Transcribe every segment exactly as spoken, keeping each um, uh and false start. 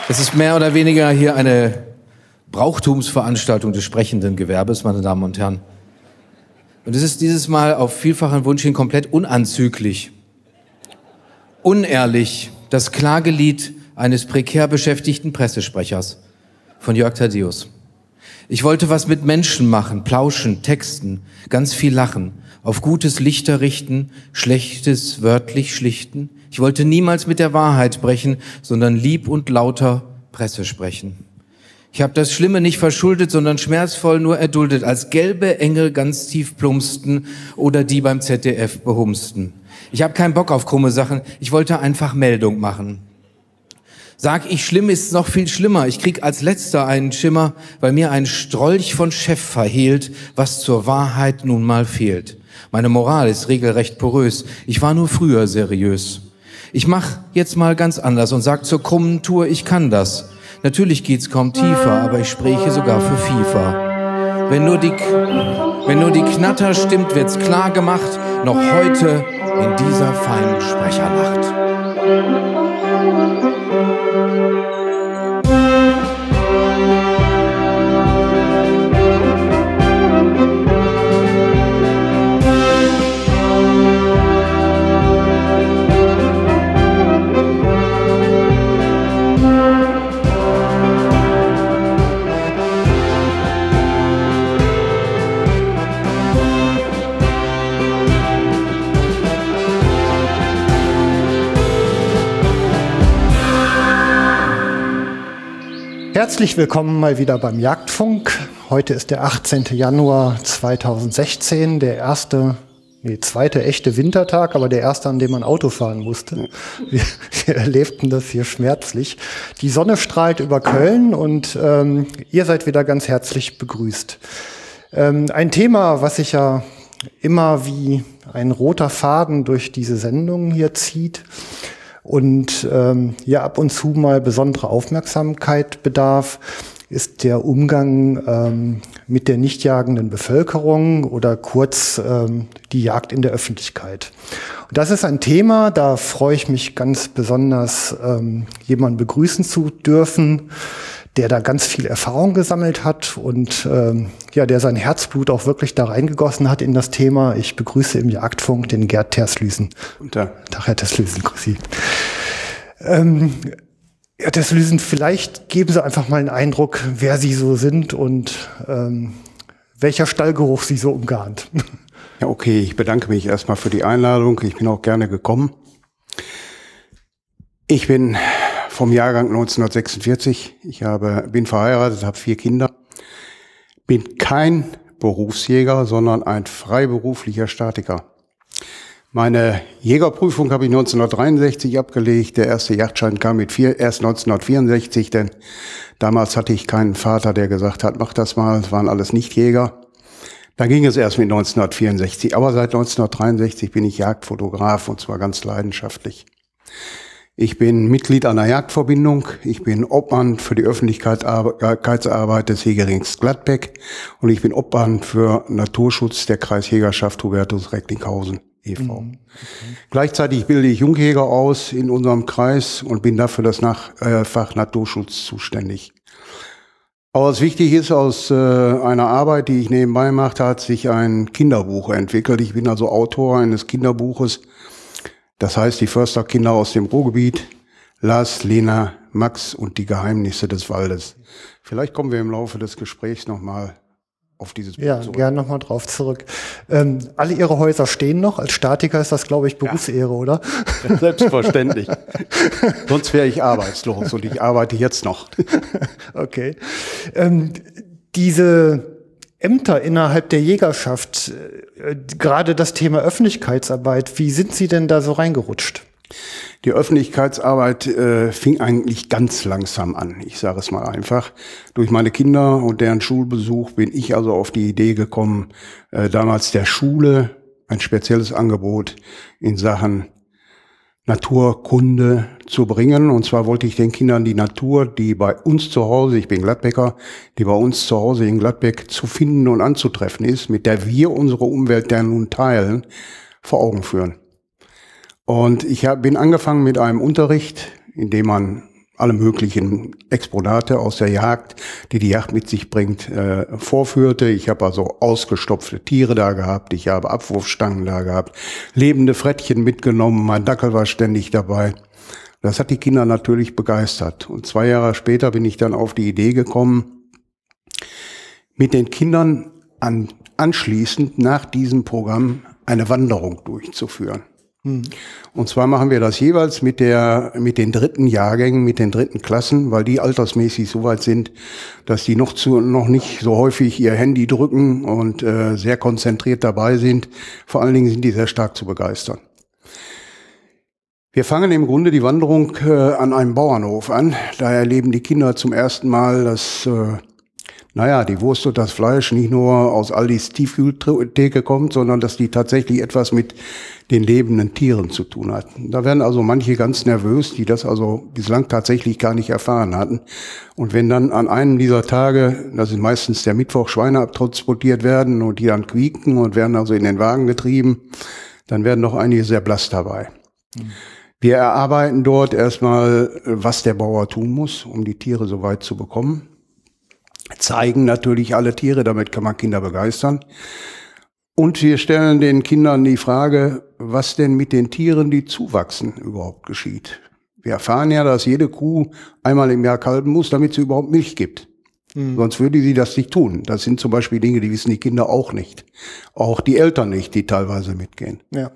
Es ist mehr oder weniger hier eine Brauchtumsveranstaltung des sprechenden Gewerbes, meine Damen und Herren. Und es ist dieses Mal auf vielfachen Wunsch hin komplett unanzüglich, unehrlich, das Klagelied eines prekär beschäftigten Pressesprechers von Jörg Thaddeus. Ich wollte was mit Menschen machen, plauschen, texten, ganz viel lachen, auf gutes Lichter richten, schlechtes wörtlich schlichten. Ich wollte niemals mit der Wahrheit brechen, sondern lieb und lauter Presse sprechen. Ich habe das Schlimme nicht verschuldet, sondern schmerzvoll nur erduldet, als gelbe Engel ganz tief plumpsten oder die beim Z D F behumsten. Ich habe keinen Bock auf krumme Sachen, ich wollte einfach Meldung machen. Sag ich, schlimm ist noch viel schlimmer. Ich krieg als Letzter einen Schimmer, weil mir ein Strolch von Chef verhehlt, was zur Wahrheit nun mal fehlt. Meine Moral ist regelrecht porös. Ich war nur früher seriös. Ich mach jetzt mal ganz anders und sag zur krummen Tour, ich kann das. Natürlich geht's kaum tiefer, aber ich spreche sogar für FIFA. Wenn nur die, wenn nur die Knatter stimmt, wird's klar gemacht, noch heute in dieser feinen Sprechernacht. Herzlich willkommen mal wieder beim Jagdfunk. Heute ist der achtzehnten Januar zweitausendsechzehn, der erste, nee, zweite echte Wintertag, aber der erste, an dem man Auto fahren musste. Wir, wir erlebten das hier schmerzlich. Die Sonne strahlt über Köln und ähm, ihr seid wieder ganz herzlich begrüßt. Ähm, ein Thema, was sich ja immer wie ein roter Faden durch diese Sendung hier zieht und ähm, ja ab und zu mal besondere Aufmerksamkeit bedarf, ist der Umgang ähm, mit der nicht jagenden Bevölkerung oder kurz ähm, die Jagd in der Öffentlichkeit. Und das ist ein Thema, da freue ich mich ganz besonders, ähm, jemanden begrüßen zu dürfen, der da ganz viel Erfahrung gesammelt hat und ähm, ja, der sein Herzblut auch wirklich da reingegossen hat in das Thema. Ich begrüße im Jagdfunk den Gerd Terslüsen. Guten Tag. Tag, Herr Terslüsen, grüß Sie. Ähm, Herr Terslüsen, vielleicht geben Sie einfach mal einen Eindruck, wer Sie so sind und ähm, welcher Stallgeruch Sie so umgarnt. Ja, okay, ich bedanke mich erstmal für die Einladung. Ich bin auch gerne gekommen. Ich bin vom Jahrgang neunzehnhundertsechsundvierzig. Ich habe, bin verheiratet, habe vier Kinder. Bin kein Berufsjäger, sondern ein freiberuflicher Statiker. Meine Jägerprüfung habe ich neunzehnhundertdreiundsechzig abgelegt. Der erste Jagdschein kam mit vier, erst neunzehnhundertvierundsechzig, denn damals hatte ich keinen Vater, der gesagt hat, mach das mal. Es waren alles Nichtjäger. Da ging es erst mit neunzehnhundertvierundsechzig. Aber seit neunzehnhundertdreiundsechzig bin ich Jagdfotograf und zwar ganz leidenschaftlich. Ich bin Mitglied einer Jagdverbindung. Ich bin Obmann für die Öffentlichkeitsarbeit des Jägerrings Gladbeck und ich bin Obmann für Naturschutz der Kreisjägerschaft Hubertus-Recklinghausen e V Mhm. Okay. Gleichzeitig bilde ich Jungjäger aus in unserem Kreis und bin dafür das Nach äh, Fach Naturschutz zuständig. Aber was wichtig ist, aus äh, einer Arbeit, die ich nebenbei mache, hat sich ein Kinderbuch entwickelt. Ich bin also Autor eines Kinderbuches. Das heißt, die Försterkinder aus dem Ruhrgebiet, Lars, Lena, Max und die Geheimnisse des Waldes. Vielleicht kommen wir im Laufe des Gesprächs nochmal auf dieses Buch ja, zurück. Ja, gerne nochmal drauf zurück. Ähm, alle Ihre Häuser stehen noch. Als Statiker ist das, glaube ich, Berufsehre, ja. Oder? Ja, selbstverständlich. Sonst wäre ich arbeitslos und ich arbeite jetzt noch. Okay. Ähm, diese Ämter innerhalb der Jägerschaft, äh, gerade das Thema Öffentlichkeitsarbeit, wie sind Sie denn da so reingerutscht? Die Öffentlichkeitsarbeit äh, fing eigentlich ganz langsam an, ich sage es mal einfach. Durch meine Kinder und deren Schulbesuch bin ich also auf die Idee gekommen, äh, damals der Schule ein spezielles Angebot in Sachen Naturkunde zu bringen. Und zwar wollte ich den Kindern die Natur, die bei uns zu Hause, ich bin Gladbecker, die bei uns zu Hause in Gladbeck zu finden und anzutreffen ist, mit der wir unsere Umwelt ja nun teilen, vor Augen führen. Und ich hab, bin angefangen mit einem Unterricht, in dem man alle möglichen Exponate aus der Jagd, die die Jagd mit sich bringt, äh, vorführte. Ich habe also ausgestopfte Tiere da gehabt, ich habe Abwurfstangen da gehabt, lebende Frettchen mitgenommen, mein Dackel war ständig dabei. Das hat die Kinder natürlich begeistert. Und zwei Jahre später bin ich dann auf die Idee gekommen, mit den Kindern an, anschließend nach diesem Programm eine Wanderung durchzuführen. Hm. Und zwar machen wir das jeweils mit der, mit den dritten Jahrgängen, mit den dritten Klassen, weil die altersmäßig so weit sind, dass die noch zu, noch nicht so häufig ihr Handy drücken und äh, sehr konzentriert dabei sind. Vor allen Dingen sind die sehr stark zu begeistern. Wir fangen im Grunde die Wanderung äh, an einem Bauernhof an. Da erleben die Kinder zum ersten Mal, dass äh, naja, die Wurst und das Fleisch nicht nur aus Aldis Tiefkühltheke kommt, sondern dass die tatsächlich etwas mit den lebenden Tieren zu tun hat. Da werden also manche ganz nervös, die das also bislang tatsächlich gar nicht erfahren hatten. Und wenn dann an einem dieser Tage, das ist meistens der Mittwoch, Schweine abtransportiert werden und die dann quieken und werden also in den Wagen getrieben, dann werden doch einige sehr blass dabei. Mhm. Wir erarbeiten dort erstmal, was der Bauer tun muss, um die Tiere so weit zu bekommen. Zeigen natürlich alle Tiere, damit kann man Kinder begeistern. Und wir stellen den Kindern die Frage, was denn mit den Tieren, die zuwachsen, überhaupt geschieht. Wir erfahren ja, dass jede Kuh einmal im Jahr kalben muss, damit sie überhaupt Milch gibt. Mhm. Sonst würde sie das nicht tun. Das sind zum Beispiel Dinge, die wissen die Kinder auch nicht. Auch die Eltern nicht, die teilweise mitgehen. Ja.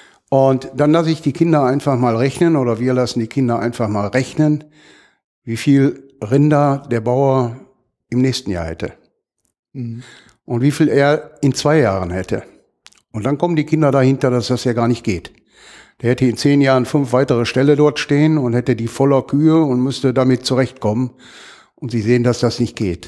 Und dann lasse ich die Kinder einfach mal rechnen, oder wir lassen die Kinder einfach mal rechnen, wie viel Rinder der Bauer im nächsten Jahr hätte. Mhm. Und wie viel er in zwei Jahren hätte. Und dann kommen die Kinder dahinter, dass das ja gar nicht geht. Der hätte in zehn Jahren fünf weitere Ställe dort stehen und hätte die voller Kühe und müsste damit zurechtkommen. Und sie sehen, dass das nicht geht.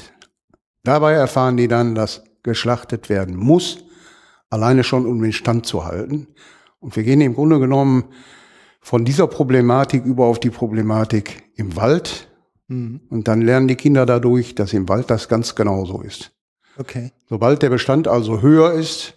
Dabei erfahren die dann, dass geschlachtet werden muss, alleine schon um den Stand zu halten. Und wir gehen im Grunde genommen von dieser Problematik über auf die Problematik im Wald. Mhm. Und dann lernen die Kinder dadurch, dass im Wald das ganz genauso ist. Okay. Sobald der Bestand also höher ist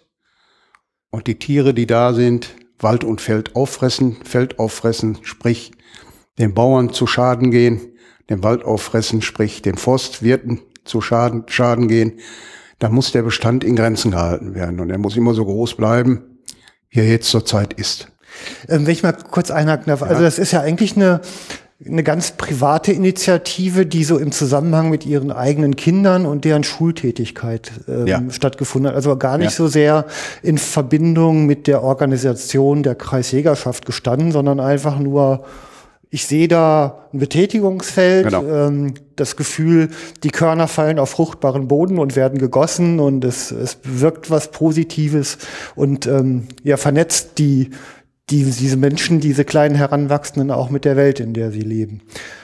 und die Tiere, die da sind, Wald und Feld auffressen, Feld auffressen, sprich den Bauern zu Schaden gehen, den Wald auffressen, sprich den Forstwirten zu Schaden, Schaden gehen, dann muss der Bestand in Grenzen gehalten werden. Und er muss immer so groß bleiben, wie er jetzt zurzeit ist. Ähm, wenn ich mal kurz einhaken darf, ja. Also das ist ja eigentlich eine, eine ganz private Initiative, die so im Zusammenhang mit ihren eigenen Kindern und deren Schultätigkeit ähm, ja. stattgefunden hat. Also gar nicht ja. so sehr in Verbindung mit der Organisation der Kreisjägerschaft gestanden, sondern einfach nur, ich sehe da ein Betätigungsfeld, genau. ähm, das Gefühl, die Körner fallen auf fruchtbaren Boden und werden gegossen und es, es wirkt was Positives und ähm, ja vernetzt die Die, diese Menschen, diese kleinen Heranwachsenden auch mit der Welt, in der sie leben.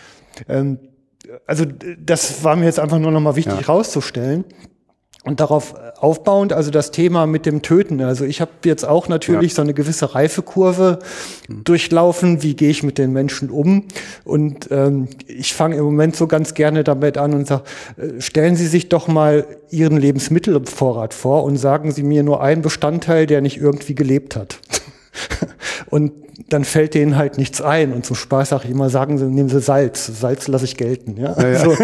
Ähm, also das war mir jetzt einfach nur noch mal wichtig ja. rauszustellen. Und darauf aufbauend, also das Thema mit dem Töten. Also ich habe jetzt auch natürlich ja. so eine gewisse Reifekurve mhm. durchlaufen. Wie gehe ich mit den Menschen um? Und ähm, ich fange im Moment so ganz gerne damit an und sage, äh, stellen Sie sich doch mal Ihren Lebensmittelvorrat vor und sagen Sie mir nur einen Bestandteil, der nicht irgendwie gelebt hat. Und dann fällt denen halt nichts ein. Und zum Spaß sage ich immer, sagen Sie, nehmen Sie Salz. Salz lasse ich gelten. Ja? Ja, ja. So.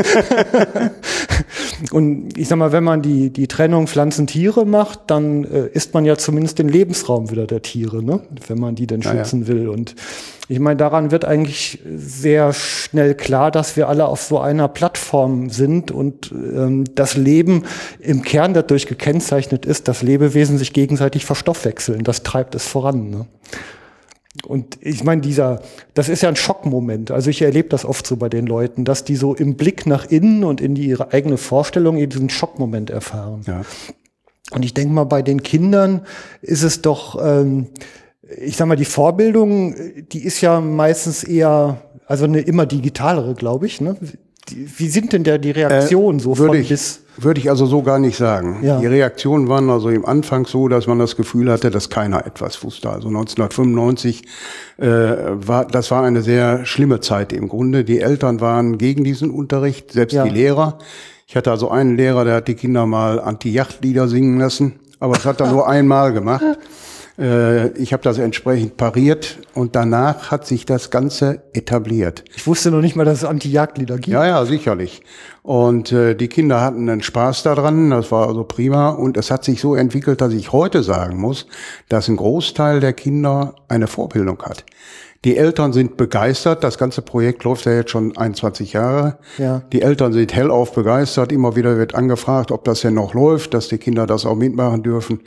Und ich sag mal, wenn man die, die Trennung Pflanzen-Tiere macht, dann äh, isst man ja zumindest den Lebensraum wieder der Tiere, ne? Wenn man die denn schützen ja, ja. will. Und ich meine, daran wird eigentlich sehr schnell klar, dass wir alle auf so einer Plattform sind und ähm, das Leben im Kern dadurch gekennzeichnet ist, dass Lebewesen sich gegenseitig verstoffwechseln. Das treibt es voran. Ne? Und ich meine, dieser, das ist ja ein Schockmoment. Also ich erlebe das oft so bei den Leuten, dass die so im Blick nach innen und in die, ihre eigene Vorstellung eben diesen Schockmoment erfahren. Ja. Und ich denke mal, bei den Kindern ist es doch, ähm, ich sag mal, die Vorbildung, die ist ja meistens eher, also eine immer digitalere, glaube ich. Ne? Wie sind denn da die Reaktionen äh, so von ich, bis? Würde ich also so gar nicht sagen. Ja. Die Reaktionen waren also im Anfang so, dass man das Gefühl hatte, dass keiner etwas wusste. Also neunzehnhundertfünfundneunzig äh, war, das war eine sehr schlimme Zeit im Grunde. Die Eltern waren gegen diesen Unterricht, selbst ja. die Lehrer. Ich hatte also einen Lehrer, der hat die Kinder mal Anti-Yacht-Lieder singen lassen, aber das hat er nur einmal gemacht. Äh, ich habe das entsprechend pariert und danach hat sich das Ganze etabliert. Ich wusste noch nicht mal, dass es Anti-Jagdlieder gibt. Ja, ja, sicherlich. Und äh, die Kinder hatten einen Spaß daran, das war also prima. Und es hat sich so entwickelt, dass ich heute sagen muss, dass ein Großteil der Kinder eine Vorbildung hat. Die Eltern sind begeistert. Das ganze Projekt läuft ja jetzt schon einundzwanzig Jahre. Ja. Die Eltern sind hellauf begeistert. Immer wieder wird angefragt, ob das denn noch läuft, dass die Kinder das auch mitmachen dürfen.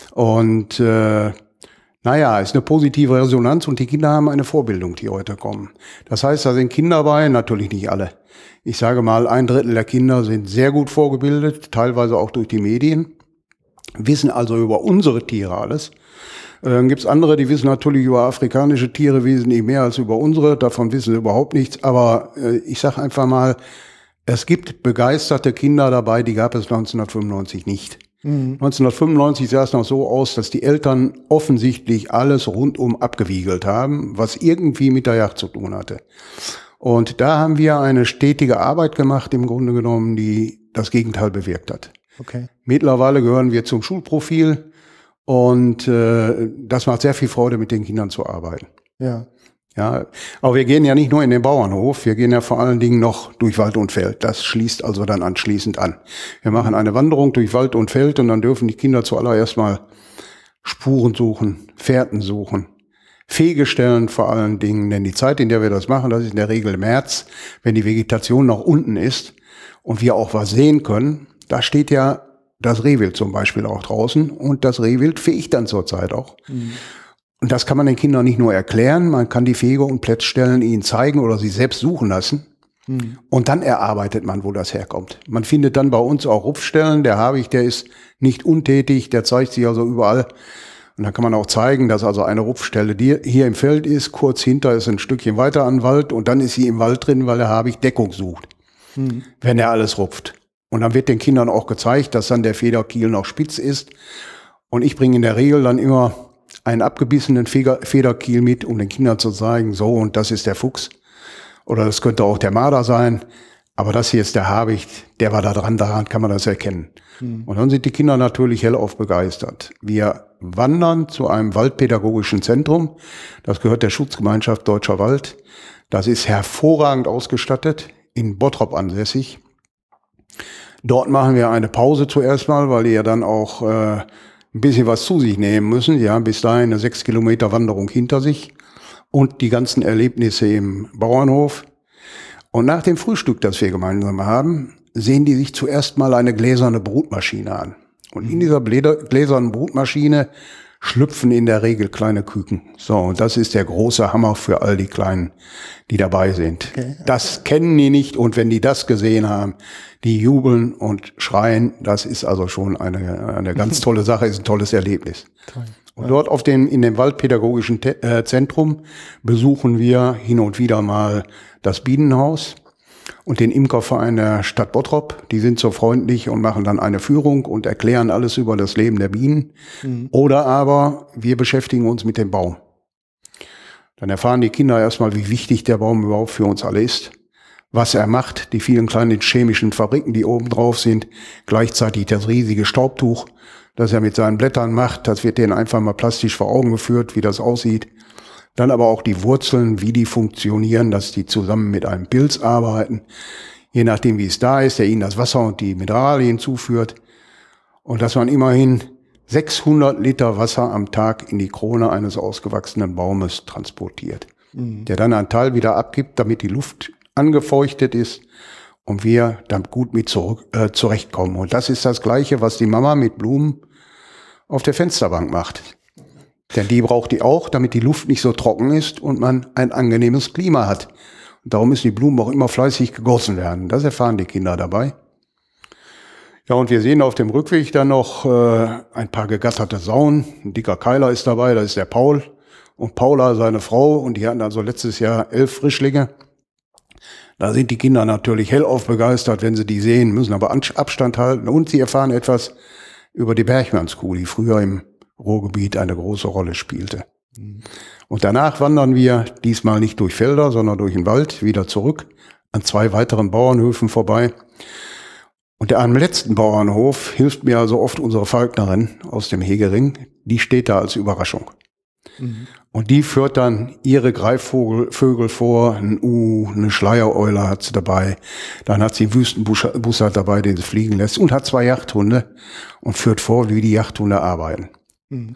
Und äh, naja, ist eine positive Resonanz und die Kinder haben eine Vorbildung, die heute kommen. Das heißt, da sind Kinder dabei, natürlich nicht alle. Ich sage mal, ein Drittel der Kinder sind sehr gut vorgebildet, teilweise auch durch die Medien, wissen also über unsere Tiere alles. Dann gibt's andere, die wissen natürlich über afrikanische Tiere wesentlich mehr als über unsere. Davon wissen sie überhaupt nichts. Aber äh, ich sage einfach mal, es gibt begeisterte Kinder dabei, die gab es neunzehnhundertfünfundneunzig nicht. Mhm. neunzehnhundertfünfundneunzig sah es noch so aus, dass die Eltern offensichtlich alles rundum abgewiegelt haben, was irgendwie mit der Jagd zu tun hatte. Und da haben wir eine stetige Arbeit gemacht, im Grunde genommen, die das Gegenteil bewirkt hat. Okay. Mittlerweile gehören wir zum Schulprofil. Und äh, das macht sehr viel Freude, mit den Kindern zu arbeiten. Ja. Ja, aber wir gehen ja nicht nur in den Bauernhof, wir gehen ja vor allen Dingen noch durch Wald und Feld. Das schließt also dann anschließend an. Wir machen eine Wanderung durch Wald und Feld und dann dürfen die Kinder zuallererst mal Spuren suchen, Fährten suchen, Fegestellen vor allen Dingen. Denn die Zeit, in der wir das machen, das ist in der Regel März, wenn die Vegetation noch unten ist und wir auch was sehen können. Da steht ja das Rehwild zum Beispiel auch draußen und das Rehwild fegt dann zurzeit auch. Mhm. Und das kann man den Kindern nicht nur erklären, man kann die Fege und Plätzstellen ihnen zeigen oder sie selbst suchen lassen. Mhm. Und dann erarbeitet man, wo das herkommt. Man findet dann bei uns auch Rupfstellen. Der Habicht, der ist nicht untätig, der zeigt sich also überall. Und dann kann man auch zeigen, dass also eine Rupfstelle die hier im Feld ist, kurz hinter ist ein Stückchen weiter an Wald und dann ist sie im Wald drin, weil der Habicht Deckung sucht, mhm. wenn er alles rupft. Und dann wird den Kindern auch gezeigt, dass dann der Federkiel noch spitz ist. Und ich bringe in der Regel dann immer einen abgebissenen Federkiel mit, um den Kindern zu zeigen, so, und das ist der Fuchs. Oder das könnte auch der Marder sein. Aber das hier ist der Habicht, der war da dran, daran kann man das erkennen. Mhm. Und dann sind die Kinder natürlich hellauf begeistert. Wir wandern zu einem waldpädagogischen Zentrum. Das gehört der Schutzgemeinschaft Deutscher Wald. Das ist hervorragend ausgestattet, in Bottrop ansässig. Dort machen wir eine Pause zuerst mal, weil die ja dann auch äh, ein bisschen was zu sich nehmen müssen. Die haben bis dahin eine sechs Kilometer Wanderung hinter sich und die ganzen Erlebnisse im Bauernhof. Und nach dem Frühstück, das wir gemeinsam haben, sehen die sich zuerst mal eine gläserne Brutmaschine an. Und in dieser gläsernen Brutmaschine schlüpfen in der Regel kleine Küken. So, und das ist der große Hammer für all die Kleinen, die dabei sind. Okay. Das kennen die nicht und wenn die das gesehen haben, die jubeln und schreien. Das ist also schon eine, eine ganz tolle Sache, ist ein tolles Erlebnis. Toll. Und dort auf dem, in dem Waldpädagogischen Te- äh, Zentrum besuchen wir hin und wieder mal das Bienenhaus und den Imkerverein der Stadt Bottrop. Die sind so freundlich und machen dann eine Führung und erklären alles über das Leben der Bienen. Mhm. Oder aber wir beschäftigen uns mit dem Baum. Dann erfahren die Kinder erstmal, wie wichtig der Baum überhaupt für uns alle ist. Was er macht, die vielen kleinen chemischen Fabriken, die oben drauf sind, gleichzeitig das riesige Staubtuch, das er mit seinen Blättern macht, das wird denen einfach mal plastisch vor Augen geführt, wie das aussieht. Dann aber auch die Wurzeln, wie die funktionieren, dass die zusammen mit einem Pilz arbeiten, je nachdem wie es da ist, der ihnen das Wasser und die Mineralien zuführt. Und dass man immerhin sechshundert Liter Wasser am Tag in die Krone eines ausgewachsenen Baumes transportiert, mhm. der dann einen Teil wieder abgibt, damit die Luft angefeuchtet ist und wir dann gut mit zurück, äh, zurechtkommen. Und das ist das Gleiche, was die Mama mit Blumen auf der Fensterbank macht. Denn die braucht die auch, damit die Luft nicht so trocken ist und man ein angenehmes Klima hat. Und darum müssen die Blumen auch immer fleißig gegossen werden. Das erfahren die Kinder dabei. Ja, und wir sehen auf dem Rückweg dann noch äh, ein paar gegatterte Sauen. Ein dicker Keiler ist dabei, das ist der Paul. Und Paula, seine Frau, und die hatten also letztes Jahr elf Frischlinge. Da sind die Kinder natürlich hellauf begeistert, wenn sie die sehen, müssen aber Abstand halten. Und sie erfahren etwas über die Bergmannskuh, die früher im Ruhrgebiet eine große Rolle spielte. Mhm. Und danach wandern wir diesmal nicht durch Felder, sondern durch den Wald wieder zurück, an zwei weiteren Bauernhöfen vorbei. Und am letzten Bauernhof hilft mir also oft unsere Falknerin aus dem Hegering. Die steht da als Überraschung. Mhm. Und die führt dann ihre Greifvögel Vögel vor. Ein U, eine Schleiereule hat sie dabei. Dann hat sie einen Wüstenbussard dabei, den sie fliegen lässt. Und hat zwei Jagdhunde und führt vor, wie die Jagdhunde arbeiten. Mhm.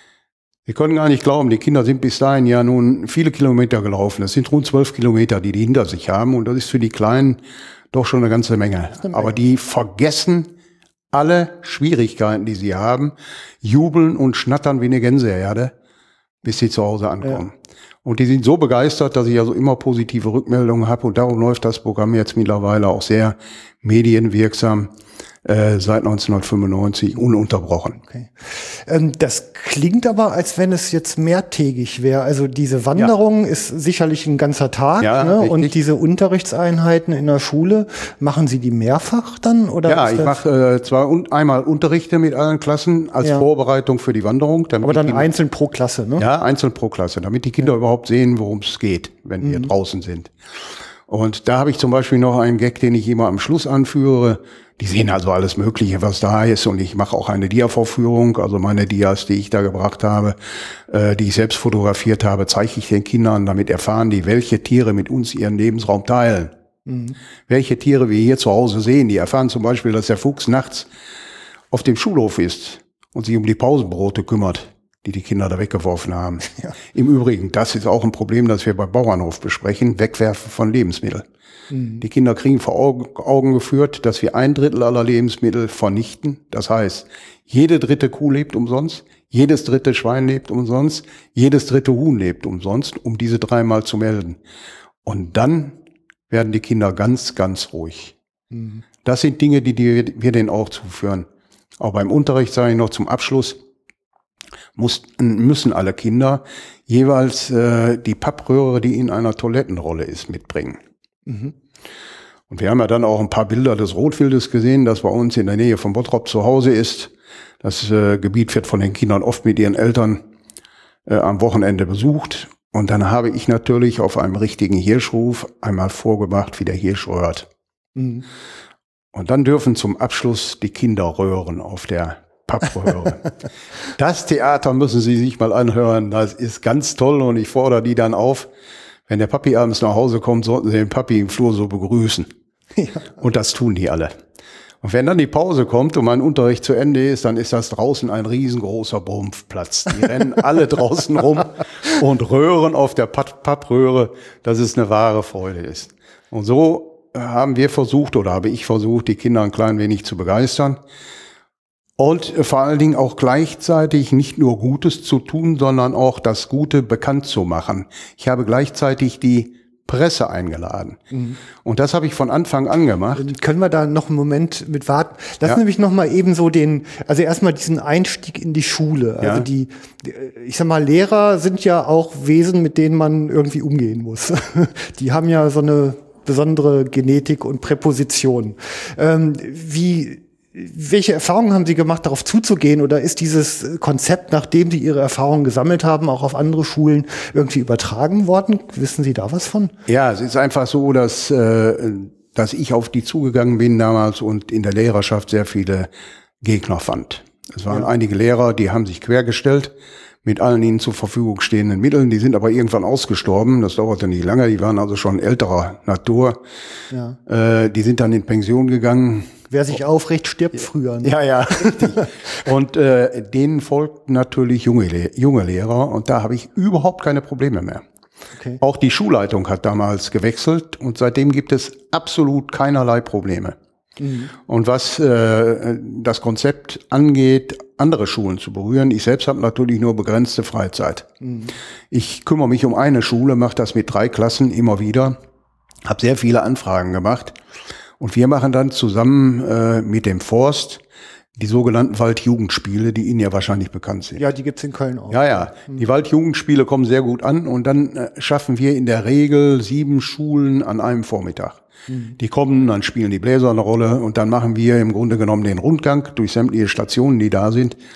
Wir können gar nicht glauben, die Kinder sind bis dahin ja nun viele Kilometer gelaufen. Das sind rund zwölf Kilometer, die die hinter sich haben. Und das ist für die Kleinen doch schon eine ganze Menge. Eine Menge. Aber die vergessen alle Schwierigkeiten, die sie haben, jubeln und schnattern wie eine Gänseherde, bis sie zu Hause ankommen. Ja. Und die sind so begeistert, dass ich also immer positive Rückmeldungen habe. Und darum läuft das Programm jetzt mittlerweile auch sehr medienwirksam. Äh, seit neunzehnhundertfünfundneunzig ununterbrochen. Okay. Ähm, das klingt aber, als wenn es jetzt mehrtägig wäre. Also diese Wanderung ja. ist sicherlich ein ganzer Tag. Ja, ne? Und diese Unterrichtseinheiten in der Schule, machen Sie die mehrfach dann? Oder ja, ich mache äh, zwar un einmal Unterrichte mit allen Klassen als ja. Vorbereitung für die Wanderung. Aber dann Kinder, einzeln pro Klasse, ne? Ja, einzeln pro Klasse, damit die Kinder ja. überhaupt sehen, worum es geht, wenn mhm. wir draußen sind. Und da habe ich zum Beispiel noch einen Gag, den ich immer am Schluss anführe. Die sehen also alles Mögliche, was da ist. Und ich mache auch eine Dia-Vorführung. Also meine Dias, die ich da gebracht habe, äh, die ich selbst fotografiert habe, zeige ich den Kindern. Damit erfahren die, welche Tiere mit uns ihren Lebensraum teilen. Mhm. Welche Tiere wir hier zu Hause sehen. Die erfahren zum Beispiel, dass der Fuchs nachts auf dem Schulhof ist und sich um die Pausenbrote kümmert, die die Kinder da weggeworfen haben. Ja. Im Übrigen, das ist auch ein Problem, das wir beim Bauernhof besprechen, Wegwerfen von Lebensmitteln. Mhm. Die Kinder kriegen vor Augen, Augen geführt, dass wir ein Drittel aller Lebensmittel vernichten. Das heißt, jede dritte Kuh lebt umsonst, jedes dritte Schwein lebt umsonst, jedes dritte Huhn lebt umsonst, um diese dreimal zu melden. Und dann werden die Kinder ganz, ganz ruhig. Mhm. Das sind Dinge, die, die wir denen auch zuführen. Auch beim Unterricht sage ich noch zum Abschluss, Mussten, müssen alle Kinder jeweils äh, die Pappröhre, die in einer Toilettenrolle ist, mitbringen. Mhm. Und wir haben ja dann auch ein paar Bilder des Rotwildes gesehen, das bei uns in der Nähe von Bottrop zu Hause ist. Das äh, Gebiet wird von den Kindern oft mit ihren Eltern äh, am Wochenende besucht. Und dann habe ich natürlich auf einem richtigen Hirschruf einmal vorgemacht, wie der Hirsch röhrt. Mhm. Und dann dürfen zum Abschluss die Kinder röhren auf der Pappröhre. Das Theater müssen Sie sich mal anhören. Das ist ganz toll und ich fordere die dann auf, wenn der Papi abends nach Hause kommt, sollten Sie den Papi im Flur so begrüßen. Ja. Und das tun die alle. Und wenn dann die Pause kommt und mein Unterricht zu Ende ist, dann ist das draußen ein riesengroßer Brumpfplatz. Die rennen alle draußen rum und röhren auf der Pappröhre, dass es eine wahre Freude ist. Und so haben wir versucht oder habe ich versucht, die Kinder ein klein wenig zu begeistern. Und vor allen Dingen auch gleichzeitig nicht nur Gutes zu tun, sondern auch das Gute bekannt zu machen. Ich habe gleichzeitig die Presse eingeladen. Mhm. Und das habe ich von Anfang an gemacht. Können wir da noch einen Moment mit warten? Lass ja. nämlich noch mal eben so den, also erstmal diesen Einstieg in die Schule. Also ja. die, ich sag mal, Lehrer sind ja auch Wesen, mit denen man irgendwie umgehen muss. Die haben ja so eine besondere Genetik und Präposition. Ähm, wie Welche Erfahrungen haben Sie gemacht, darauf zuzugehen? Oder ist dieses Konzept, nachdem Sie Ihre Erfahrungen gesammelt haben, auch auf andere Schulen irgendwie übertragen worden? Wissen Sie da was von? Ja, es ist einfach so, dass, äh, dass ich auf die zugegangen bin damals und in der Lehrerschaft sehr viele Gegner fand. Es waren ja. einige Lehrer, die haben sich quergestellt mit allen ihnen zur Verfügung stehenden Mitteln. Die sind aber irgendwann ausgestorben. Das dauerte nicht lange. Die waren also schon älterer Natur. Ja. Äh, die sind dann in Pension gegangen. Wer sich aufrecht, stirbt früher. Ne? Ja, ja, richtig. Und äh, denen folgten natürlich junge, junge Lehrer und da habe ich überhaupt keine Probleme mehr. Okay. Auch die Schulleitung hat damals gewechselt und seitdem gibt es absolut keinerlei Probleme. Mhm. Und was äh, das Konzept angeht, andere Schulen zu berühren, ich selbst habe natürlich nur begrenzte Freizeit. Mhm. Ich kümmere mich um eine Schule, mache das mit drei Klassen immer wieder, habe sehr viele Anfragen gemacht. Und wir machen dann zusammen äh, mit dem Forst die sogenannten Waldjugendspiele, die Ihnen ja wahrscheinlich bekannt sind. Ja, die gibt's in Köln auch. Ja, ja. Mhm. Die Waldjugendspiele kommen sehr gut an und dann äh, schaffen wir in der Regel sieben Schulen an einem Vormittag. Mhm. Die kommen, dann spielen die Bläser eine Rolle und dann machen wir im Grunde genommen den Rundgang durch sämtliche Stationen, die da sind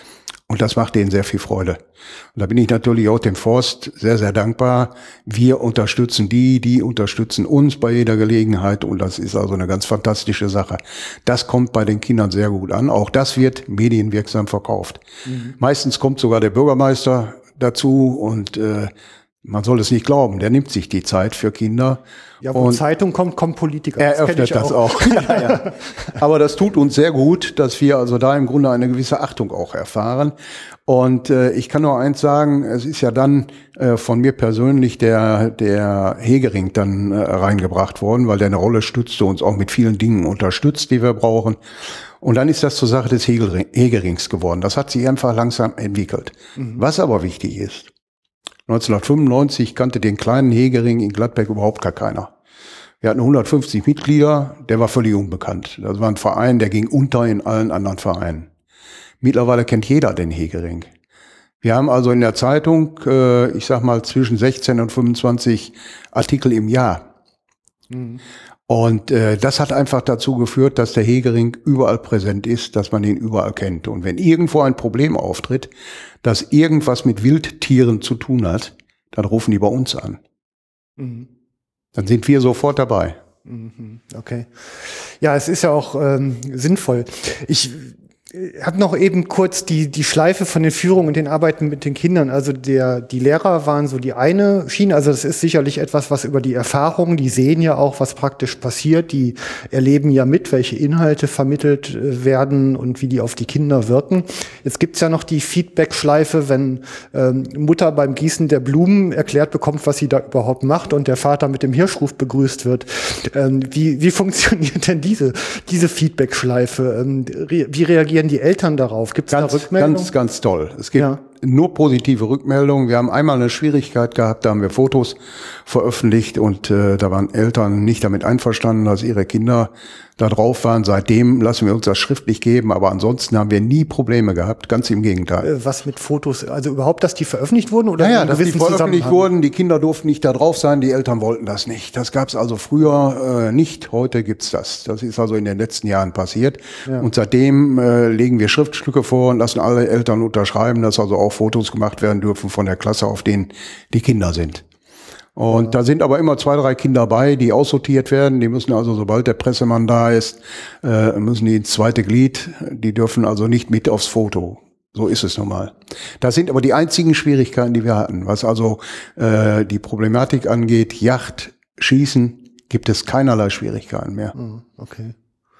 Und das macht denen sehr viel Freude. Und da bin ich natürlich auch dem Forst sehr, sehr dankbar. Wir unterstützen die, die unterstützen uns bei jeder Gelegenheit. Und das ist also eine ganz fantastische Sache. Das kommt bei den Kindern sehr gut an. Auch das wird medienwirksam verkauft. Mhm. Meistens kommt sogar der Bürgermeister dazu und äh, man soll es nicht glauben, der nimmt sich die Zeit für Kinder. Ja, wo und Zeitung kommt, kommt Politiker. Er öffnet das auch. auch. ja, ja. Aber das tut uns sehr gut, dass wir also da im Grunde eine gewisse Achtung auch erfahren. Und äh, ich kann nur eins sagen, es ist ja dann äh, von mir persönlich der der Hegering dann äh, reingebracht worden, weil der eine Rolle stützte, uns auch mit vielen Dingen unterstützt, die wir brauchen. Und dann ist das zur Sache des Hegerings geworden. Das hat sich einfach langsam entwickelt. Mhm. Was aber wichtig ist, neunzehnhundertfünfundneunzig kannte den kleinen Hegering in Gladbeck überhaupt gar keiner. Wir hatten hundertfünfzig Mitglieder, der war völlig unbekannt. Das war ein Verein, der ging unter in allen anderen Vereinen. Mittlerweile kennt jeder den Hegering. Wir haben also in der Zeitung, äh, ich sag mal, zwischen sechzehn und fünfundzwanzig Artikel im Jahr. Mhm. Und äh, das hat einfach dazu geführt, dass der Hegering überall präsent ist, dass man ihn überall kennt. Und wenn irgendwo ein Problem auftritt, das irgendwas mit Wildtieren zu tun hat, dann rufen die bei uns an. Mhm. Dann sind wir sofort dabei. Mhm. Okay. Ja, es ist ja auch ähm, sinnvoll. Ich habe noch eben kurz die die Schleife von den Führungen und den Arbeiten mit den Kindern. Also der die Lehrer waren so die eine Schiene. Also das ist sicherlich etwas, was über die Erfahrung, die sehen ja auch, was praktisch passiert. Die erleben ja mit, welche Inhalte vermittelt werden und wie die auf die Kinder wirken. Jetzt gibt's ja noch die Feedback-Schleife, wenn ähm, Mutter beim Gießen der Blumen erklärt bekommt, was sie da überhaupt macht und der Vater mit dem Hirschruf begrüßt wird. Ähm, wie wie funktioniert denn diese diese Feedback-Schleife? Ähm, re- wie reagieren die Eltern darauf? Gibt es da Rückmeldungen? Ganz, ganz toll. Es gibt ja. nur positive Rückmeldungen. Wir haben einmal eine Schwierigkeit gehabt, da haben wir Fotos veröffentlicht und äh, da waren Eltern nicht damit einverstanden, dass ihre Kinder da drauf waren. Seitdem lassen wir uns das schriftlich geben, aber ansonsten haben wir nie Probleme gehabt, ganz im Gegenteil. Was mit Fotos? Also überhaupt, dass die veröffentlicht wurden? Oder ja, ja, dass die veröffentlicht wurden, die Kinder durften nicht da drauf sein, die Eltern wollten das nicht. Das gab es also früher äh, nicht, heute gibt's das. Das ist also in den letzten Jahren passiert. Ja. Und seitdem äh, legen wir Schriftstücke vor und lassen alle Eltern unterschreiben, dass also auch Fotos gemacht werden dürfen von der Klasse, auf denen die Kinder sind. Und ja. da sind aber immer zwei, drei Kinder bei, die aussortiert werden. Die müssen also, sobald der Pressemann da ist, äh, müssen die ins zweite Glied. Die dürfen also nicht mit aufs Foto. So ist es nun mal. Das sind aber die einzigen Schwierigkeiten, die wir hatten. Was also äh, die Problematik angeht, Jagd, Schießen, gibt es keinerlei Schwierigkeiten mehr. Okay.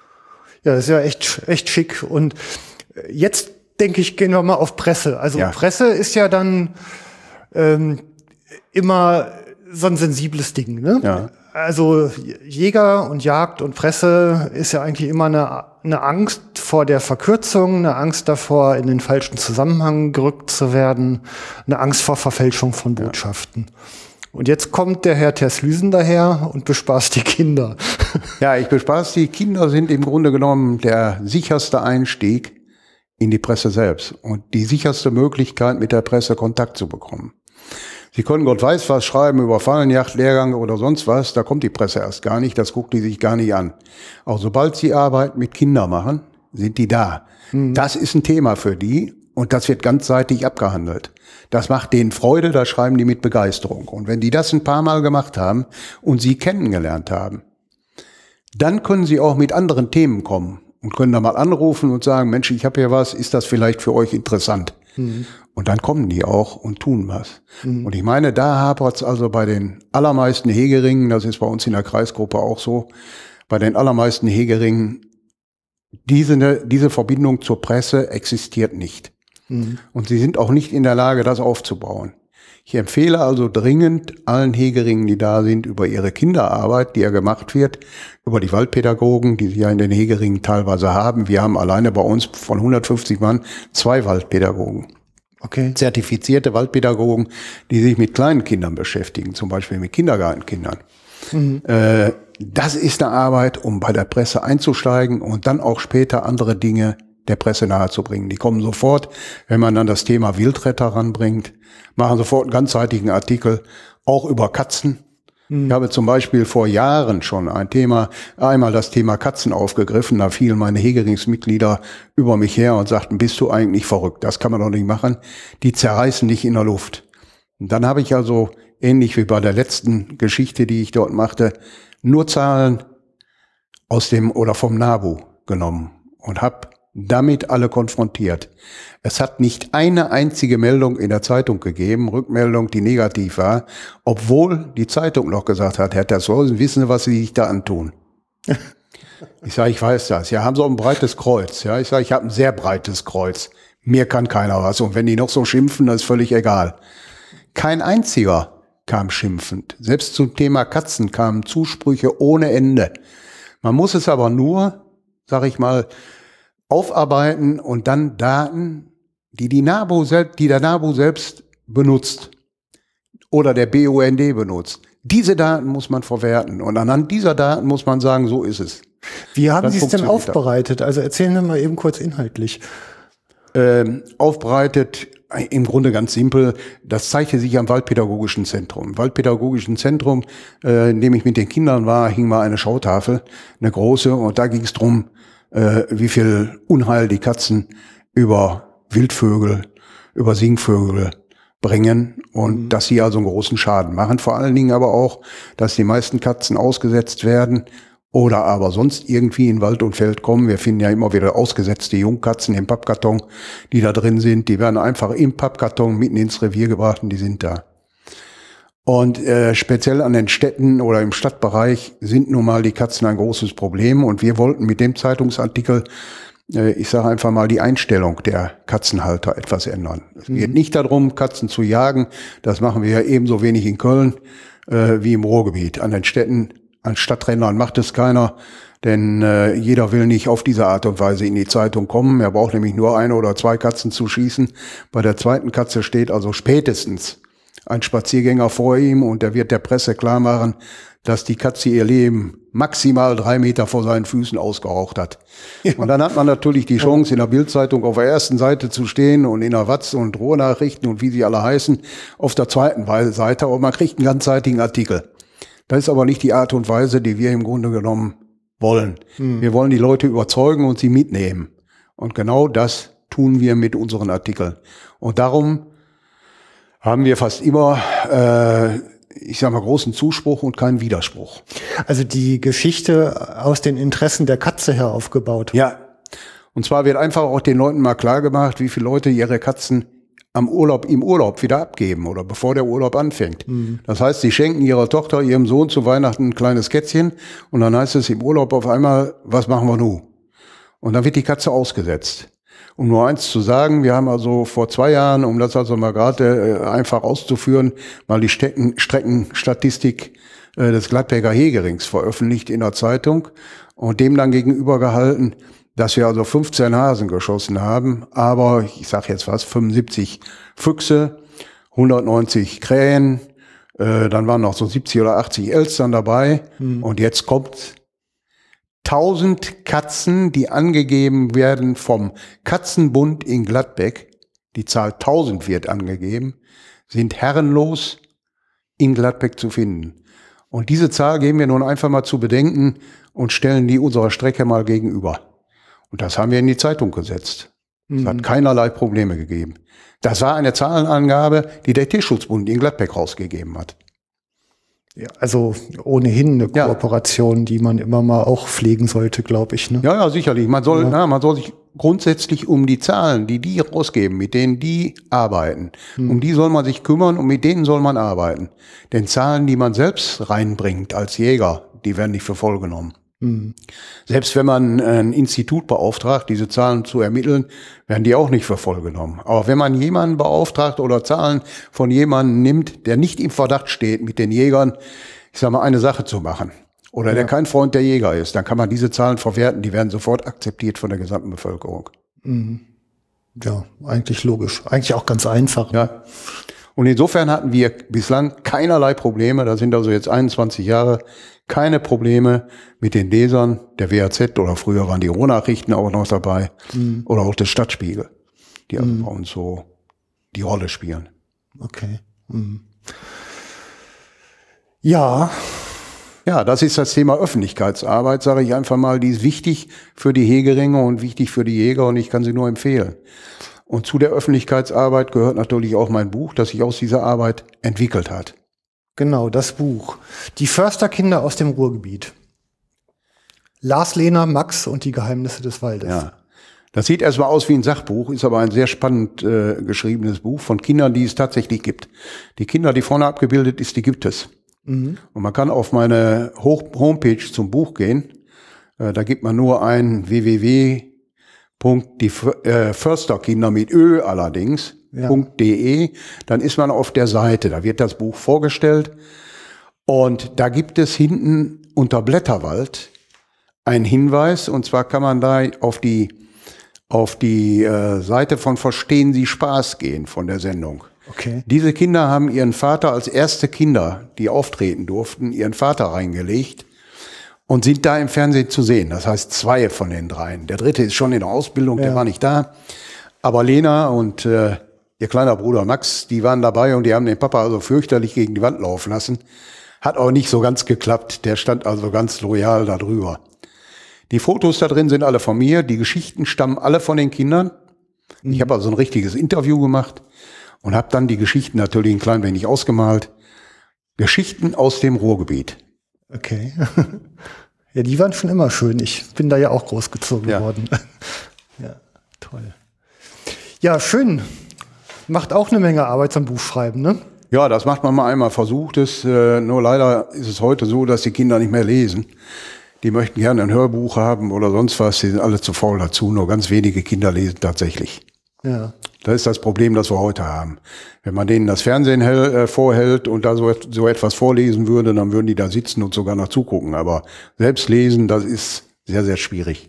Ja, das ist ja echt, echt schick. Und jetzt denke ich, gehen wir mal auf Presse. Also ja. Presse ist ja dann ähm, immer so ein sensibles Ding, ne? Ja. Also Jäger und Jagd und Presse ist ja eigentlich immer eine, eine Angst vor der Verkürzung, eine Angst davor, in den falschen Zusammenhang gerückt zu werden, eine Angst vor Verfälschung von Botschaften. Ja. Und jetzt kommt der Herr Terslüsen daher und bespaßt die Kinder. Ja, ich bespaß die Kinder sind im Grunde genommen der sicherste Einstieg in die Presse selbst und die sicherste Möglichkeit, mit der Presse Kontakt zu bekommen. Sie können Gott weiß was schreiben über Fallenjagd, Lehrgänge oder sonst was, da kommt die Presse erst gar nicht, das guckt die sich gar nicht an. Auch sobald sie Arbeit mit Kindern machen, sind die da. Mhm. Das ist ein Thema für die und das wird ganzseitig abgehandelt. Das macht denen Freude, da schreiben die mit Begeisterung. Und wenn die das ein paar Mal gemacht haben und sie kennengelernt haben, dann können sie auch mit anderen Themen kommen und können da mal anrufen und sagen, Mensch, ich habe hier was, ist das vielleicht für euch interessant? Mhm. Und dann kommen die auch und tun was. Mhm. Und ich meine, da hapert's also bei den allermeisten Hegeringen, das ist bei uns in der Kreisgruppe auch so, bei den allermeisten Hegeringen, diese, diese Verbindung zur Presse existiert nicht. Mhm. Und sie sind auch nicht in der Lage, das aufzubauen. Ich empfehle also dringend allen Hegeringen, die da sind, über ihre Kinderarbeit, die ja gemacht wird, über die Waldpädagogen, die sie ja in den Hegeringen teilweise haben. Wir haben alleine bei uns von hundertfünfzig Mann zwei Waldpädagogen. Okay. Zertifizierte Waldpädagogen, die sich mit kleinen Kindern beschäftigen, zum Beispiel mit Kindergartenkindern. Mhm. Äh, das ist eine Arbeit, um bei der Presse einzusteigen und dann auch später andere Dinge der Presse nahezubringen. Die kommen sofort, wenn man dann das Thema Wildretter ranbringt, machen sofort einen ganzseitigen Artikel, auch über Katzen. Mhm. Ich habe zum Beispiel vor Jahren schon ein Thema, einmal das Thema Katzen aufgegriffen. Da fielen meine Hegeringsmitglieder über mich her und sagten, bist du eigentlich verrückt? Das kann man doch nicht machen. Die zerreißen dich in der Luft. Und dann habe ich also, ähnlich wie bei der letzten Geschichte, die ich dort machte, nur Zahlen aus dem oder vom NABU genommen und habe damit alle konfrontiert. Es hat nicht eine einzige Meldung in der Zeitung gegeben, Rückmeldung, die negativ war, obwohl die Zeitung noch gesagt hat, Herr Tershausen, wissen Sie, was Sie sich da antun? Ich sage, ich weiß das. Ja, haben Sie auch ein breites Kreuz? Ja, ich sage, ich habe ein sehr breites Kreuz. Mir kann keiner was. Und wenn die noch so schimpfen, das ist völlig egal. Kein einziger kam schimpfend. Selbst zum Thema Katzen kamen Zusprüche ohne Ende. Man muss es aber nur, sag ich mal, aufarbeiten und dann Daten, die die NABU selbst, die der NABU selbst benutzt oder der B U N D benutzt. Diese Daten muss man verwerten und anhand dieser Daten muss man sagen, so ist es. Wie haben Dann Sie es denn funktioniert aufbereitet? Also erzählen Sie mal eben kurz inhaltlich. Ähm, aufbereitet, im Grunde ganz simpel, das zeigte sich am Waldpädagogischen Zentrum. Im Waldpädagogischen Zentrum, äh, in dem ich mit den Kindern war, hing mal eine Schautafel, eine große, und da ging es drum, äh, wie viel Unheil die Katzen über Wildvögel, über Singvögel bringen und mhm. dass sie also einen großen Schaden machen. Vor allen Dingen aber auch, dass die meisten Katzen ausgesetzt werden oder aber sonst irgendwie in Wald und Feld kommen. Wir finden ja immer wieder ausgesetzte Jungkatzen im Pappkarton, die da drin sind. Die werden einfach im Pappkarton mitten ins Revier gebracht und die sind da. Und äh, speziell an den Städten oder im Stadtbereich sind nun mal die Katzen ein großes Problem. Und wir wollten mit dem Zeitungsartikel, äh, ich sage einfach mal, die Einstellung der Katzenhalter etwas ändern. Es mhm. geht nicht darum, Katzen zu jagen. Das machen wir ja ebenso wenig in Köln äh, wie im Ruhrgebiet. An den Städten, an Stadträndern macht es keiner, denn äh, jeder will nicht auf diese Art und Weise in die Zeitung kommen. Er braucht nämlich nur eine oder zwei Katzen zu schießen. Bei der zweiten Katze steht also spätestens ein Spaziergänger vor ihm und der wird der Presse klar machen, dass die Katze ihr Leben maximal drei Meter vor seinen Füßen ausgeraucht hat. Ja. Und dann hat man natürlich die Chance, in der Bildzeitung auf der ersten Seite zu stehen und in der Watz und Ruhrnachrichten und wie sie alle heißen, auf der zweiten Seite, aber man kriegt einen ganzseitigen Artikel. Das ist aber nicht die Art und Weise, die wir im Grunde genommen wollen. Hm. Wir wollen die Leute überzeugen und sie mitnehmen. Und genau das tun wir mit unseren Artikeln. Und darum haben wir fast immer, äh, ich sag mal, großen Zuspruch und keinen Widerspruch. Also die Geschichte aus den Interessen der Katze her aufgebaut. Ja. Und zwar wird einfach auch den Leuten mal klar gemacht, wie viele Leute ihre Katzen am Urlaub, im Urlaub wieder abgeben oder bevor der Urlaub anfängt. Mhm. Das heißt, sie schenken ihrer Tochter, ihrem Sohn zu Weihnachten ein kleines Kätzchen und dann heißt es im Urlaub auf einmal, was machen wir nun? Und dann wird die Katze ausgesetzt. Um nur eins zu sagen, wir haben also vor zwei Jahren, um das also mal gerade äh, einfach auszuführen, mal die Stecken, Streckenstatistik äh, des Gladbecker Hegerings veröffentlicht in der Zeitung und dem dann gegenübergehalten, dass wir also fünfzehn Hasen geschossen haben, aber ich sage jetzt was, fünfundsiebzig Füchse, hundertneunzig Krähen, äh, dann waren noch so siebzig oder achtzig Elstern dabei hm. und jetzt kommt tausend Katzen, die angegeben werden vom Katzenbund in Gladbeck, die Zahl tausend wird angegeben, sind herrenlos in Gladbeck zu finden. Und diese Zahl geben wir nun einfach mal zu bedenken und stellen die unserer Strecke mal gegenüber. Und das haben wir in die Zeitung gesetzt. Es mhm. hat keinerlei Probleme gegeben. Das war eine Zahlenangabe, die der Tierschutzbund in Gladbeck rausgegeben hat. Ja, also ohnehin eine ja. Kooperation, die man immer mal auch pflegen sollte, glaube ich. Ne? Ja, ja, sicherlich. Man soll, ja. na, man soll sich grundsätzlich um die Zahlen, die die rausgeben, mit denen die arbeiten, hm. um die soll man sich kümmern und mit denen soll man arbeiten. Denn Zahlen, die man selbst reinbringt als Jäger, die werden nicht für voll genommen. Hm. Selbst wenn man ein Institut beauftragt, diese Zahlen zu ermitteln, werden die auch nicht für voll genommen. Aber wenn man jemanden beauftragt oder Zahlen von jemandem nimmt, der nicht im Verdacht steht, mit den Jägern, ich sag mal, eine Sache zu machen, oder ja. der kein Freund der Jäger ist, dann kann man diese Zahlen verwerten, die werden sofort akzeptiert von der gesamten Bevölkerung. Mhm. Ja, eigentlich logisch. Eigentlich auch ganz einfach. Ja. Und insofern hatten wir bislang keinerlei Probleme, da sind also jetzt einundzwanzig Jahre, keine Probleme mit den Lesern der W A Z oder früher waren die Ruhrnachrichten auch noch dabei mhm. oder auch der Stadtspiegel, die also mhm. bei uns so die Rolle spielen. Okay. Mhm. Ja. Ja, das ist das Thema Öffentlichkeitsarbeit, sage ich einfach mal. Die ist wichtig für die Hegeringe und wichtig für die Jäger und ich kann sie nur empfehlen. Und zu der Öffentlichkeitsarbeit gehört natürlich auch mein Buch, das sich aus dieser Arbeit entwickelt hat. Genau, das Buch. Die Försterkinder aus dem Ruhrgebiet. Lars Lehner, Max und die Geheimnisse des Waldes. Ja. Das sieht erstmal aus wie ein Sachbuch, ist aber ein sehr spannend äh, geschriebenes Buch von Kindern, die es tatsächlich gibt. Die Kinder, die vorne abgebildet ist, die gibt es. Mhm. Und man kann auf meine Hoch- Homepage zum Buch gehen. Äh, da gibt man nur ein w w w Punkt die äh, Försterkinder mit Ö allerdings, ja. .de. Dann ist man auf der Seite, da wird das Buch vorgestellt. Und da gibt es hinten unter Blätterwald einen Hinweis, und zwar kann man da auf die auf die äh, Seite von Verstehen Sie Spaß gehen von der Sendung. Okay. Diese Kinder haben ihren Vater als erste Kinder, die auftreten durften, ihren Vater reingelegt und sind da im Fernsehen zu sehen. Das heißt, zwei von den dreien. Der dritte ist schon in der Ausbildung, ja. Der war nicht da. Aber Lena und äh, ihr kleiner Bruder Max, die waren dabei und die haben den Papa also fürchterlich gegen die Wand laufen lassen. Hat auch nicht so ganz geklappt. Der stand also ganz loyal da drüber. Die Fotos da drin sind alle von mir. Die Geschichten stammen alle von den Kindern. Mhm. Ich habe also ein richtiges Interview gemacht und habe dann die Geschichten natürlich ein klein wenig ausgemalt. Geschichten aus dem Ruhrgebiet. Okay. Ja, die waren schon immer schön. Ich bin da ja auch großgezogen ja. worden. Ja, toll. Ja, schön. Macht auch eine Menge Arbeit zum Buchschreiben, ne? Ja, das macht man mal einmal, versucht es. Äh, nur leider ist es heute so, dass die Kinder nicht mehr lesen. Die möchten gerne ein Hörbuch haben oder sonst was. Die sind alle zu faul dazu. Nur ganz wenige Kinder lesen tatsächlich. Ja. Das ist das Problem, das wir heute haben. Wenn man denen das Fernsehen hell, äh, vorhält und da so, so etwas vorlesen würde, dann würden die da sitzen und sogar noch zugucken. Aber selbst lesen, das ist sehr, sehr schwierig.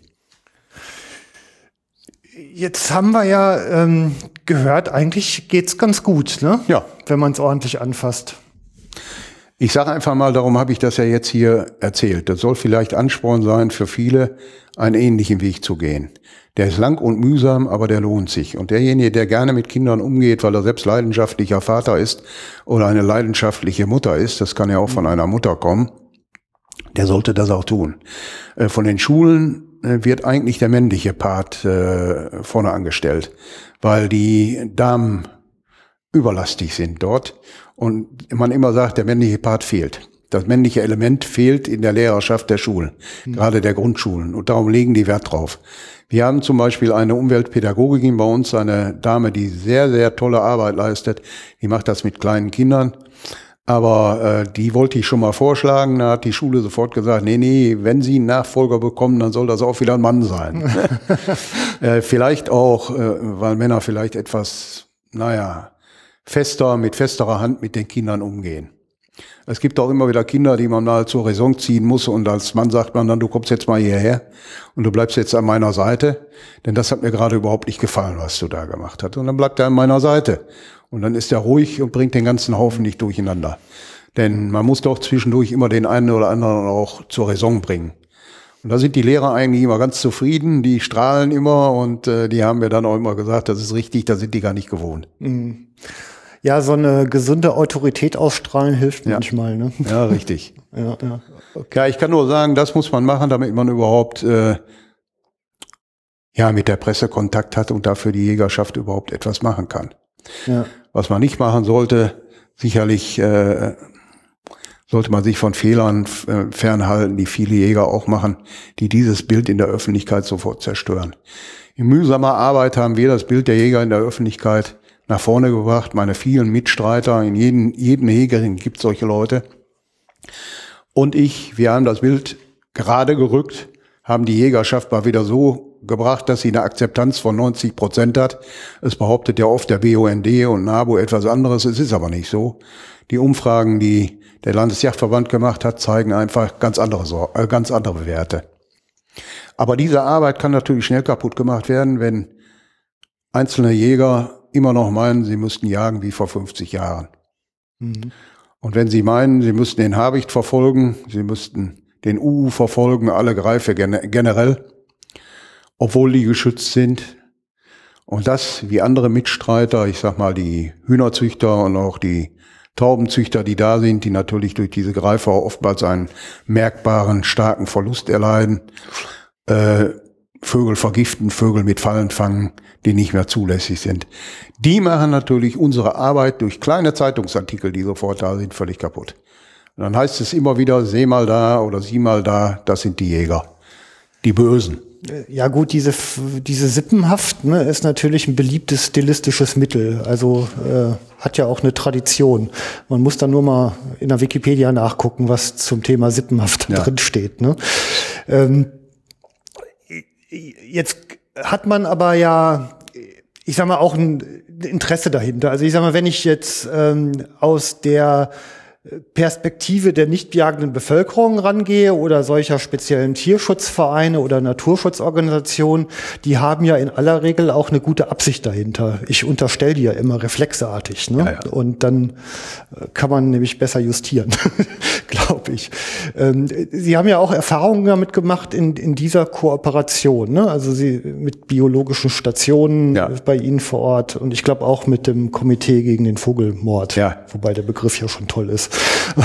Jetzt haben wir ja ähm, gehört, eigentlich geht's ganz gut, ne? Ja. Wenn man es ordentlich anfasst. Ich sage einfach mal, darum habe ich das ja jetzt hier erzählt. Das soll vielleicht Ansporn sein für viele, einen ähnlichen Weg zu gehen. Der ist lang und mühsam, aber der lohnt sich. Und derjenige, der gerne mit Kindern umgeht, weil er selbst leidenschaftlicher Vater ist oder eine leidenschaftliche Mutter ist, das kann ja auch von einer Mutter kommen, der sollte das auch tun. Von den Schulen wird eigentlich der männliche Part vorne angestellt, weil die Damen überlastig sind dort und man immer sagt, der männliche Part fehlt. Das männliche Element fehlt in der Lehrerschaft der Schulen, mhm. gerade der Grundschulen, und darum legen die Wert drauf. Wir haben zum Beispiel eine Umweltpädagogin bei uns, eine Dame, die sehr, sehr tolle Arbeit leistet, die macht das mit kleinen Kindern, aber äh, die wollte ich schon mal vorschlagen, da hat die Schule sofort gesagt, nee, nee, wenn Sie einen Nachfolger bekommen, dann soll das auch wieder ein Mann sein. äh, vielleicht auch, äh, weil Männer vielleicht etwas, naja, fester, mit festerer Hand mit den Kindern umgehen. Es gibt auch immer wieder Kinder, die man mal zur Raison ziehen muss und als Mann sagt man dann, du kommst jetzt mal hierher und du bleibst jetzt an meiner Seite, denn das hat mir gerade überhaupt nicht gefallen, was du da gemacht hast. Und dann bleibt er an meiner Seite und dann ist er ruhig und bringt den ganzen Haufen nicht durcheinander. Denn man muss doch zwischendurch immer den einen oder anderen auch zur Raison bringen. Und da sind die Lehrer eigentlich immer ganz zufrieden, die strahlen immer und äh, die haben mir dann auch immer gesagt, das ist richtig, da sind die gar nicht gewohnt. Mhm. Ja, so eine gesunde Autorität ausstrahlen hilft ja. manchmal, ne? Ja, richtig. ja, ja. Okay. Ja, ich kann nur sagen, das muss man machen, damit man überhaupt äh, ja mit der Presse Kontakt hat und dafür die Jägerschaft überhaupt etwas machen kann. Ja. Was man nicht machen sollte, sicherlich äh, sollte man sich von Fehlern äh, fernhalten, die viele Jäger auch machen, die dieses Bild in der Öffentlichkeit sofort zerstören. In mühsamer Arbeit haben wir das Bild der Jäger in der Öffentlichkeit nach vorne gebracht. Meine vielen Mitstreiter, in jedem, jedem Jägerin gibt es solche Leute. Und ich, wir haben das Bild gerade gerückt, haben die Jägerschaft mal wieder so gebracht, dass sie eine Akzeptanz von neunzig Prozent hat. Es behauptet ja oft der B U N D und NABU etwas anderes, es ist aber nicht so. Die Umfragen, die der Landesjagdverband gemacht hat, zeigen einfach ganz andere, äh, ganz andere Werte. Aber diese Arbeit kann natürlich schnell kaputt gemacht werden, wenn einzelne Jäger immer noch meinen, sie müssten jagen wie vor fünfzig Jahren. Mhm. Und wenn sie meinen, sie müssten den Habicht verfolgen, sie müssten den Uhu verfolgen, alle Greife gen- generell, obwohl die geschützt sind. Und das, wie andere Mitstreiter, ich sag mal die Hühnerzüchter und auch die Taubenzüchter, die da sind, die natürlich durch diese Greifer oftmals einen merkbaren, starken Verlust erleiden. Äh, Vögel vergiften, Vögel mit Fallen fangen, die nicht mehr zulässig sind. Die machen natürlich unsere Arbeit durch kleine Zeitungsartikel, die sofort da sind, völlig kaputt. Und dann heißt es immer wieder, seh mal da oder sieh mal da, das sind die Jäger, die Bösen. Ja gut, diese, diese Sippenhaft, ne, ist natürlich ein beliebtes stilistisches Mittel. Also äh, hat ja auch eine Tradition. Man muss dann nur mal in der Wikipedia nachgucken, was zum Thema Sippenhaft ja. drin steht. Ne? Ähm, jetzt hat man aber ja, ich sag mal, auch ein Interesse dahinter. Also ich sag mal, wenn ich jetzt ähm, aus der Perspektive der nicht jagenden Bevölkerung rangehe oder solcher speziellen Tierschutzvereine oder Naturschutzorganisationen, die haben ja in aller Regel auch eine gute Absicht dahinter. Ich unterstelle die ja immer reflexartig, ne? Ja, ja. Und dann kann man nämlich besser justieren, glaube ich. Ähm, Sie haben ja auch Erfahrungen damit gemacht in, in dieser Kooperation, ne? Also Sie mit biologischen Stationen ja. bei Ihnen vor Ort und ich glaube auch mit dem Komitee gegen den Vogelmord, ja. wobei der Begriff ja schon toll ist.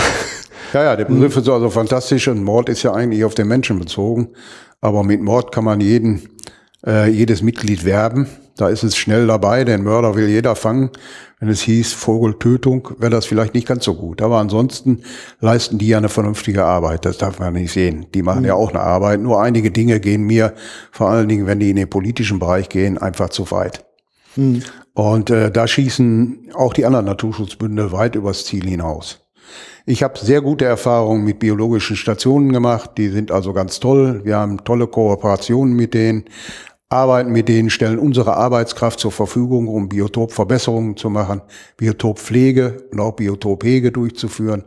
Ja, ja, der Begriff ist also fantastisch und Mord ist ja eigentlich auf den Menschen bezogen. Aber mit Mord kann man jeden, äh, jedes Mitglied werben. Da ist es schnell dabei, den Mörder will jeder fangen. Wenn es hieß Vogeltötung, wäre das vielleicht nicht ganz so gut. Aber ansonsten leisten die ja eine vernünftige Arbeit. Das darf man nicht sehen. Die machen mhm. ja auch eine Arbeit. Nur einige Dinge gehen mir, vor allen Dingen, wenn die in den politischen Bereich gehen, einfach zu weit. Mhm. Und äh, da schießen auch die anderen Naturschutzbünde weit übers Ziel hinaus. Ich habe sehr gute Erfahrungen mit biologischen Stationen gemacht, die sind also ganz toll. Wir haben tolle Kooperationen mit denen, arbeiten mit denen, stellen unsere Arbeitskraft zur Verfügung, um Biotopverbesserungen zu machen, Biotoppflege und auch Biotophege durchzuführen.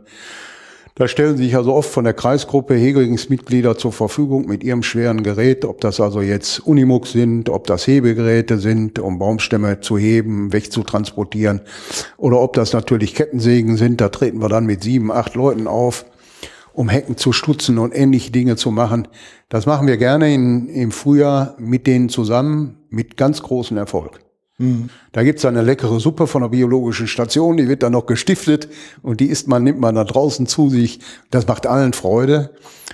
Da stellen sich also oft von der Kreisgruppe Hegeringsmitglieder zur Verfügung mit ihrem schweren Gerät, ob das also jetzt Unimog sind, ob das Hebegeräte sind, um Baumstämme zu heben, wegzutransportieren, oder ob das natürlich Kettensägen sind. Da treten wir dann mit sieben, acht Leuten auf, um Hecken zu stutzen und ähnliche Dinge zu machen. Das machen wir gerne in, im Frühjahr mit denen zusammen, mit ganz großem Erfolg. Mhm. Da gibt's eine leckere Suppe von der biologischen Station, die wird dann noch gestiftet und die isst man, nimmt man da draußen zu sich. Das macht allen Freude.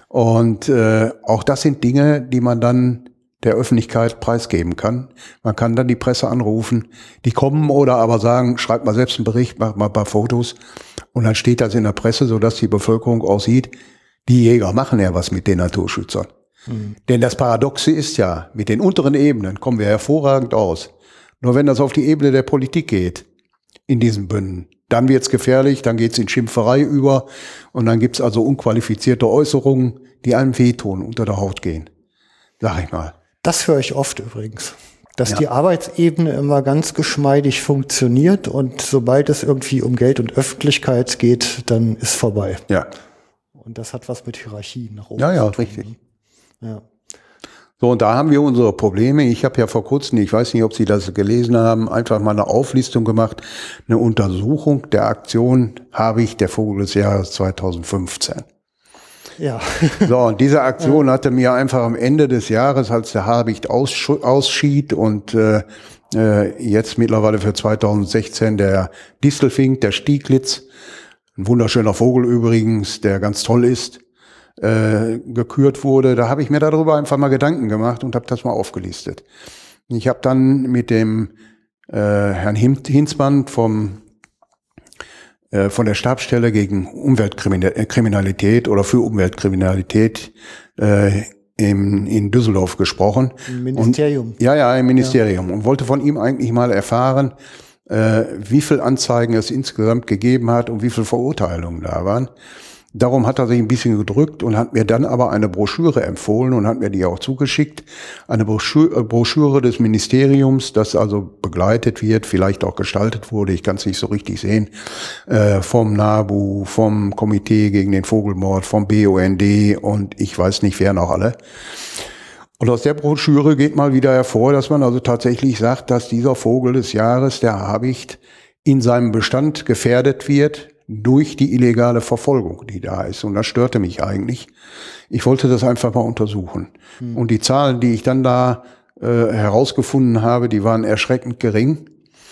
Und äh, auch das sind Dinge, die man dann der Öffentlichkeit preisgeben kann. Man kann dann die Presse anrufen, die kommen oder aber sagen, schreibt mal selbst einen Bericht, macht mal ein paar Fotos. Und dann steht das in der Presse, sodass die Bevölkerung auch sieht, die Jäger machen ja was mit den Naturschützern. Mhm. Denn das Paradoxe ist ja, mit den unteren Ebenen kommen wir hervorragend aus. Nur wenn das auf die Ebene der Politik geht, in diesen Bünden, dann wird's gefährlich, dann geht's in Schimpferei über und dann gibt's also unqualifizierte Äußerungen, die einem wehtun, unter der Haut gehen, sag ich mal. Das höre ich oft übrigens, dass ja. die Arbeitsebene immer ganz geschmeidig funktioniert und sobald es irgendwie um Geld und Öffentlichkeit geht, dann ist vorbei. Ja. Und das hat was mit Hierarchien nach oben ja, ja, zu tun. richtig. Ja. So, und da haben wir unsere Probleme. Ich habe ja vor kurzem, ich weiß nicht, ob Sie das gelesen haben, einfach mal eine Auflistung gemacht, eine Untersuchung der Aktion Habicht der Vogel des Jahres zweitausendfünfzehn. Ja. So, und diese Aktion hatte mir einfach am Ende des Jahres, als der Habicht aussch- ausschied und äh, äh, jetzt mittlerweile für zweitausendsechzehn der Distelfink, der Stieglitz, ein wunderschöner Vogel übrigens, der ganz toll ist, Äh, gekürt wurde, da habe ich mir darüber einfach mal Gedanken gemacht und habe das mal aufgelistet. Ich habe dann mit dem äh, Herrn Hinzmann vom äh, von der Stabsstelle gegen Umweltkriminalität oder für Umweltkriminalität äh, im, in Düsseldorf gesprochen. Im Ministerium. Und, ja, ja, im Ministerium. Ja. Und wollte von ihm eigentlich mal erfahren, äh, wie viel Anzeigen es insgesamt gegeben hat und wie viel Verurteilungen da waren. Darum hat er sich ein bisschen gedrückt und hat mir dann aber eine Broschüre empfohlen und hat mir die auch zugeschickt. Eine Broschüre, Broschüre des Ministeriums, das also begleitet wird, vielleicht auch gestaltet wurde, ich kann es nicht so richtig sehen, äh, vom NABU, vom Komitee gegen den Vogelmord, vom B U N D und ich weiß nicht, wer noch alle. Und aus der Broschüre geht mal wieder hervor, dass man also tatsächlich sagt, dass dieser Vogel des Jahres, der Habicht, in seinem Bestand gefährdet wird durch die illegale Verfolgung, die da ist. Und das störte mich eigentlich. Ich wollte das einfach mal untersuchen. Hm. Und die Zahlen, die ich dann da äh, herausgefunden habe, die waren erschreckend gering.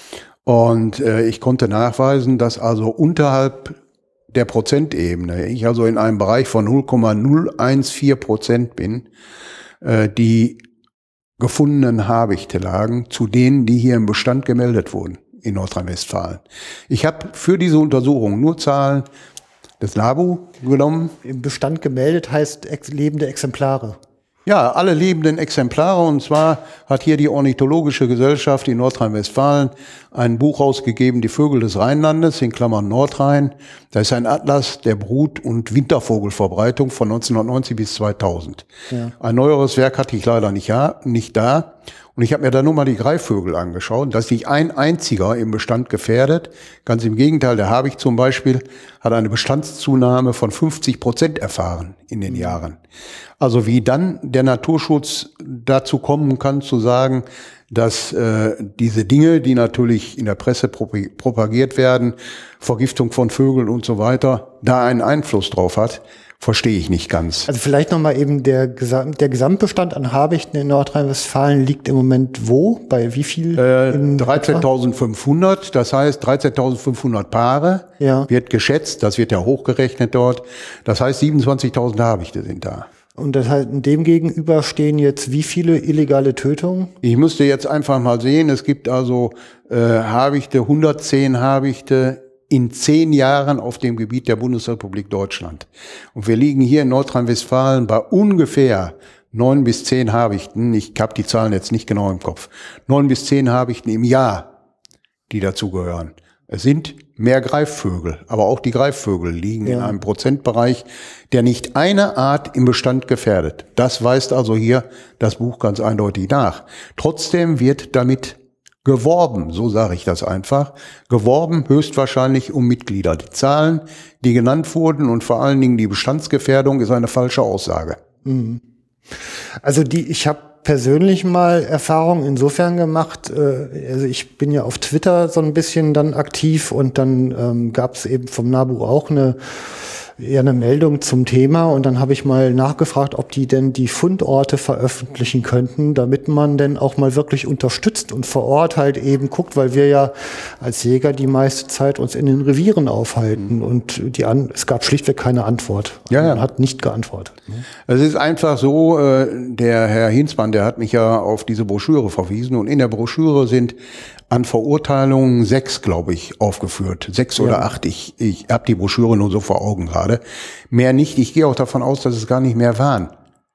Und äh, ich konnte nachweisen, dass also unterhalb der Prozentebene, ich also in einem Bereich von null Komma null eins vier Prozent bin, äh, die gefundenen Habichte lagen zu denen, die hier im Bestand gemeldet wurden in Nordrhein-Westfalen. Ich habe für diese Untersuchung nur Zahlen des NABU genommen. Im Bestand gemeldet heißt ex lebende Exemplare. Ja, alle lebenden Exemplare. Und zwar hat hier die Ornithologische Gesellschaft in Nordrhein-Westfalen ein Buch rausgegeben, Die Vögel des Rheinlandes, in Klammern Nordrhein. Da ist ein Atlas der Brut- und Wintervogelverbreitung von neunzehnhundertneunzig bis zweitausend. Ja. Ein neueres Werk hatte ich leider nicht, ja, nicht da. Und ich habe mir da nur mal die Greifvögel angeschaut. Da ist nicht ein einziger im Bestand gefährdet. Ganz im Gegenteil, der Habicht zum Beispiel hat eine Bestandszunahme von fünfzig Prozent erfahren in den Jahren. Also wie dann der Naturschutz dazu kommen kann, zu sagen, dass äh, diese Dinge, die natürlich in der Presse prop- propagiert werden, Vergiftung von Vögeln und so weiter, da einen Einfluss drauf hat, verstehe ich nicht ganz. Also vielleicht nochmal eben der, Gesam- der Gesamtbestand an Habichten in Nordrhein-Westfalen liegt im Moment wo? Bei wie viel? Äh, dreizehntausendfünfhundert, das heißt dreizehntausendfünfhundert Paare ja. wird geschätzt, das wird ja hochgerechnet dort. Das heißt siebenundzwanzigtausend Habichte sind da. Und das heißt, dem gegenüber stehen jetzt wie viele illegale Tötungen? Ich müsste jetzt einfach mal sehen, es gibt also äh, Habichte, hundertzehn Habichte in zehn Jahren auf dem Gebiet der Bundesrepublik Deutschland. Und wir liegen hier in Nordrhein-Westfalen bei ungefähr neun bis zehn Habichten. Ich habe die Zahlen jetzt nicht genau im Kopf. Neun bis zehn Habichten im Jahr, die dazugehören. Es sind mehr Greifvögel, aber auch die Greifvögel liegen ja. in einem Prozentbereich, der nicht eine Art im Bestand gefährdet. Das weist also hier das Buch ganz eindeutig nach. Trotzdem wird damit geworben, so sage ich das einfach, geworben höchstwahrscheinlich um Mitglieder. Die Zahlen, die genannt wurden und vor allen Dingen die Bestandsgefährdung ist eine falsche Aussage. Also die, ich habe persönlich mal Erfahrung insofern gemacht, äh, also ich bin ja auf Twitter so ein bisschen dann aktiv und dann ähm, gab es eben vom NABU auch eine ja eine Meldung zum Thema und dann habe ich mal nachgefragt, ob die denn die Fundorte veröffentlichen könnten, damit man denn auch mal wirklich unterstützt und vor Ort halt eben guckt, weil wir ja als Jäger die meiste Zeit uns in den Revieren aufhalten und die an, es gab schlichtweg keine Antwort. Ja, ja. Man hat nicht geantwortet. Es ist einfach so, äh, der Herr Hinzmann, der hat mich ja auf diese Broschüre verwiesen und in der Broschüre sind an Verurteilungen sechs, glaube ich, aufgeführt. Sechs ja. oder acht. Ich, ich habe die Broschüre nur so vor Augen gerade. Mehr nicht. Ich gehe auch davon aus, dass es gar nicht mehr waren.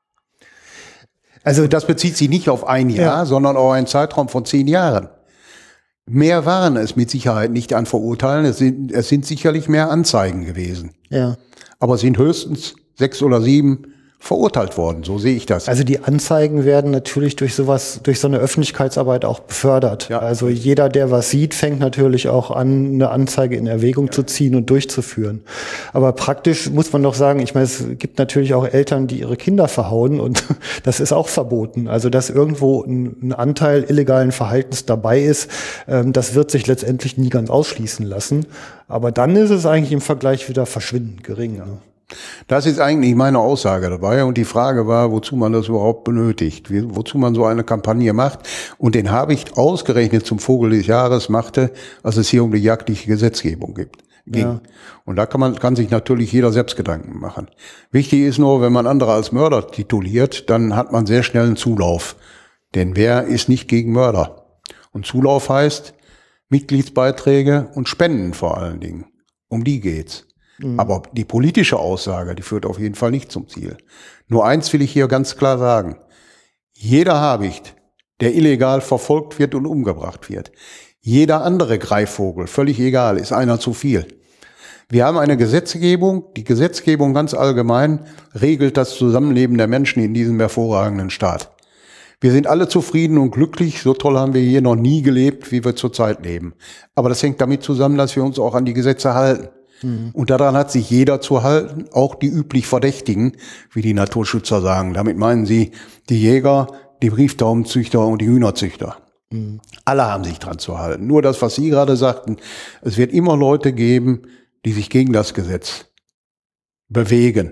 Also das bezieht sich nicht auf ein Jahr, ja. sondern auf einen Zeitraum von zehn Jahren. Mehr waren es mit Sicherheit nicht an Verurteilen. Es sind, es sind sicherlich mehr Anzeigen gewesen. Ja. Aber es sind höchstens sechs oder sieben verurteilt worden, so sehe ich das. Also die Anzeigen werden natürlich durch sowas, durch so eine Öffentlichkeitsarbeit auch befördert. Ja. Also jeder, der was sieht, fängt natürlich auch an, eine Anzeige in Erwägung ja. zu ziehen und durchzuführen. Aber praktisch muss man doch sagen, ich meine, es gibt natürlich auch Eltern, die ihre Kinder verhauen und das ist auch verboten. Also dass irgendwo ein, ein Anteil illegalen Verhaltens dabei ist, ähm, das wird sich letztendlich nie ganz ausschließen lassen. Aber dann ist es eigentlich im Vergleich wieder verschwindend gering. Ja. Das ist eigentlich meine Aussage dabei und die Frage war, wozu man das überhaupt benötigt, wozu man so eine Kampagne macht und den Habicht ausgerechnet zum Vogel des Jahres machte, als es hier um die jagdliche Gesetzgebung gibt. Ging. Ja. Und da kann man, kann sich natürlich jeder selbst Gedanken machen. Wichtig ist nur, wenn man andere als Mörder tituliert, dann hat man sehr schnell einen Zulauf. Denn wer ist nicht gegen Mörder? Und Zulauf heißt Mitgliedsbeiträge und Spenden vor allen Dingen. Um die geht's. Aber die politische Aussage, die führt auf jeden Fall nicht zum Ziel. Nur eins will ich hier ganz klar sagen. Jeder Habicht, der illegal verfolgt wird und umgebracht wird, jeder andere Greifvogel, völlig egal, ist einer zu viel. Wir haben eine Gesetzgebung, die Gesetzgebung ganz allgemein regelt das Zusammenleben der Menschen in diesem hervorragenden Staat. Wir sind alle zufrieden und glücklich, so toll haben wir hier noch nie gelebt, wie wir zurzeit leben. Aber das hängt damit zusammen, dass wir uns auch an die Gesetze halten. Und daran hat sich jeder zu halten, auch die üblich Verdächtigen, wie die Naturschützer sagen. Damit meinen sie die Jäger, die Brieftaubenzüchter und die Hühnerzüchter. Mhm. Alle haben sich dran zu halten. Nur das, was Sie gerade sagten, es wird immer Leute geben, die sich gegen das Gesetz bewegen.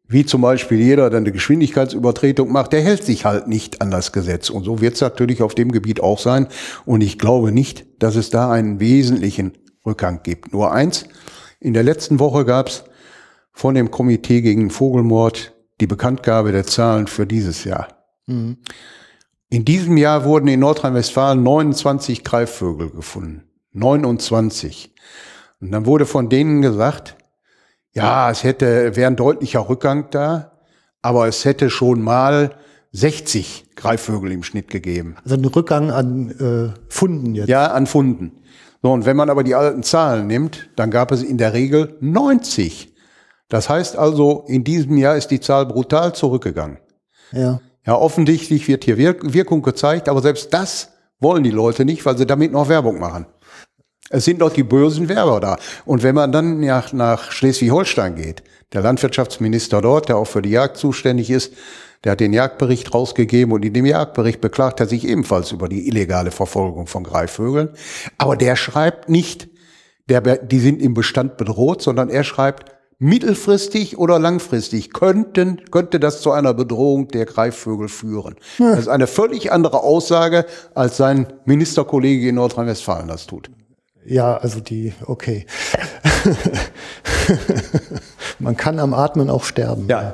wie zum Beispiel jeder, der eine Geschwindigkeitsübertretung macht, der hält sich halt nicht an das Gesetz. Und so wird es natürlich auf dem Gebiet auch sein. Und ich glaube nicht, dass es da einen wesentlichen Rückgang gibt. Nur eins, in der letzten Woche gab es von dem Komitee gegen Vogelmord die Bekanntgabe der Zahlen für dieses Jahr. Mhm. In diesem Jahr wurden in Nordrhein-Westfalen neunundzwanzig Greifvögel gefunden. neunundzwanzig. Und dann wurde von denen gesagt, ja, es hätte, wäre ein deutlicher Rückgang da, aber es hätte schon mal sechzig Greifvögel im Schnitt gegeben. Also ein Rückgang an äh, Funden jetzt. Ja, an Funden. So, und wenn man aber die alten Zahlen nimmt, dann gab es in der Regel neunzig. Das heißt also, in diesem Jahr ist die Zahl brutal zurückgegangen. Ja. Ja, offensichtlich wird hier Wirk- Wirkung gezeigt, aber selbst das wollen die Leute nicht, weil sie damit noch Werbung machen. Es sind doch die bösen Werber da. Und wenn man dann nach, nach Schleswig-Holstein geht, der Landwirtschaftsminister dort, der auch für die Jagd zuständig ist, der hat den Jagdbericht rausgegeben und in dem Jagdbericht beklagt er sich ebenfalls über die illegale Verfolgung von Greifvögeln. Aber der schreibt nicht, der, die sind im Bestand bedroht, sondern er schreibt, mittelfristig oder langfristig könnten, könnte das zu einer Bedrohung der Greifvögel führen. Hm. Das ist eine völlig andere Aussage, als sein Ministerkollege in Nordrhein-Westfalen das tut. Ja, also die, okay. Man kann am Atmen auch sterben. Ja.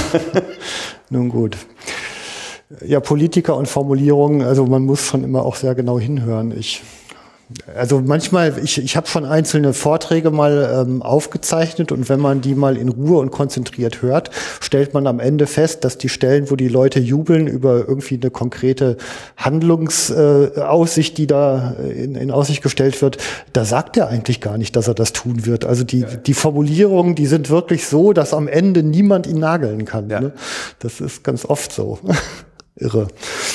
Nun gut. Ja, Politiker und Formulierungen, also man muss schon immer auch sehr genau hinhören. Ich Also manchmal, ich, ich habe schon einzelne Vorträge mal ähm, aufgezeichnet und wenn man die mal in Ruhe und konzentriert hört, stellt man am Ende fest, dass die Stellen, wo die Leute jubeln über irgendwie eine konkrete Handlungsaussicht, äh, die da in, in Aussicht gestellt wird, da sagt er eigentlich gar nicht, dass er das tun wird. Also die, ja. die Formulierungen, die sind wirklich so, dass am Ende niemand ihn nageln kann. Ja. Ne? Das ist ganz oft so. Irre.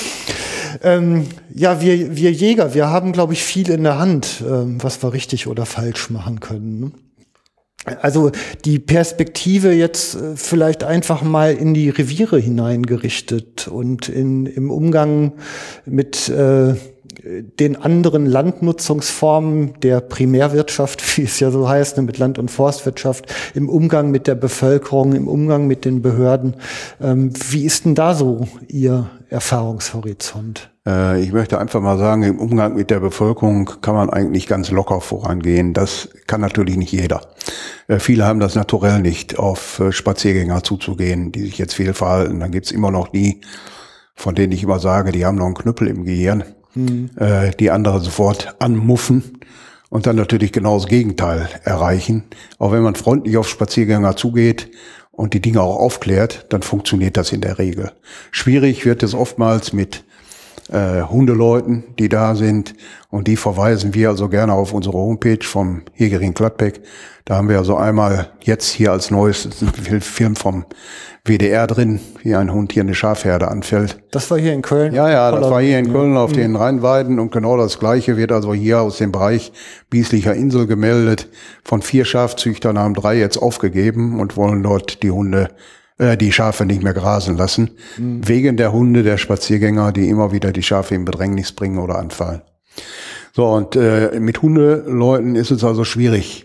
Ähm, ja, wir, wir Jäger, wir haben, glaube ich, viel in der Hand, ähm, was wir richtig oder falsch machen können. Ne? Also die Perspektive jetzt äh, vielleicht einfach mal in die Reviere hineingerichtet und in, im Umgang mit äh, den anderen Landnutzungsformen der Primärwirtschaft, wie es ja so heißt, ne, mit Land- und Forstwirtschaft, im Umgang mit der Bevölkerung, im Umgang mit den Behörden. Ähm, wie ist denn da so Ihr Erfahrungshorizont? Äh, ich möchte einfach mal sagen, im Umgang mit der Bevölkerung kann man eigentlich ganz locker vorangehen. Das kann natürlich nicht jeder. Äh, viele haben das naturell nicht, auf äh, Spaziergänger zuzugehen, die sich jetzt viel verhalten. Dann gibt's immer noch die, von denen ich immer sage, die haben noch einen Knüppel im Gehirn. Mhm. Äh, die andere sofort anmuffen und dann natürlich genau das Gegenteil erreichen. Auch wenn man freundlich auf Spaziergänger zugeht und die Dinge auch aufklärt, dann funktioniert das in der Regel. Schwierig wird es oftmals mit äh, Hundeleuten, die da sind, und die verweisen wir also gerne auf unsere Homepage vom Hegering Gladbeck. Da haben wir also einmal jetzt hier als neues Film vom W D R drin, wie ein Hund hier eine Schafherde anfällt. Das war hier in Köln? Ja, ja, das war hier in Köln auf den Rheinweiden, und genau das Gleiche wird also hier aus dem Bereich Bieslicher Insel gemeldet. Von vier Schafzüchtern haben drei jetzt aufgegeben und wollen dort die Hunde, äh, die Schafe nicht mehr grasen lassen, mhm. wegen der Hunde der Spaziergänger, die immer wieder die Schafe in Bedrängnis bringen oder anfallen. So, und äh, mit Hundeleuten ist es also schwierig,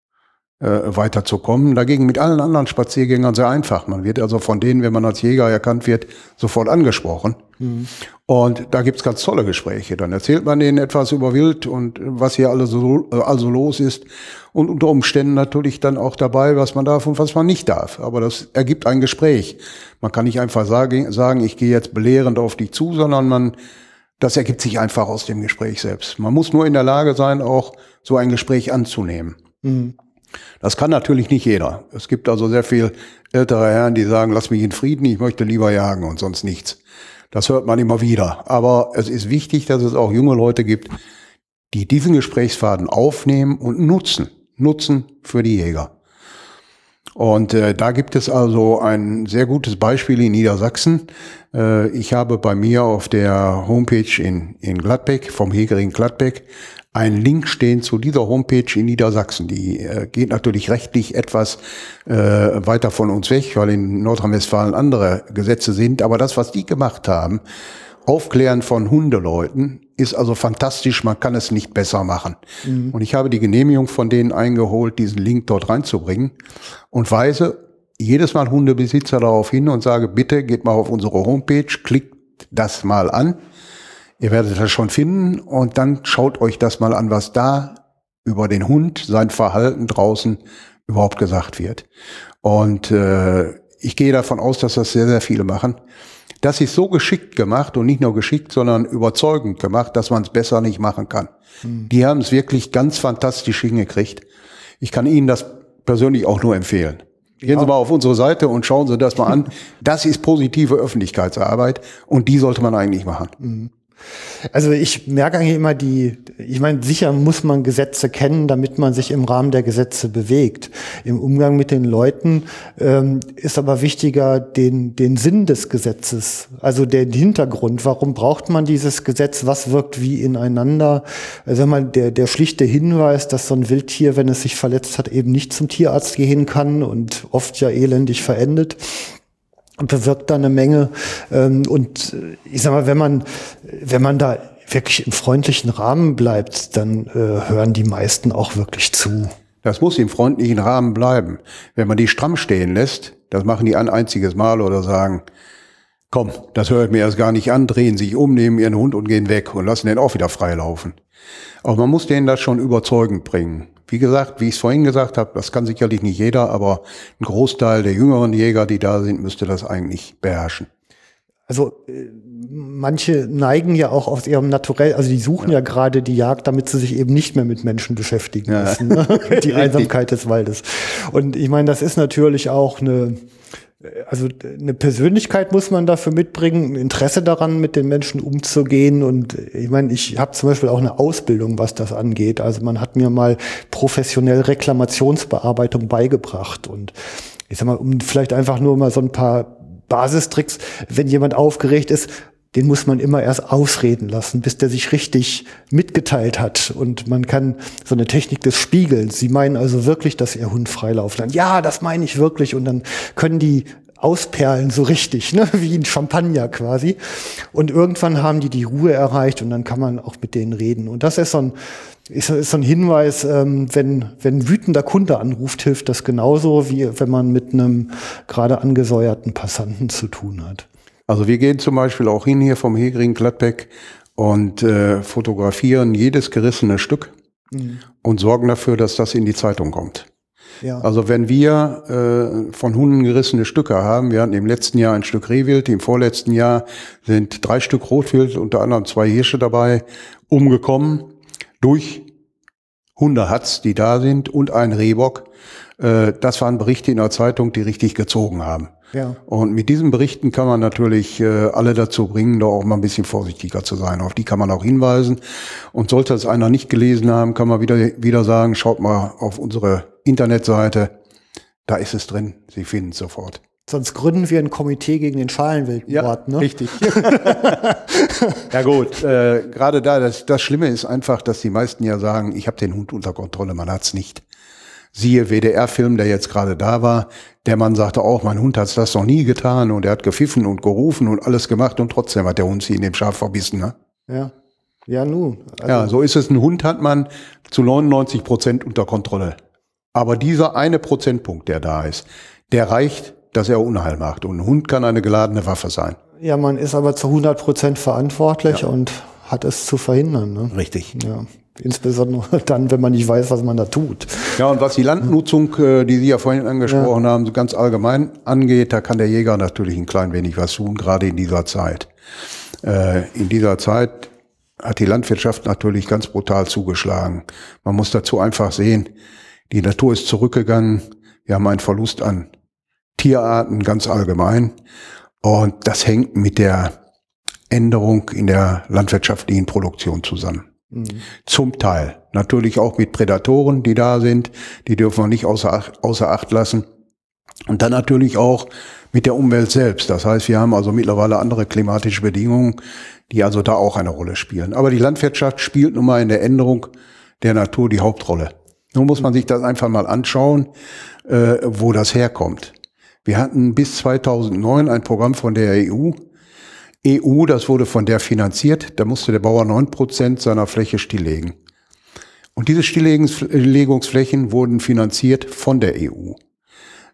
weiterzukommen. Dagegen mit allen anderen Spaziergängern sehr einfach. Man wird also von denen, wenn man als Jäger erkannt wird, sofort angesprochen. Mhm. Und da gibt's ganz tolle Gespräche. Dann erzählt man denen etwas über Wild und was hier alles so, also los ist. Und unter Umständen natürlich dann auch dabei, was man darf und was man nicht darf. Aber das ergibt ein Gespräch. Man kann nicht einfach sagen, sagen, ich gehe jetzt belehrend auf dich zu, sondern man, das ergibt sich einfach aus dem Gespräch selbst. Man muss nur in der Lage sein, auch so ein Gespräch anzunehmen. Mhm. Das kann natürlich nicht jeder. Es gibt also sehr viel ältere Herren, die sagen, lass mich in Frieden, ich möchte lieber jagen und sonst nichts. Das hört man immer wieder. Aber es ist wichtig, dass es auch junge Leute gibt, die diesen Gesprächsfaden aufnehmen und nutzen. Nutzen für die Jäger. Und äh, da gibt es also ein sehr gutes Beispiel in Niedersachsen. Äh, ich habe bei mir auf der Homepage in, in Gladbeck, vom Hegering Gladbeck, einen Link stehen zu dieser Homepage in Niedersachsen. Die äh, geht natürlich rechtlich etwas äh, weiter von uns weg, weil in Nordrhein-Westfalen andere Gesetze sind. Aber das, was die gemacht haben, Aufklären von Hundeleuten, ist also fantastisch. Man kann es nicht besser machen. Mhm. Und ich habe die Genehmigung von denen eingeholt, diesen Link dort reinzubringen, und weise jedes Mal Hundebesitzer darauf hin und sage, bitte geht mal auf unsere Homepage, klickt das mal an. Ihr werdet das schon finden und dann schaut euch das mal an, was da über den Hund, sein Verhalten draußen überhaupt gesagt wird. Und äh, ich gehe davon aus, dass das sehr, sehr viele machen. Das ist so geschickt gemacht und nicht nur geschickt, sondern überzeugend gemacht, dass man es besser nicht machen kann. Mhm. Die haben es wirklich ganz fantastisch hingekriegt. Ich kann Ihnen das persönlich auch nur empfehlen. Gehen Sie mal auf unsere Seite und schauen Sie das mal an. Das ist positive Öffentlichkeitsarbeit und die sollte man eigentlich machen. Mhm. Also ich merke eigentlich immer die, ich meine, sicher muss man Gesetze kennen, damit man sich im Rahmen der Gesetze bewegt. Im Umgang mit den Leuten ähm, ist aber wichtiger den, den Sinn des Gesetzes, also den Hintergrund. Warum braucht man dieses Gesetz? Was wirkt wie ineinander? Also mal der, der schlichte Hinweis, dass so ein Wildtier, wenn es sich verletzt hat, eben nicht zum Tierarzt gehen kann und oft ja elendig verendet. Und bewirkt da eine Menge. Und ich sag mal, wenn man, wenn man da wirklich im freundlichen Rahmen bleibt, dann äh, hören die meisten auch wirklich zu. Das muss im freundlichen Rahmen bleiben. Wenn man die stramm stehen lässt, das machen die ein einziges Mal oder sagen, komm, das hört mir erst gar nicht an, drehen sich um, nehmen ihren Hund und gehen weg und lassen den auch wieder freilaufen. Aber man muss denen das schon überzeugend bringen. Wie gesagt, wie ich es vorhin gesagt habe, das kann sicherlich nicht jeder, aber ein Großteil der jüngeren Jäger, die da sind, müsste das eigentlich beherrschen. Also äh, manche neigen ja auch aus ihrem Naturell, also die suchen ja, ja gerade die Jagd, damit sie sich eben nicht mehr mit Menschen beschäftigen ja. müssen. Ne? Die Einsamkeit des Waldes. Und ich meine, das ist natürlich auch eine, also eine Persönlichkeit muss man dafür mitbringen, ein Interesse daran, mit den Menschen umzugehen. Und ich meine, ich habe zum Beispiel auch eine Ausbildung, was das angeht. Also man hat mir mal professionell Reklamationsbearbeitung beigebracht. Und ich sag mal, um vielleicht einfach nur mal so ein paar Basistricks, wenn jemand aufgeregt ist, den muss man immer erst ausreden lassen, bis der sich richtig mitgeteilt hat. Und man kann so eine Technik des Spiegelns. Sie meinen also wirklich, dass Ihr Hund freilaufen kann? Ja, das meine ich wirklich. Und dann können die ausperlen so richtig, ne, wie ein Champagner quasi. Und irgendwann haben die die Ruhe erreicht und dann kann man auch mit denen reden. Und das ist so ein, ist, ist so ein Hinweis, ähm, wenn, wenn ein wütender Kunde anruft, hilft das genauso, wie wenn man mit einem gerade angesäuerten Passanten zu tun hat. Also wir gehen zum Beispiel auch hin hier vom Hegring Gladbeck und äh, fotografieren jedes gerissene Stück mhm. und sorgen dafür, dass das in die Zeitung kommt. Ja. Also wenn wir äh, von Hunden gerissene Stücke haben, wir hatten im letzten Jahr ein Stück Rehwild, im vorletzten Jahr sind drei Stück Rotwild, unter anderem zwei Hirsche dabei, umgekommen durch Hundehatz, die da sind und ein Rehbock. Äh, das waren Berichte in der Zeitung, die richtig gezogen haben. Ja. Und mit diesen Berichten kann man natürlich äh, alle dazu bringen, da auch mal ein bisschen vorsichtiger zu sein. Auf die kann man auch hinweisen. Und sollte es einer nicht gelesen haben, kann man wieder, wieder sagen, schaut mal auf unsere Internetseite, da ist es drin, Sie finden es sofort. Sonst gründen wir ein Komitee gegen den Schalenwildmord, ja, ne? Richtig. Ja gut, äh, gerade da, das, das Schlimme ist einfach, dass die meisten ja sagen, ich habe den Hund unter Kontrolle, man hat's nicht. Siehe W D R-Film, der jetzt gerade da war. Der Mann sagte auch, mein Hund hat das noch nie getan und er hat gepfiffen und gerufen und alles gemacht und trotzdem hat der Hund sie in dem Schaf verbissen. Ne? Ja, ja nun. Also ja, so ist es. Ein Hund hat man zu neunundneunzig Prozent unter Kontrolle. Aber dieser eine Prozentpunkt, der da ist, der reicht, dass er Unheil macht. Und ein Hund kann eine geladene Waffe sein. Ja, man ist aber zu hundert Prozent verantwortlich ja. und hat es zu verhindern. Ne? Richtig. Ja. Insbesondere dann, wenn man nicht weiß, was man da tut. Ja, und was die Landnutzung, die Sie ja vorhin angesprochen ja. haben, so ganz allgemein angeht, da kann der Jäger natürlich ein klein wenig was tun, gerade in dieser Zeit. Äh, in dieser Zeit hat die Landwirtschaft natürlich ganz brutal zugeschlagen. Man muss dazu einfach sehen, die Natur ist zurückgegangen. Wir haben einen Verlust an Tierarten ganz allgemein. Und das hängt mit der Änderung in der landwirtschaftlichen Produktion zusammen. Mhm. Zum Teil. Natürlich auch mit Prädatoren, die da sind. Die dürfen wir nicht außer Acht, außer Acht lassen. Und dann natürlich auch mit der Umwelt selbst. Das heißt, wir haben also mittlerweile andere klimatische Bedingungen, die also da auch eine Rolle spielen. Aber die Landwirtschaft spielt nun mal in der Änderung der Natur die Hauptrolle. Nun muss man sich das einfach mal anschauen, äh, wo das herkommt. Wir hatten bis zweitausendneun ein Programm von der E U. E U, das wurde von der finanziert. Da musste der Bauer neun Prozent seiner Fläche stilllegen. Und diese Stilllegungsflächen wurden finanziert von der E U.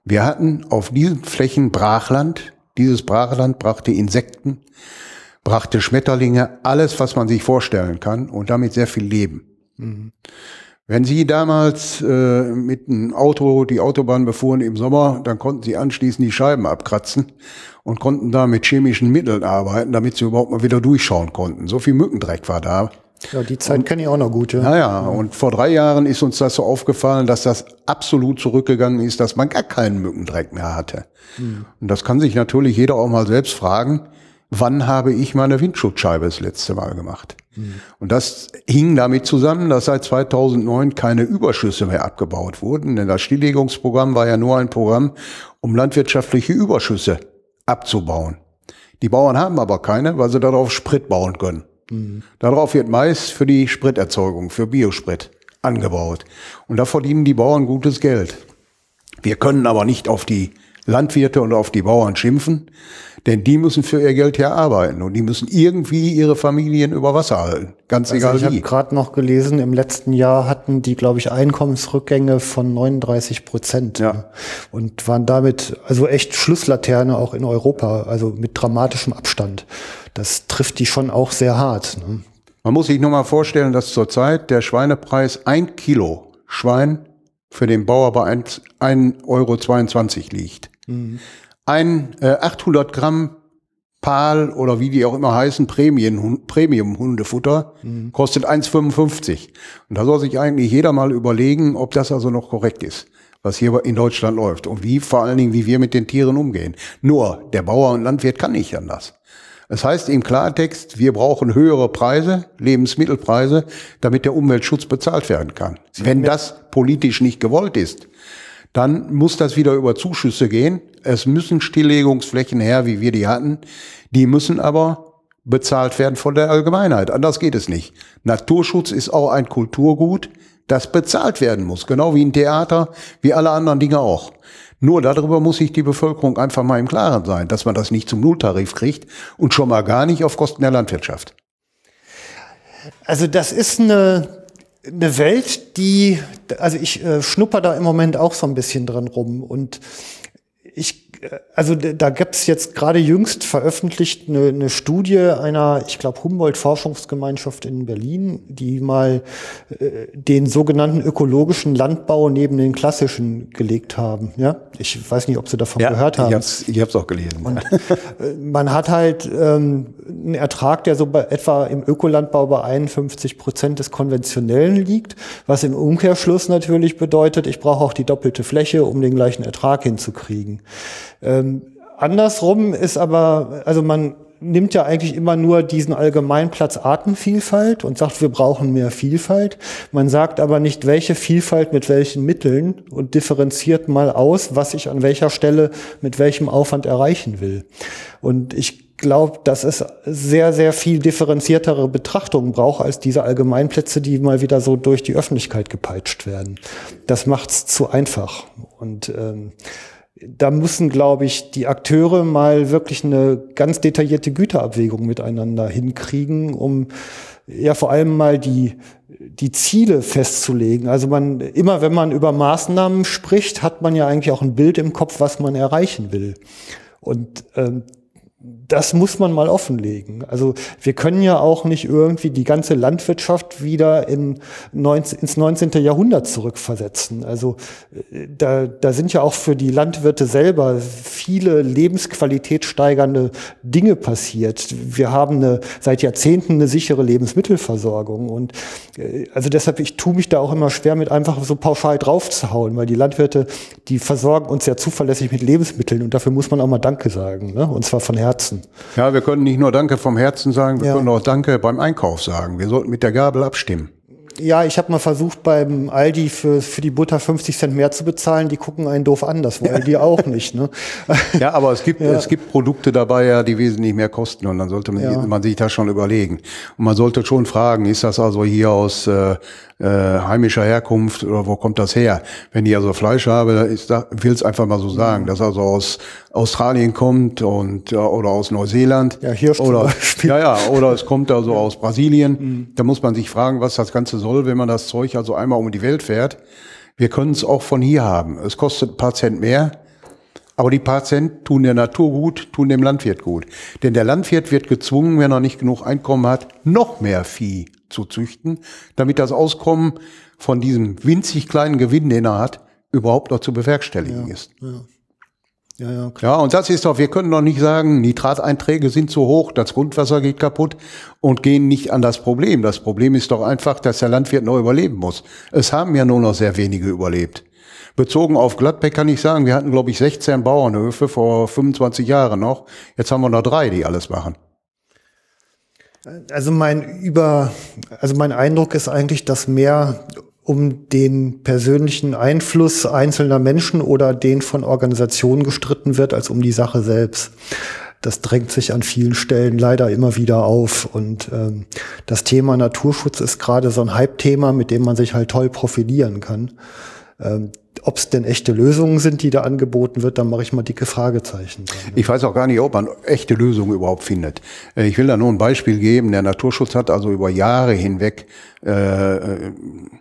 Wir hatten auf diesen Flächen Brachland. Dieses Brachland brachte Insekten, brachte Schmetterlinge, alles, was man sich vorstellen kann und damit sehr viel Leben. Mhm. Wenn Sie damals äh, mit einem Auto die Autobahn befuhren im Sommer, dann konnten Sie anschließend die Scheiben abkratzen und konnten da mit chemischen Mitteln arbeiten, damit Sie überhaupt mal wieder durchschauen konnten. So viel Mückendreck war da. Ja, die Zeit kenne ich auch noch gut. Ja. Naja, und vor drei Jahren ist uns das so aufgefallen, dass das absolut zurückgegangen ist, dass man gar keinen Mückendreck mehr hatte. Mhm. Und das kann sich natürlich jeder auch mal selbst fragen, wann habe ich meine Windschutzscheibe das letzte Mal gemacht? Mhm. Und das hing damit zusammen, dass seit zweitausendneun keine Überschüsse mehr abgebaut wurden, denn das Stilllegungsprogramm war ja nur ein Programm, um landwirtschaftliche Überschüsse abzubauen. Die Bauern haben aber keine, weil sie darauf Sprit bauen können. Mhm. Darauf wird Mais für die Spriterzeugung, für Biosprit angebaut. Und da verdienen die Bauern gutes Geld. Wir können aber nicht auf die Landwirte und auf die Bauern schimpfen, denn die müssen für ihr Geld ja arbeiten und die müssen irgendwie ihre Familien über Wasser halten, ganz also egal ich wie. Ich habe gerade noch gelesen, im letzten Jahr hatten die, glaube ich, Einkommensrückgänge von neununddreißig Prozent. Ja. Ne? Und waren damit also echt Schlusslaterne auch in Europa, also mit dramatischem Abstand. Das trifft die schon auch sehr hart. Ne? Man muss sich nur mal vorstellen, dass zurzeit der Schweinepreis ein Kilo Schwein für den Bauer bei ein Euro zweiundzwanzig liegt. Mhm. Ein äh, achthundert Gramm Pal oder wie die auch immer heißen, Premium, Premium-Hundefutter mhm. kostet eins fünfundfünfzig. Und da soll sich eigentlich jeder mal überlegen, ob das also noch korrekt ist, was hier in Deutschland läuft und wie, vor allen Dingen, wie wir mit den Tieren umgehen. Nur, der Bauer und Landwirt kann nicht anders. Das heißt im Klartext, wir brauchen höhere Preise, Lebensmittelpreise, damit der Umweltschutz bezahlt werden kann. Wenn das politisch nicht gewollt ist, dann muss das wieder über Zuschüsse gehen. Es müssen Stilllegungsflächen her, wie wir die hatten. Die müssen aber bezahlt werden von der Allgemeinheit. Anders geht es nicht. Naturschutz ist auch ein Kulturgut, das bezahlt werden muss. Genau wie ein Theater, wie alle anderen Dinge auch. Nur darüber muss sich die Bevölkerung einfach mal im Klaren sein, dass man das nicht zum Nulltarif kriegt und schon mal gar nicht auf Kosten der Landwirtschaft. Also das ist eine, eine Welt, die, also ich äh, schnupper da im Moment auch so ein bisschen dran rum und ich, also da gibt's jetzt gerade jüngst veröffentlicht eine, eine Studie einer, ich glaube, Humboldt-Forschungsgemeinschaft in Berlin, die mal äh, den sogenannten ökologischen Landbau neben den klassischen gelegt haben. Ja, ich weiß nicht, ob Sie davon ja, gehört haben. Ich hab's, ich hab's auch gelesen. Und, äh, man hat halt ähm, einen Ertrag, der so bei etwa im Ökolandbau bei einundfünfzig Prozent des konventionellen liegt, was im Umkehrschluss natürlich bedeutet, ich brauche auch die doppelte Fläche, um den gleichen Ertrag hinzukriegen. Ähm, andersrum ist aber, also man nimmt ja eigentlich immer nur diesen Allgemeinplatz Artenvielfalt und sagt, wir brauchen mehr Vielfalt. Man sagt aber nicht, welche Vielfalt mit welchen Mitteln und differenziert mal aus, was ich an welcher Stelle mit welchem Aufwand erreichen will. Und ich glaube, dass es sehr, sehr viel differenziertere Betrachtungen braucht als diese Allgemeinplätze, die mal wieder so durch die Öffentlichkeit gepeitscht werden. Das macht's zu einfach. Und ähm, da müssen, glaube ich, die Akteure mal wirklich eine ganz detaillierte Güterabwägung miteinander hinkriegen, um ja vor allem mal die die Ziele festzulegen. Also man immer, wenn man über Maßnahmen spricht, hat man ja eigentlich auch ein Bild im Kopf, was man erreichen will. Und ähm, das muss man mal offenlegen. Also wir können ja auch nicht irgendwie die ganze Landwirtschaft wieder in neunzehn, ins neunzehnte Jahrhundert zurückversetzen. Also da, da sind ja auch für die Landwirte selber viele lebensqualitätssteigernde Dinge passiert. Wir haben eine, seit Jahrzehnten eine sichere Lebensmittelversorgung. Und also deshalb, ich tue mich da auch immer schwer mit einfach so pauschal draufzuhauen, weil die Landwirte, die versorgen uns ja zuverlässig mit Lebensmitteln und dafür muss man auch mal Danke sagen, ne? Und zwar von Herzen. Ja, wir können nicht nur Danke vom Herzen sagen, wir ja. können auch Danke beim Einkauf sagen. Wir sollten mit der Gabel abstimmen. Ja, ich habe mal versucht, beim Aldi für, für die Butter fünfzig Cent mehr zu bezahlen. Die gucken einen doof an, das wollen ja. die auch nicht. Ne? Ja, aber es gibt, ja. es gibt Produkte dabei, ja, die wesentlich mehr kosten. Und dann sollte man, ja. man sich das schon überlegen. Und man sollte schon fragen, ist das also hier aus äh, äh, heimischer Herkunft oder wo kommt das her? Wenn ich also Fleisch habe, ist da, will es einfach mal so sagen, dass also aus Australien kommt und oder aus Neuseeland. Ja, Hirsch oder, zum Beispiel. Ja, ja, oder es kommt also aus Brasilien. Mhm. Da muss man sich fragen, was das Ganze soll, wenn man das Zeug also einmal um die Welt fährt. Wir können es auch von hier haben. Es kostet ein paar Cent mehr, Aber die paar Cent tun der Natur gut, tun dem Landwirt gut. Denn der Landwirt wird gezwungen, wenn er nicht genug Einkommen hat, noch mehr Vieh zu züchten, damit das Auskommen von diesem winzig kleinen Gewinn, den er hat, überhaupt noch zu bewerkstelligen ja, ist. Ja. Ja, ja, klar. Ja, und das ist doch, wir können doch nicht sagen, Nitrateinträge sind zu hoch, das Grundwasser geht kaputt und gehen nicht an das Problem. Das Problem ist doch einfach, dass der Landwirt noch überleben muss. Es haben ja nur noch sehr wenige überlebt. Bezogen auf Gladbeck kann ich sagen, wir hatten, glaube ich, sechzehn Bauernhöfe vor fünfundzwanzig Jahren noch. Jetzt haben wir noch drei, die alles machen. Also mein über, also mein Eindruck ist eigentlich, dass mehr um den persönlichen Einfluss einzelner Menschen oder den von Organisationen gestritten wird, als um die Sache selbst. Das drängt sich an vielen Stellen leider immer wieder auf. Und ähm, das Thema Naturschutz ist gerade so ein Hype-Thema, mit dem man sich halt toll profilieren kann. Ähm, ob es denn echte Lösungen sind, die da angeboten wird, dann mache ich mal dicke Fragezeichen dran, ne? Ich weiß auch gar nicht, ob man echte Lösungen überhaupt findet. Ich will da nur ein Beispiel geben. Der Naturschutz hat also über Jahre hinweg äh,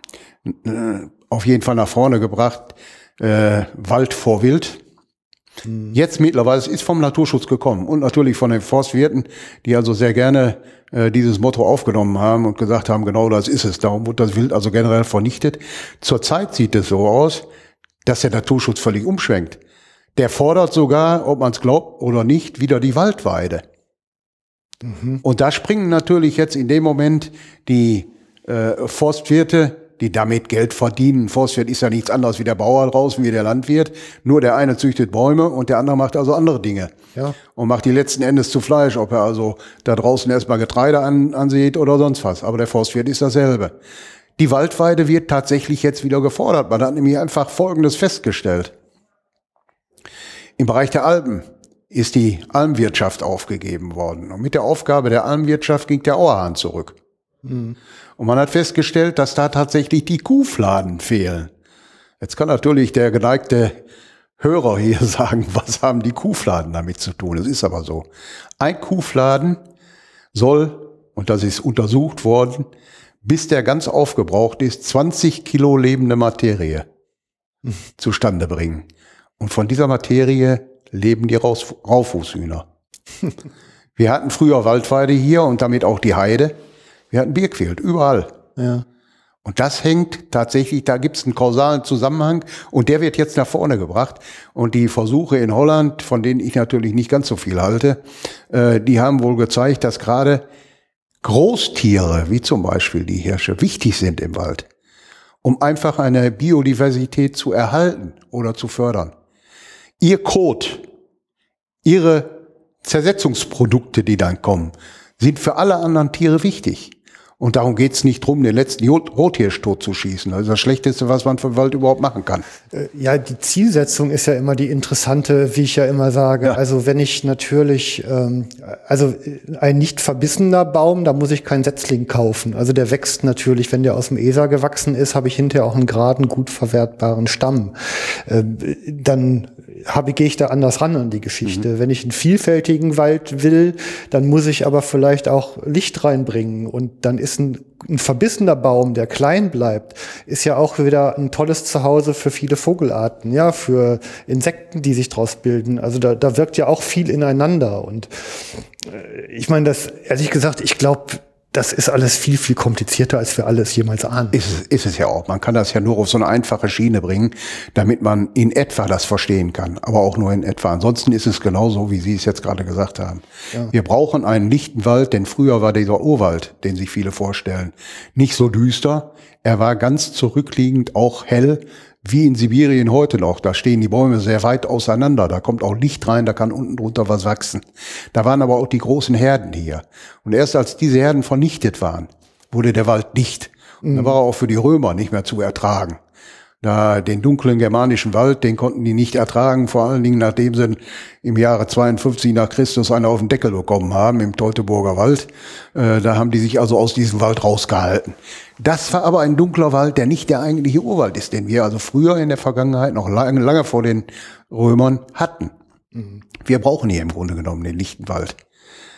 auf jeden Fall nach vorne gebracht, äh, Wald vor Wild. Hm. Jetzt mittlerweile, es ist vom Naturschutz gekommen und natürlich von den Forstwirten, die also sehr gerne äh, dieses Motto aufgenommen haben und gesagt haben, genau das ist es. Darum wird das Wild also generell vernichtet. Zurzeit sieht es so aus, dass der Naturschutz völlig umschwenkt. Der fordert sogar, ob man es glaubt oder nicht, wieder die Waldweide. Mhm. Und da springen natürlich jetzt in dem Moment die äh, Forstwirte, die damit Geld verdienen. Forstwirt ist ja nichts anderes wie der Bauer draußen, wie der Landwirt. Nur der eine züchtet Bäume und der andere macht also andere Dinge. Ja. Und macht die letzten Endes zu Fleisch, ob er also da draußen erstmal Getreide an, ansieht oder sonst was. Aber der Forstwirt ist dasselbe. Die Waldweide wird tatsächlich jetzt wieder gefordert. Man hat nämlich einfach Folgendes festgestellt. Im Bereich der Alpen ist die Almwirtschaft aufgegeben worden. Und mit der Aufgabe der Almwirtschaft ging der Auerhahn zurück. Mhm. Und man hat festgestellt, dass da tatsächlich die Kuhfladen fehlen. Jetzt kann natürlich der geneigte Hörer hier sagen, was haben die Kuhfladen damit zu tun? Es ist aber so. Ein Kuhfladen soll, und das ist untersucht worden, bis der ganz aufgebraucht ist, zwanzig Kilo lebende Materie mhm. zustande bringen. Und von dieser Materie leben die Raus- Raufußhühner. Wir hatten früher Waldweide hier und damit auch die Heide. Wir hatten Birkwild, überall. Ja. Und das hängt tatsächlich, da gibt es einen kausalen Zusammenhang und der wird jetzt nach vorne gebracht. Und die Versuche in Holland, von denen ich natürlich nicht ganz so viel halte, äh, die haben wohl gezeigt, dass gerade Großtiere, wie zum Beispiel die Hirsche, wichtig sind im Wald, um einfach eine Biodiversität zu erhalten oder zu fördern. Ihr Kot, ihre Zersetzungsprodukte, die dann kommen, sind für alle anderen Tiere wichtig. Und darum geht's nicht drum, den letzten Rothirsch totzuschießen. Das ist das Schlechteste, was man für den Wald überhaupt machen kann. Ja, die Zielsetzung ist ja immer die interessante, wie ich ja immer sage. Ja. Also wenn ich natürlich, ähm, also ein nicht verbissener Baum, da muss ich keinen Setzling kaufen. Also der wächst natürlich, wenn der aus dem Eser gewachsen ist, habe ich hinterher auch einen geraden, gut verwertbaren Stamm. Ähm, dann habe, gehe ich da anders ran an die Geschichte. Mhm. Wenn ich einen vielfältigen Wald will, dann muss ich aber vielleicht auch Licht reinbringen. Und dann ist ein, ein verbissener Baum, der klein bleibt, ist ja auch wieder ein tolles Zuhause für viele Vogelarten, ja, für Insekten, die sich draus bilden. Also da, da wirkt ja auch viel ineinander. Und äh, ich meine, das, ehrlich gesagt, ich glaube, das ist alles viel, viel komplizierter, als wir alles jemals ahnen. Ist es, ist es ja auch. Man kann das ja nur auf so eine einfache Schiene bringen, damit man in etwa das verstehen kann. Aber auch nur in etwa. Ansonsten ist es genauso, wie Sie es jetzt gerade gesagt haben. Ja. Wir brauchen einen lichten Wald, denn früher war dieser Urwald, den sich viele vorstellen, nicht so düster. Er war ganz zurückliegend, auch hell, wie in Sibirien heute noch. Da stehen die Bäume sehr weit auseinander. Da kommt auch Licht rein, da kann unten drunter was wachsen. Da waren aber auch die großen Herden hier. Und erst als diese Herden vernichtet waren, wurde der Wald dicht. Und da war er auch für die Römer nicht mehr zu ertragen. Da den dunklen germanischen Wald, den konnten die nicht ertragen, vor allen Dingen nachdem sie im Jahre zweiundfünfzig nach Christus einen auf den Deckel bekommen haben, im Teutoburger Wald. Äh, da haben die sich also aus diesem Wald rausgehalten. Das war aber ein dunkler Wald, der nicht der eigentliche Urwald ist, den wir also früher in der Vergangenheit, noch lange, lange vor den Römern hatten. Mhm. Wir brauchen hier im Grunde genommen den lichten Wald.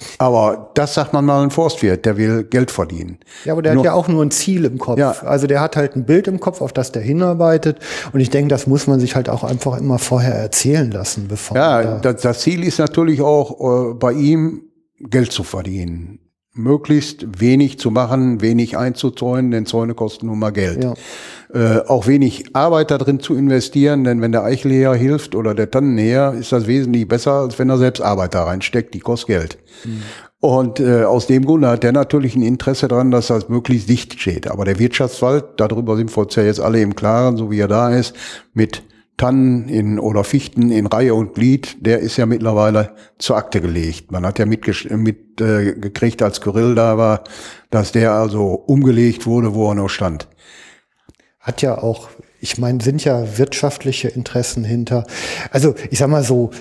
Aber das sagt man mal ein Forstwirt, der will Geld verdienen. Ja, aber der nur, hat ja auch nur ein Ziel im Kopf. Ja. Also der hat halt ein Bild im Kopf, auf das der hinarbeitet. Und ich denke, das muss man sich halt auch einfach immer vorher erzählen lassen, bevor. Ja, da das, das Ziel ist natürlich auch äh, bei ihm Geld zu verdienen. Möglichst wenig zu machen, wenig einzuzäunen, denn Zäune kosten nun mal Geld. Ja. Äh, auch wenig Arbeit da drin zu investieren, denn wenn der Eichelheer hilft oder der Tannenheer, ist das wesentlich besser, als wenn er selbst Arbeit da reinsteckt, die kostet Geld. Mhm. Und äh, aus dem Grunde hat der natürlich ein Interesse daran, dass das möglichst dicht steht. Aber der Wirtschaftswald, darüber sind wir uns ja jetzt alle im Klaren, so wie er da ist, mit Tannen in, oder Fichten in Reihe und Glied, der ist ja mittlerweile zur Akte gelegt. Man hat ja mitgekriegt, mit, äh, gekriegt, als Kyrill da war, dass der also umgelegt wurde, wo er noch stand. Hat ja auch, ich meine, sind ja wirtschaftliche Interessen hinter. Also ich sag mal so,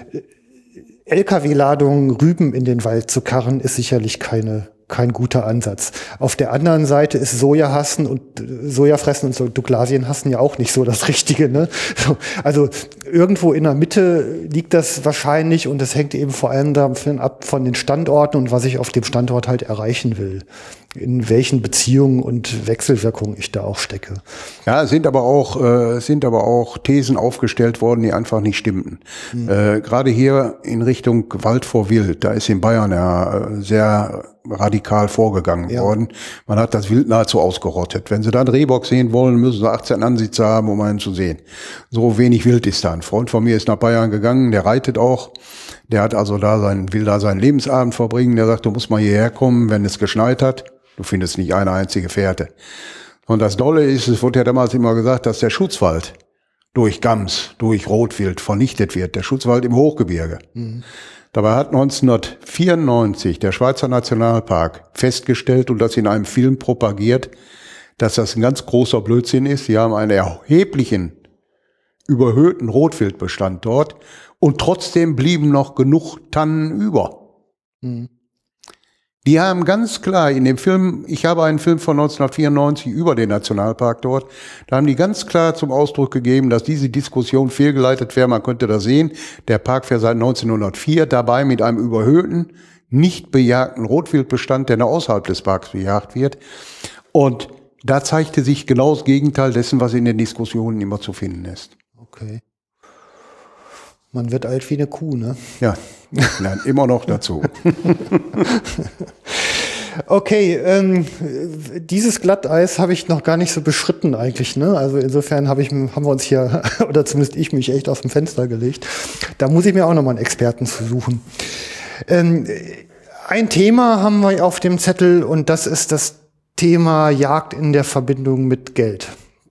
L K W-Ladungen Rüben in den Wald zu karren, ist sicherlich keine kein guter Ansatz. Auf der anderen Seite ist Soja hassen und Soja fressen und so Douglasien hassen ja auch nicht so das Richtige, ne? Also irgendwo in der Mitte liegt das wahrscheinlich und das hängt eben vor allem davon ab von den Standorten und was ich auf dem Standort halt erreichen will. In welchen Beziehungen und Wechselwirkungen ich da auch stecke. Ja, es sind aber auch, äh, sind aber auch Thesen aufgestellt worden, die einfach nicht stimmten. Mhm. Äh, gerade hier in Richtung Wald vor Wild, da ist in Bayern ja sehr radikal vorgegangen ja. worden. Man hat das Wild nahezu ausgerottet. Wenn Sie da einen Rehbock sehen wollen, müssen Sie achtzehn Ansitze haben, um einen zu sehen. So wenig Wild ist da. Ein Freund von mir ist nach Bayern gegangen, der reitet auch. Der hat also da sein, will da seinen Lebensabend verbringen. Der sagt, du musst mal hierher kommen, wenn es geschneit hat. Du findest nicht eine einzige Fährte. Und das Dolle ist, es wurde ja damals immer gesagt, dass der Schutzwald durch Gams, durch Rotwild vernichtet wird. Der Schutzwald im Hochgebirge. Mhm. Dabei hat neunzehnhundertvierundneunzig der Schweizer Nationalpark festgestellt und das in einem Film propagiert, dass das ein ganz großer Blödsinn ist. Sie haben einen erheblichen, überhöhten Rotwildbestand dort und trotzdem blieben noch genug Tannen über. Mhm. Die haben ganz klar in dem Film, ich habe einen Film von neunzehnhundertvierundneunzig über den Nationalpark dort, da haben die ganz klar zum Ausdruck gegeben, dass diese Diskussion fehlgeleitet wäre. Man könnte das sehen. Der Park wäre seit neunzehnhundertvier dabei mit einem überhöhten, nicht bejagten Rotwildbestand, der noch außerhalb des Parks bejagt wird. Und da zeigte sich genau das Gegenteil dessen, was in den Diskussionen immer zu finden ist. Okay. Man wird alt wie eine Kuh, ne? Ja, nein, immer noch dazu. Okay, ähm, dieses Glatteis habe ich noch gar nicht so beschritten eigentlich, ne? Also insofern habe ich, haben wir uns hier, oder zumindest ich mich echt aus dem Fenster gelegt. Da muss ich mir auch nochmal einen Experten zu suchen. Ähm, ein Thema haben wir auf dem Zettel und das ist das Thema Jagd in der Verbindung mit Geld.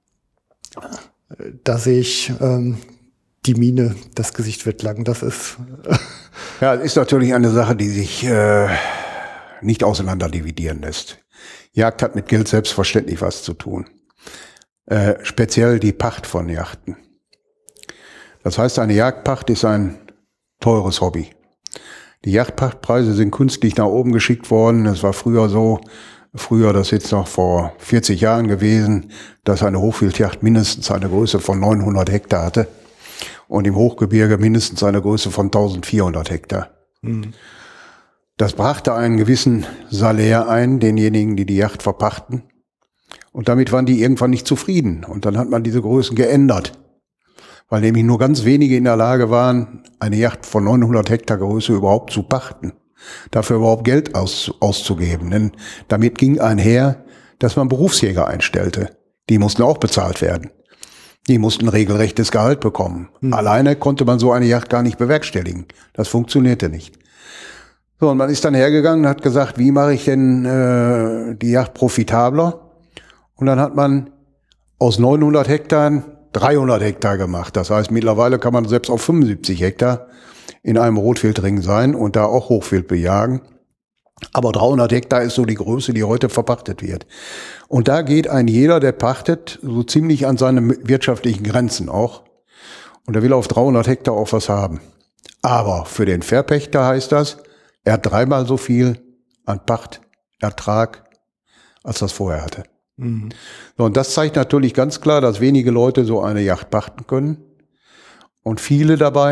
Da sehe ich ähm, die Miene, das Gesicht wird lang, das ist... Ja, es ist natürlich eine Sache, die sich äh, nicht auseinander dividieren lässt. Jagd hat mit Geld selbstverständlich was zu tun. Äh, speziell die Pacht von Yachten. Das heißt, eine Jagdpacht ist ein teures Hobby. Die Jagdpachtpreise sind künstlich nach oben geschickt worden. Es war früher so, früher, das ist jetzt noch vor vierzig Jahren gewesen, dass eine Hochwildjacht mindestens eine Größe von neunhundert Hektar hatte. Und im Hochgebirge mindestens eine Größe von eintausendvierhundert Hektar. Mhm. Das brachte einen gewissen Salär ein, denjenigen, die die Yacht verpachten. Und damit waren die irgendwann nicht zufrieden. Und dann hat man diese Größen geändert. Weil nämlich nur ganz wenige in der Lage waren, eine Yacht von neunhundert Hektar Größe überhaupt zu pachten. Dafür überhaupt Geld aus, auszugeben. Denn damit ging einher, dass man Berufsjäger einstellte. Die mussten auch bezahlt werden. Die mussten regelrechtes Gehalt bekommen. Hm. Alleine konnte man so eine Yacht gar nicht bewerkstelligen. Das funktionierte nicht. So, und man ist dann hergegangen und hat gesagt, wie mache ich denn äh, die Yacht profitabler? Und dann hat man aus neunhundert Hektar dreihundert Hektar gemacht. Das heißt, mittlerweile kann man selbst auf fünfundsiebzig Hektar in einem Rotwildring sein und da auch Hochwild bejagen. Aber dreihundert Hektar ist so die Größe, die heute verpachtet wird. Und da geht ein jeder, der pachtet, so ziemlich an seine wirtschaftlichen Grenzen auch. Und er will auf dreihundert Hektar auch was haben. Aber für den Verpächter heißt das, er hat dreimal so viel an Pachtertrag, als das vorher hatte. Mhm. So, und das zeigt natürlich ganz klar, dass wenige Leute so eine Yacht pachten können. Und viele dabei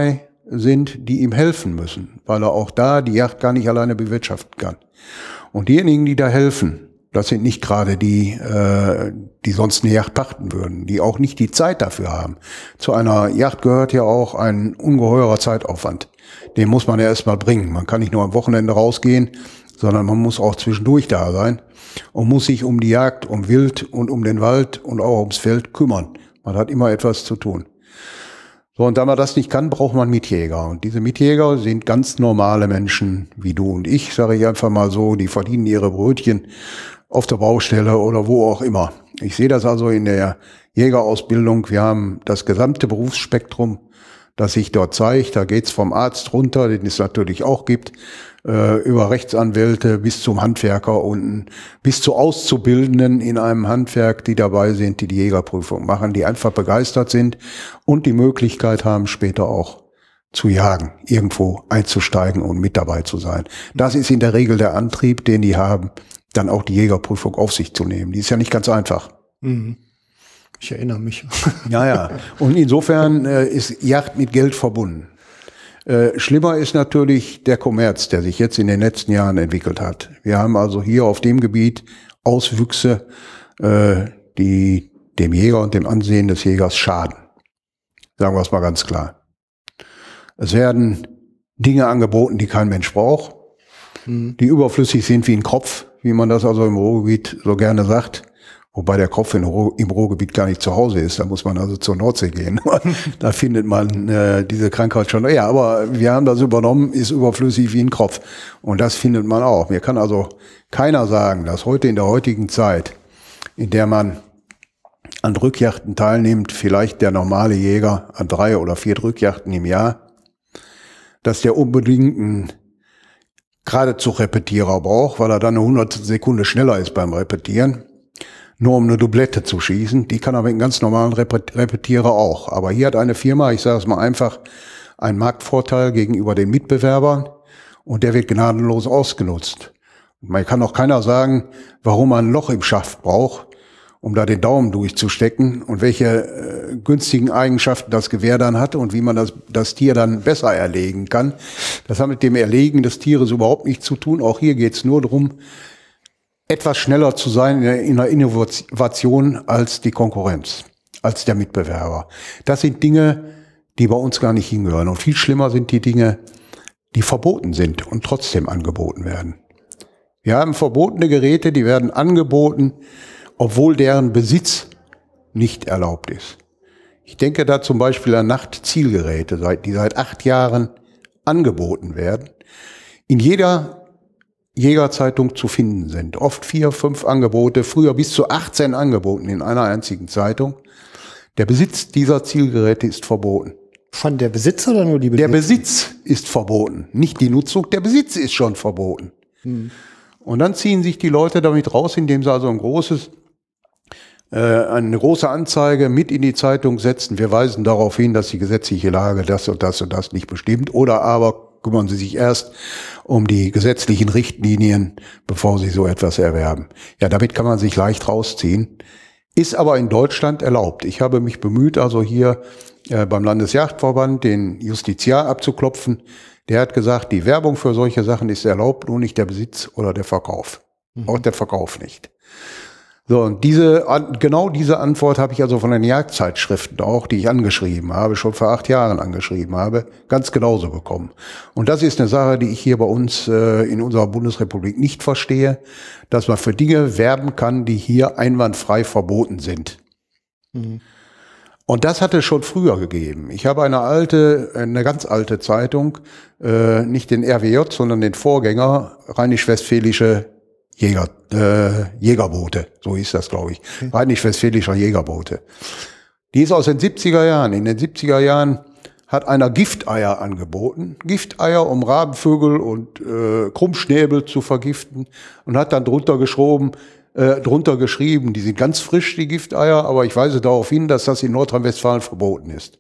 sind, die ihm helfen müssen, weil er auch da die Jagd gar nicht alleine bewirtschaften kann. Und diejenigen, die da helfen, das sind nicht gerade die, äh, die sonst eine Yacht pachten würden, die auch nicht die Zeit dafür haben. Zu einer Yacht gehört ja auch ein ungeheurer Zeitaufwand. Den muss man ja erstmal bringen. Man kann nicht nur am Wochenende rausgehen, sondern man muss auch zwischendurch da sein und muss sich um die Jagd, um Wild und um den Wald und auch ums Feld kümmern. Man hat immer etwas zu tun. So, und da man das nicht kann, braucht man Mitjäger. Und diese Mitjäger sind ganz normale Menschen wie du und ich, sage ich einfach mal so, die verdienen ihre Brötchen auf der Baustelle oder wo auch immer. Ich sehe das also in der Jägerausbildung. Wir haben das gesamte Berufsspektrum, das sich dort zeigt. Da geht's vom Arzt runter, den es natürlich auch gibt, äh, über Rechtsanwälte bis zum Handwerker unten, bis zu Auszubildenden in einem Handwerk, die dabei sind, die die Jägerprüfung machen, die einfach begeistert sind und die Möglichkeit haben, später auch zu jagen, irgendwo einzusteigen und mit dabei zu sein. Das ist in der Regel der Antrieb, den die haben, dann auch die Jägerprüfung auf sich zu nehmen. Die ist ja nicht ganz einfach. Mhm. Ich erinnere mich. Ja, ja. Und insofern äh, ist Jagd mit Geld verbunden. Äh, schlimmer ist natürlich der Kommerz, der sich jetzt in den letzten Jahren entwickelt hat. Wir haben also hier auf dem Gebiet Auswüchse, äh, die dem Jäger und dem Ansehen des Jägers schaden. Sagen wir es mal ganz klar. Es werden Dinge angeboten, die kein Mensch braucht, mhm. die überflüssig sind wie ein Kropf, wie man das also im Ruhrgebiet so gerne sagt. Wobei der Kropf in Ruhr, im Ruhrgebiet gar nicht zu Hause ist. Da muss man also zur Nordsee gehen. Da findet man äh, diese Krankheit schon. Ja, aber wir haben das übernommen, ist überflüssig wie ein Kropf. Und das findet man auch. Mir kann also keiner sagen, dass heute in der heutigen Zeit, in der man an Drückjachten teilnimmt, vielleicht der normale Jäger an drei oder vier Drückjachten im Jahr, dass der unbedingt einen geradezu Repetierer braucht, weil er dann eine hundertstel Sekunde schneller ist beim Repetieren, nur um eine Doublette zu schießen. Die kann er mit einem ganz normalen Repetierer auch. Aber hier hat eine Firma, ich sage es mal einfach, einen Marktvorteil gegenüber den Mitbewerbern und der wird gnadenlos ausgenutzt. Man kann auch keiner sagen, warum man ein Loch im Schaft braucht, um da den Daumen durchzustecken und welche äh, günstigen Eigenschaften das Gewehr dann hat und wie man das, das Tier dann besser erlegen kann. Das hat mit dem Erlegen des Tieres überhaupt nichts zu tun. Auch hier geht es nur darum, etwas schneller zu sein in der, in der Innovation als die Konkurrenz, als der Mitbewerber. Das sind Dinge, die bei uns gar nicht hingehören. Und viel schlimmer sind die Dinge, die verboten sind und trotzdem angeboten werden. Wir haben verbotene Geräte, die werden angeboten, obwohl deren Besitz nicht erlaubt ist. Ich denke da zum Beispiel an Nachtzielgeräte, die seit acht Jahren angeboten werden, in jeder Jägerzeitung zu finden sind. Oft vier, fünf Angebote, früher bis zu achtzehn Angeboten in einer einzigen Zeitung. Der Besitz dieser Zielgeräte ist verboten. Von der Besitz oder nur die Besitz? Der Besitz ist verboten, nicht die Nutzung. Der Besitz ist schon verboten. Hm. Und dann ziehen sich die Leute damit raus, indem sie also ein großes äh, eine große Anzeige mit in die Zeitung setzen. Wir weisen darauf hin, dass die gesetzliche Lage das und das und das nicht bestimmt. Oder aber kümmern Sie sich erst um die gesetzlichen Richtlinien, bevor Sie so etwas erwerben. Ja, damit kann man sich leicht rausziehen. Ist aber in Deutschland erlaubt. Ich habe mich bemüht, also hier äh, beim Landesjagdverband den Justiziar abzuklopfen. Der hat gesagt, die Werbung für solche Sachen ist erlaubt, nur nicht der Besitz oder der Verkauf. Mhm. Auch der Verkauf nicht. So, und diese, genau diese Antwort habe ich also von den Jagdzeitschriften auch, die ich angeschrieben habe, schon vor acht Jahren angeschrieben habe, ganz genauso bekommen. Und das ist eine Sache, die ich hier bei uns äh, in unserer Bundesrepublik nicht verstehe, dass man für Dinge werben kann, die hier einwandfrei verboten sind. Mhm. Und das hat es schon früher gegeben. Ich habe eine alte, eine ganz alte Zeitung, äh, nicht den R W J, sondern den Vorgänger, Rheinisch-Westfälische Jäger, äh, Jägerbote, so hieß das, glaube ich. Okay. Rheinisch-Westfälischer Jägerbote. Die ist aus den siebziger Jahren. In den siebziger Jahren hat einer Gifteier angeboten. Gifteier, um Rabenvögel und äh, Krummschnäbel zu vergiften. Und hat dann drunter geschrieben, äh, drunter geschrieben, die sind ganz frisch, die Gifteier, aber ich weise darauf hin, dass das in Nordrhein-Westfalen verboten ist.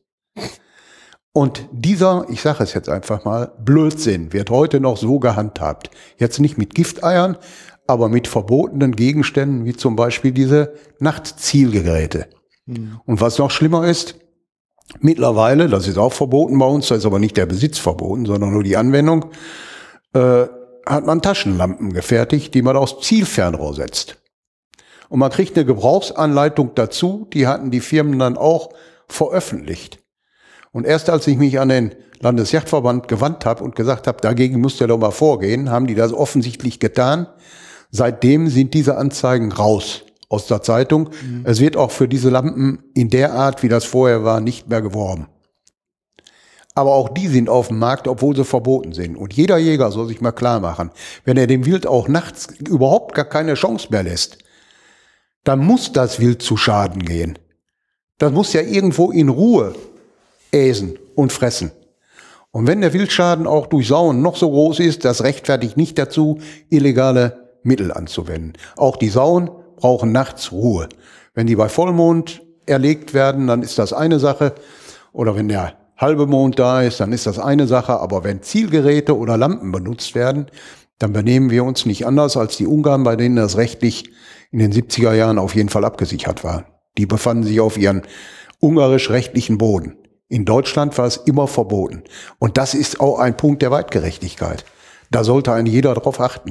Und dieser, ich sage es jetzt einfach mal, Blödsinn wird heute noch so gehandhabt. Jetzt nicht mit Gifteiern, aber mit verbotenen Gegenständen, wie zum Beispiel diese Nachtzielgeräte. Mhm. Und was noch schlimmer ist, Mittlerweile, das ist auch verboten bei uns, da ist aber nicht der Besitz verboten, sondern nur die Anwendung, äh, hat man Taschenlampen gefertigt, die man aufs Zielfernrohr setzt. Und man kriegt eine Gebrauchsanleitung dazu, die hatten die Firmen dann auch veröffentlicht. Und erst als ich mich an den Landesjagdverband gewandt habe und gesagt habe, dagegen müsst ihr doch mal vorgehen, haben die das offensichtlich getan. Seitdem sind diese Anzeigen raus aus der Zeitung. Mhm. Es wird auch für diese Lampen in der Art, wie das vorher war, nicht mehr geworben. Aber auch die sind auf dem Markt, obwohl sie verboten sind. Und jeder Jäger soll sich mal klar machen, wenn er dem Wild auch nachts überhaupt gar keine Chance mehr lässt, dann muss das Wild zu Schaden gehen. Das muss ja irgendwo in Ruhe äsen und fressen. Und wenn der Wildschaden auch durch Sauen noch so groß ist, das rechtfertigt nicht dazu, illegale Mittel anzuwenden. Auch die Sauen brauchen nachts Ruhe. Wenn die bei Vollmond erlegt werden, dann ist das eine Sache. Oder wenn der halbe Mond da ist, dann ist das eine Sache. Aber wenn Zielgeräte oder Lampen benutzt werden, dann benehmen wir uns nicht anders als die Ungarn, bei denen das rechtlich in den siebziger Jahren auf jeden Fall abgesichert war. Die befanden sich auf ihren ungarisch-rechtlichen Boden. In Deutschland war es immer verboten. Und das ist auch ein Punkt der Weitgerechtigkeit. Da sollte ein jeder drauf achten.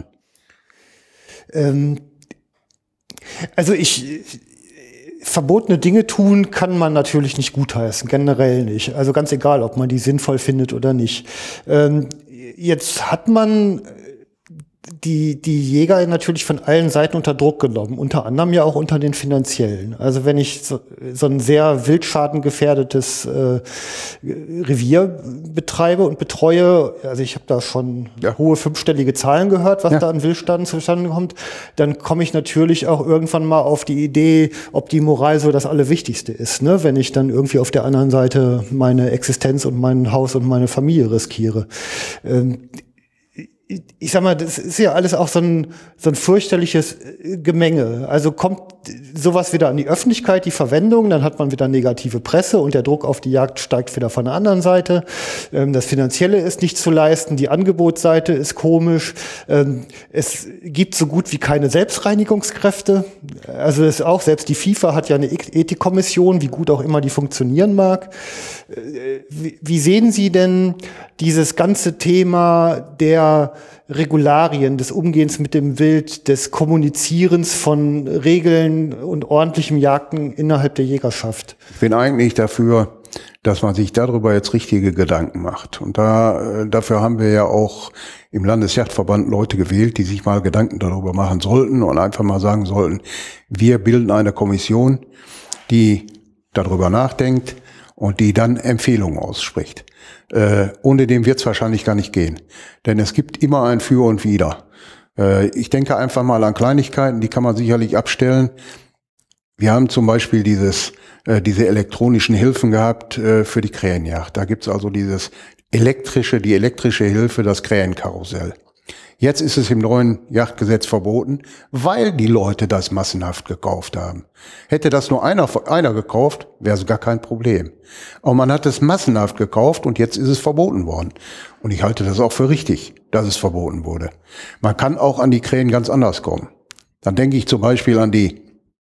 Ähm, also ich, verbotene Dinge tun kann man natürlich nicht gutheißen, generell nicht. Also ganz egal, ob man die sinnvoll findet oder nicht. Ähm, jetzt hat man die, die Jäger natürlich von allen Seiten unter Druck genommen, unter anderem ja auch unter den finanziellen. Also wenn ich so, so ein sehr wildschaden-gefährdetes äh, Revier betreibe und betreue, also ich habe da schon ja. hohe fünfstellige Zahlen gehört, was ja. da an Wildschaden zustande kommt, dann komme ich natürlich auch irgendwann mal auf die Idee, ob die Moral so das Allerwichtigste ist, ne? Wenn ich dann irgendwie auf der anderen Seite meine Existenz und mein Haus und meine Familie riskiere. Ähm, Ich sag mal, das ist ja alles auch so ein, so ein fürchterliches Gemenge. Also kommt sowas wieder an die Öffentlichkeit, die Verwendung, dann hat man wieder negative Presse und der Druck auf die Jagd steigt wieder von der anderen Seite. Das Finanzielle ist nicht zu leisten, die Angebotsseite ist komisch. Es gibt so gut wie keine Selbstreinigungskräfte. Also es ist auch, selbst die FIFA hat ja eine Ethikkommission, wie gut auch immer die funktionieren mag. Wie sehen Sie denn dieses ganze Thema der Regularien, des Umgehens mit dem Wild, des Kommunizierens von Regeln und ordentlichem Jagden innerhalb der Jägerschaft? Ich bin eigentlich dafür, dass man sich darüber jetzt richtige Gedanken macht. Und da, dafür haben wir ja auch im Landesjagdverband Leute gewählt, die sich mal Gedanken darüber machen sollten und einfach mal sagen sollten, wir bilden eine Kommission, die darüber nachdenkt und die dann Empfehlungen ausspricht. Äh, ohne dem wird es wahrscheinlich gar nicht gehen. Denn es gibt immer ein Für und Wider. Äh, ich denke einfach mal an Kleinigkeiten, die kann man sicherlich abstellen. Wir haben zum Beispiel dieses, äh, diese elektronischen Hilfen gehabt äh, für die Krähenjagd. Da gibt's also dieses elektrische, die elektrische Hilfe, das Krähenkarussell. Jetzt ist es im neuen Jagdgesetz verboten, weil die Leute das massenhaft gekauft haben. Hätte das nur einer, einer gekauft, wäre es gar kein Problem. Aber man hat es massenhaft gekauft und jetzt ist es verboten worden. Und ich halte das auch für richtig, dass es verboten wurde. Man kann auch an die Krähen ganz anders kommen. Dann denke ich zum Beispiel an die,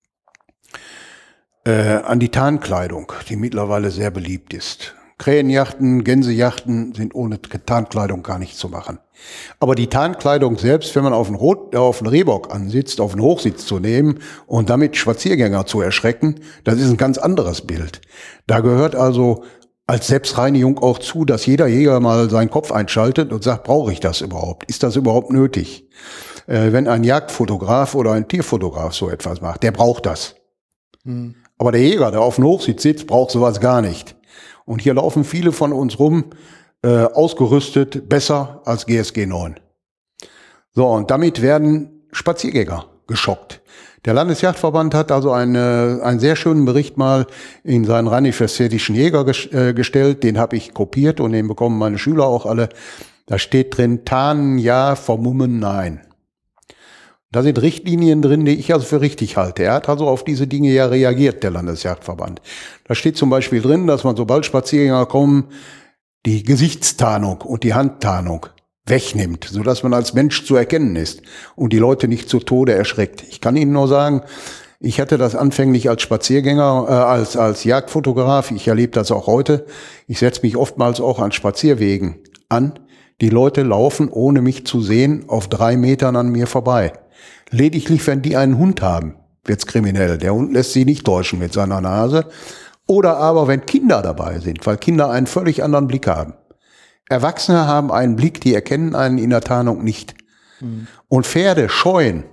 äh, an die Tarnkleidung, die mittlerweile sehr beliebt ist. Krähenjachten, Gänsejachten sind ohne Tarnkleidung gar nicht zu machen. Aber die Tarnkleidung selbst, wenn man auf einen, Rot, äh, auf einen Rehbock ansitzt, auf einen Hochsitz zu nehmen und damit Spaziergänger zu erschrecken, das ist ein ganz anderes Bild. Da gehört also als Selbstreinigung auch zu, dass jeder Jäger mal seinen Kopf einschaltet und sagt, brauche ich das überhaupt? Ist das überhaupt nötig? Äh, wenn ein Jagdfotograf oder ein Tierfotograf so etwas macht, der braucht das. Hm. Aber der Jäger, der auf dem Hochsitz sitzt, braucht sowas gar nicht. Und hier laufen viele von uns rum, äh, ausgerüstet, besser als G S G neun. So, und damit werden Spaziergänger geschockt. Der Landesjagdverband hat also eine, einen sehr schönen Bericht mal in seinen rheinland-westfälischen Jäger ges- äh, gestellt. Den habe ich kopiert und den bekommen meine Schüler auch alle. Da steht drin, tarnen ja, vermummen nein. Da sind Richtlinien drin, die ich also für richtig halte. Er hat also auf diese Dinge ja reagiert, der Landesjagdverband. Da steht zum Beispiel drin, dass man, sobald Spaziergänger kommen, die Gesichtstarnung und die Handtarnung wegnimmt, sodass man als Mensch zu erkennen ist und die Leute nicht zu Tode erschreckt. Ich kann Ihnen nur sagen, Ich hatte das anfänglich als Spaziergänger, äh, als, als Jagdfotograf. Ich erlebe das auch heute. Ich setze mich oftmals auch an Spazierwegen an. Die Leute laufen, ohne mich zu sehen, auf drei Metern an mir vorbei. Lediglich, wenn die einen Hund haben, wird's kriminell. Der Hund lässt sie nicht täuschen mit seiner Nase. Oder aber, wenn Kinder dabei sind, weil Kinder einen völlig anderen Blick haben. Erwachsene haben einen Blick, die erkennen einen in der Tarnung nicht. Mhm. Und Pferde scheuen.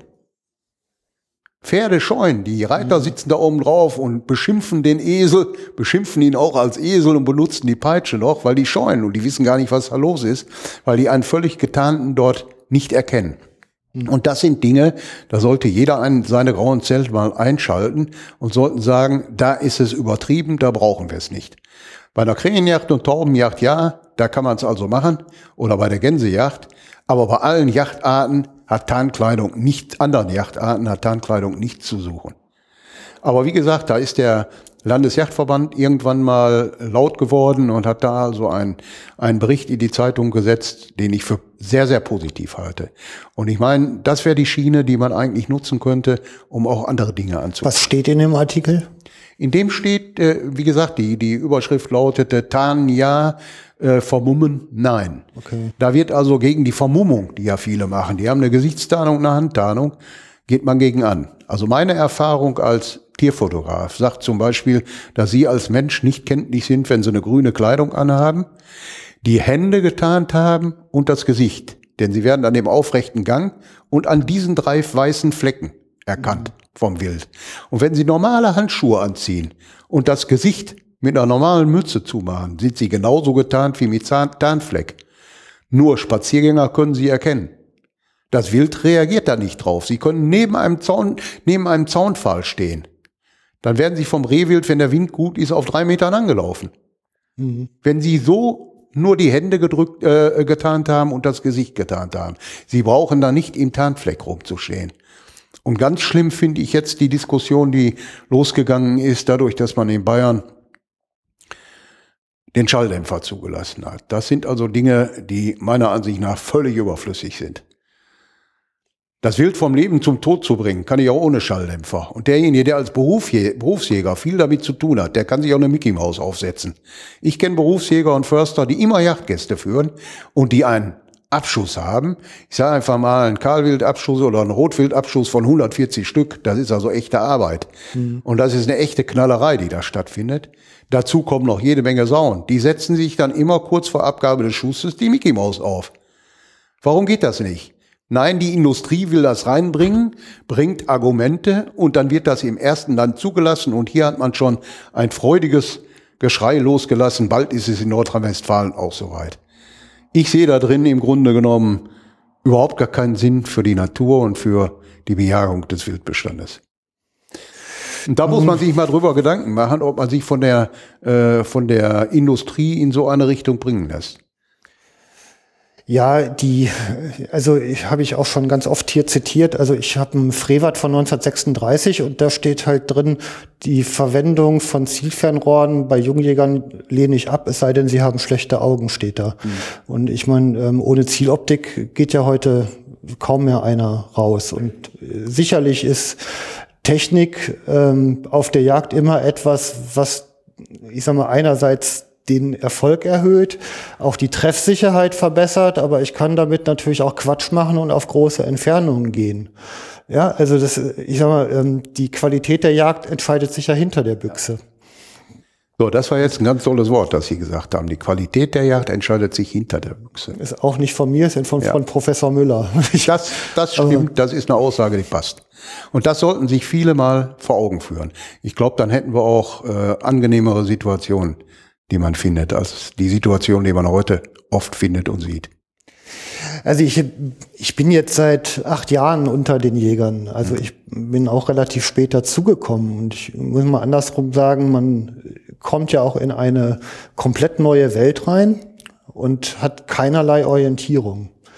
Pferde scheuen. Die Reiter sitzen da oben drauf und beschimpfen den Esel, beschimpfen ihn auch als Esel und benutzen die Peitsche noch, weil die scheuen und die wissen gar nicht, was da los ist, weil die einen völlig Getarnten dort nicht erkennen. Und das sind Dinge, da sollte jeder einen, seine grauen Zelte mal einschalten und sollten sagen, da ist es übertrieben, da brauchen wir es nicht. Bei einer Krähenjagd und Taubenjagd, ja, da kann man es also machen, oder bei der Gänsejagd, aber bei allen Jagdarten hat Tarnkleidung nicht, anderen Jagdarten hat Tarnkleidung nichts zu suchen. Aber wie gesagt, da ist der Landesjagdverband irgendwann mal laut geworden und hat da also einen, einen Bericht in die Zeitung gesetzt, den ich für sehr, sehr positiv halte. Und ich meine, das wäre die Schiene, die man eigentlich nutzen könnte, um auch andere Dinge anzugehen. Was steht in dem Artikel? In dem steht, äh, wie gesagt, die, die Überschrift lautete, Tarnen ja, äh, vermummen nein. Okay. Da wird also gegen die Vermummung, die ja viele machen, die haben eine Gesichtstarnung, eine Handtarnung, geht man gegen an. Also meine Erfahrung als Tierfotograf sagt zum Beispiel, dass Sie als Mensch nicht kenntlich sind, wenn Sie eine grüne Kleidung anhaben, die Hände getarnt haben und das Gesicht. Denn Sie werden an dem aufrechten Gang und an diesen drei weißen Flecken erkannt vom Wild. Und wenn Sie normale Handschuhe anziehen und das Gesicht mit einer normalen Mütze zumachen, sind Sie genauso getarnt wie mit Tarnfleck. Nur Spaziergänger können Sie erkennen. Das Wild reagiert da nicht drauf. Sie können neben einem Zaun, neben einem Zaunpfahl stehen. Dann werden Sie vom Rehwild, wenn der Wind gut ist, auf drei Metern angelaufen. Mhm. Wenn Sie so nur die Hände gedrückt, äh, getarnt haben und das Gesicht getarnt haben. Sie brauchen da nicht im Tarnfleck rumzustehen. Und ganz schlimm finde ich jetzt die Diskussion, die losgegangen ist, dadurch, dass man in Bayern den Schalldämpfer zugelassen hat. Das sind also Dinge, die meiner Ansicht nach völlig überflüssig sind. Das Wild vom Leben zum Tod zu bringen, kann ich auch ohne Schalldämpfer. Und derjenige, der als Berufsjäger viel damit zu tun hat, der kann sich auch eine Mickey Maus aufsetzen. Ich kenne Berufsjäger und Förster, die immer Jagdgäste führen und die einen Abschuss haben. Ich sage einfach mal einen Kahlwildabschuss oder einen Rotwildabschuss von hundertvierzig Stück. Das ist also echte Arbeit. Mhm. Und das ist eine echte Knallerei, die da stattfindet. Dazu kommen noch jede Menge Sauen. Die setzen sich dann immer kurz vor Abgabe des Schusses die Mickey Maus auf. Warum geht das nicht? Nein, die Industrie will das reinbringen, bringt Argumente und dann wird das im ersten Land zugelassen und hier hat man schon ein freudiges Geschrei losgelassen. Bald ist es in Nordrhein-Westfalen auch soweit. Ich sehe da drin im Grunde genommen überhaupt gar keinen Sinn für die Natur und für die Bejagung des Wildbestandes. Und da muss man sich mal drüber Gedanken machen, ob man sich von der, äh, von der Industrie in so eine Richtung bringen lässt. Ja, die, also ich habe ich auch schon ganz oft hier zitiert. Also ich habe ein Frevert von neunzehnhundertsechsunddreißig und da steht halt drin, die Verwendung von Zielfernrohren bei Jungjägern lehne ich ab, es sei denn, sie haben schlechte Augen, steht da. Mhm. Und ich meine, ohne Zieloptik geht ja heute kaum mehr einer raus. Und sicherlich ist Technik ähm, auf der Jagd immer etwas, was, ich sag mal, einerseits den Erfolg erhöht, auch die Treffsicherheit verbessert, aber ich kann damit natürlich auch Quatsch machen und auf große Entfernungen gehen. Ja, also das, ich sag mal, die Qualität der Jagd entscheidet sich ja hinter der Büchse. So, das war jetzt ein ganz tolles Wort, das Sie gesagt haben. Die Qualität der Jagd entscheidet sich hinter der Büchse. Ist auch nicht von mir, ist von, ja. von Professor Müller. Das, das stimmt, das ist eine Aussage, die passt. Und das sollten sich viele mal vor Augen führen. Ich glaube, dann hätten wir auch äh, angenehmere Situationen, die man findet, als die Situation, die man heute oft findet und sieht. Also ich, ich bin jetzt seit acht Jahren unter den Jägern. Also ich bin auch relativ spät dazugekommen. Und ich muss mal andersrum sagen, man kommt ja auch in eine komplett neue Welt rein und hat keinerlei Orientierung.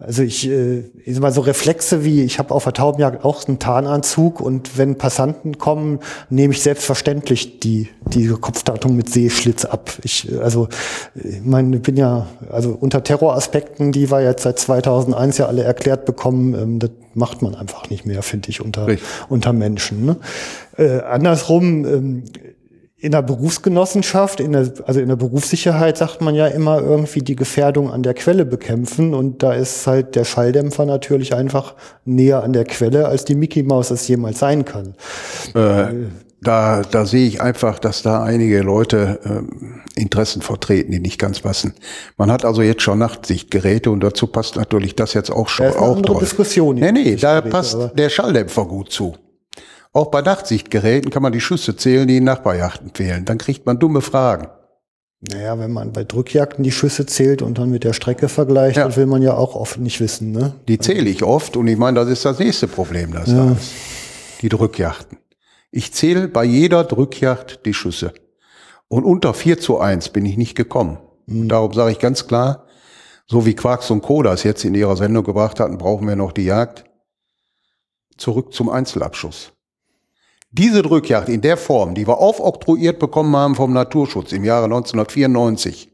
Also ich, äh, ich sag mal so Reflexe wie, ich habe auf der Taubenjagd auch einen Tarnanzug und wenn Passanten kommen, nehme ich selbstverständlich die die Kopftartung mit Sehschlitz ab. Ich, also ich meine, ich bin ja, also unter Terroraspekten, die wir jetzt seit zweitausendeins ja alle erklärt bekommen, ähm, das macht man einfach nicht mehr, finde ich, unter Richtig. unter Menschen. Ne? Äh, andersrum, ähm, in der Berufsgenossenschaft, in der, also in der Berufssicherheit sagt man ja immer irgendwie die Gefährdung an der Quelle bekämpfen und da ist halt der Schalldämpfer natürlich einfach näher an der Quelle, als die Mickey Maus es jemals sein kann. Äh, da, da sehe ich einfach, dass da einige Leute ähm, Interessen vertreten, die nicht ganz passen. Man hat also jetzt schon Nachtsichtgeräte und dazu passt natürlich das jetzt auch schon. Das ist eine auch andere toll. Diskussion. Nee, nee, da passt der Schalldämpfer gut zu. Auch bei Nachtsichtgeräten kann man die Schüsse zählen, die in Nachbarjachten fehlen. Dann kriegt man dumme Fragen. Naja, wenn man bei Drückjagden die Schüsse zählt und dann mit der Strecke vergleicht, ja. das will man ja auch oft nicht wissen. Ne? Die zähle ich oft und ich meine, das ist das nächste Problem, das ja. da ist. Die Drückjachten. Ich zähle bei jeder Drückjagd die Schüsse. Und unter vier zu eins bin ich nicht gekommen. Mhm. Darum sage ich ganz klar, so wie Quarks und Co. das jetzt in ihrer Sendung gebracht hatten, brauchen wir noch die Jagd. Zurück zum Einzelabschuss. Diese Drückjagd in der Form, die wir aufoktroyiert bekommen haben vom Naturschutz im Jahre neunzehnhundertvierundneunzig,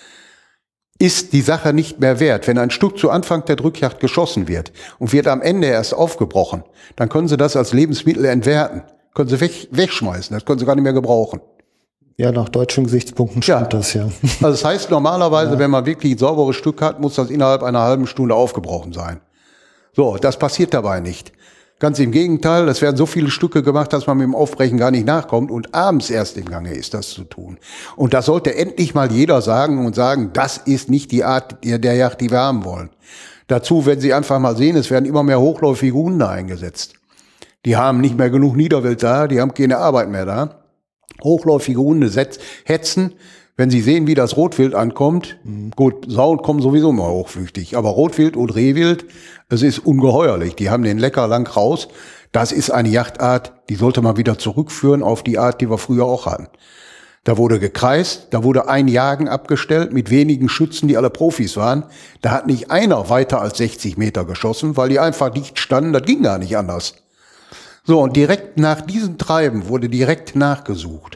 ist die Sache nicht mehr wert. Wenn ein Stück zu Anfang der Drückjagd geschossen wird und wird am Ende erst aufgebrochen, dann können Sie das als Lebensmittel entwerten. Können Sie weg, wegschmeißen, das können Sie gar nicht mehr gebrauchen. Ja, nach deutschen Gesichtspunkten stimmt ja. das ja. Also das heißt normalerweise, ja. wenn man wirklich ein sauberes Stück hat, muss das innerhalb einer halben Stunde aufgebrochen sein. So, das passiert dabei nicht. Ganz im Gegenteil, es werden so viele Stücke gemacht, dass man mit dem Aufbrechen gar nicht nachkommt und abends erst im Gange ist, das zu tun. Und das sollte endlich mal jeder sagen und sagen, das ist nicht die Art der Jagd, die wir haben wollen. Dazu werden Sie einfach mal sehen, es werden immer mehr hochläufige Hunde eingesetzt. Die haben nicht mehr genug Niederwild da, die haben keine Arbeit mehr da. Hochläufige Hunde hetzen, wenn sie sehen, wie das Rotwild ankommt. Mhm. Gut, Sauen kommen sowieso immer hochflüchtig, aber Rotwild und Rehwild, es ist ungeheuerlich. Die haben den lecker lang raus. Das ist eine Jagdart, die sollte man wieder zurückführen auf die Art, die wir früher auch hatten. Da wurde gekreist, da wurde ein Jagen abgestellt mit wenigen Schützen, die alle Profis waren. Da hat nicht einer weiter als sechzig Meter geschossen, weil die einfach dicht standen, das ging gar nicht anders. So, und direkt nach diesem Treiben wurde direkt nachgesucht.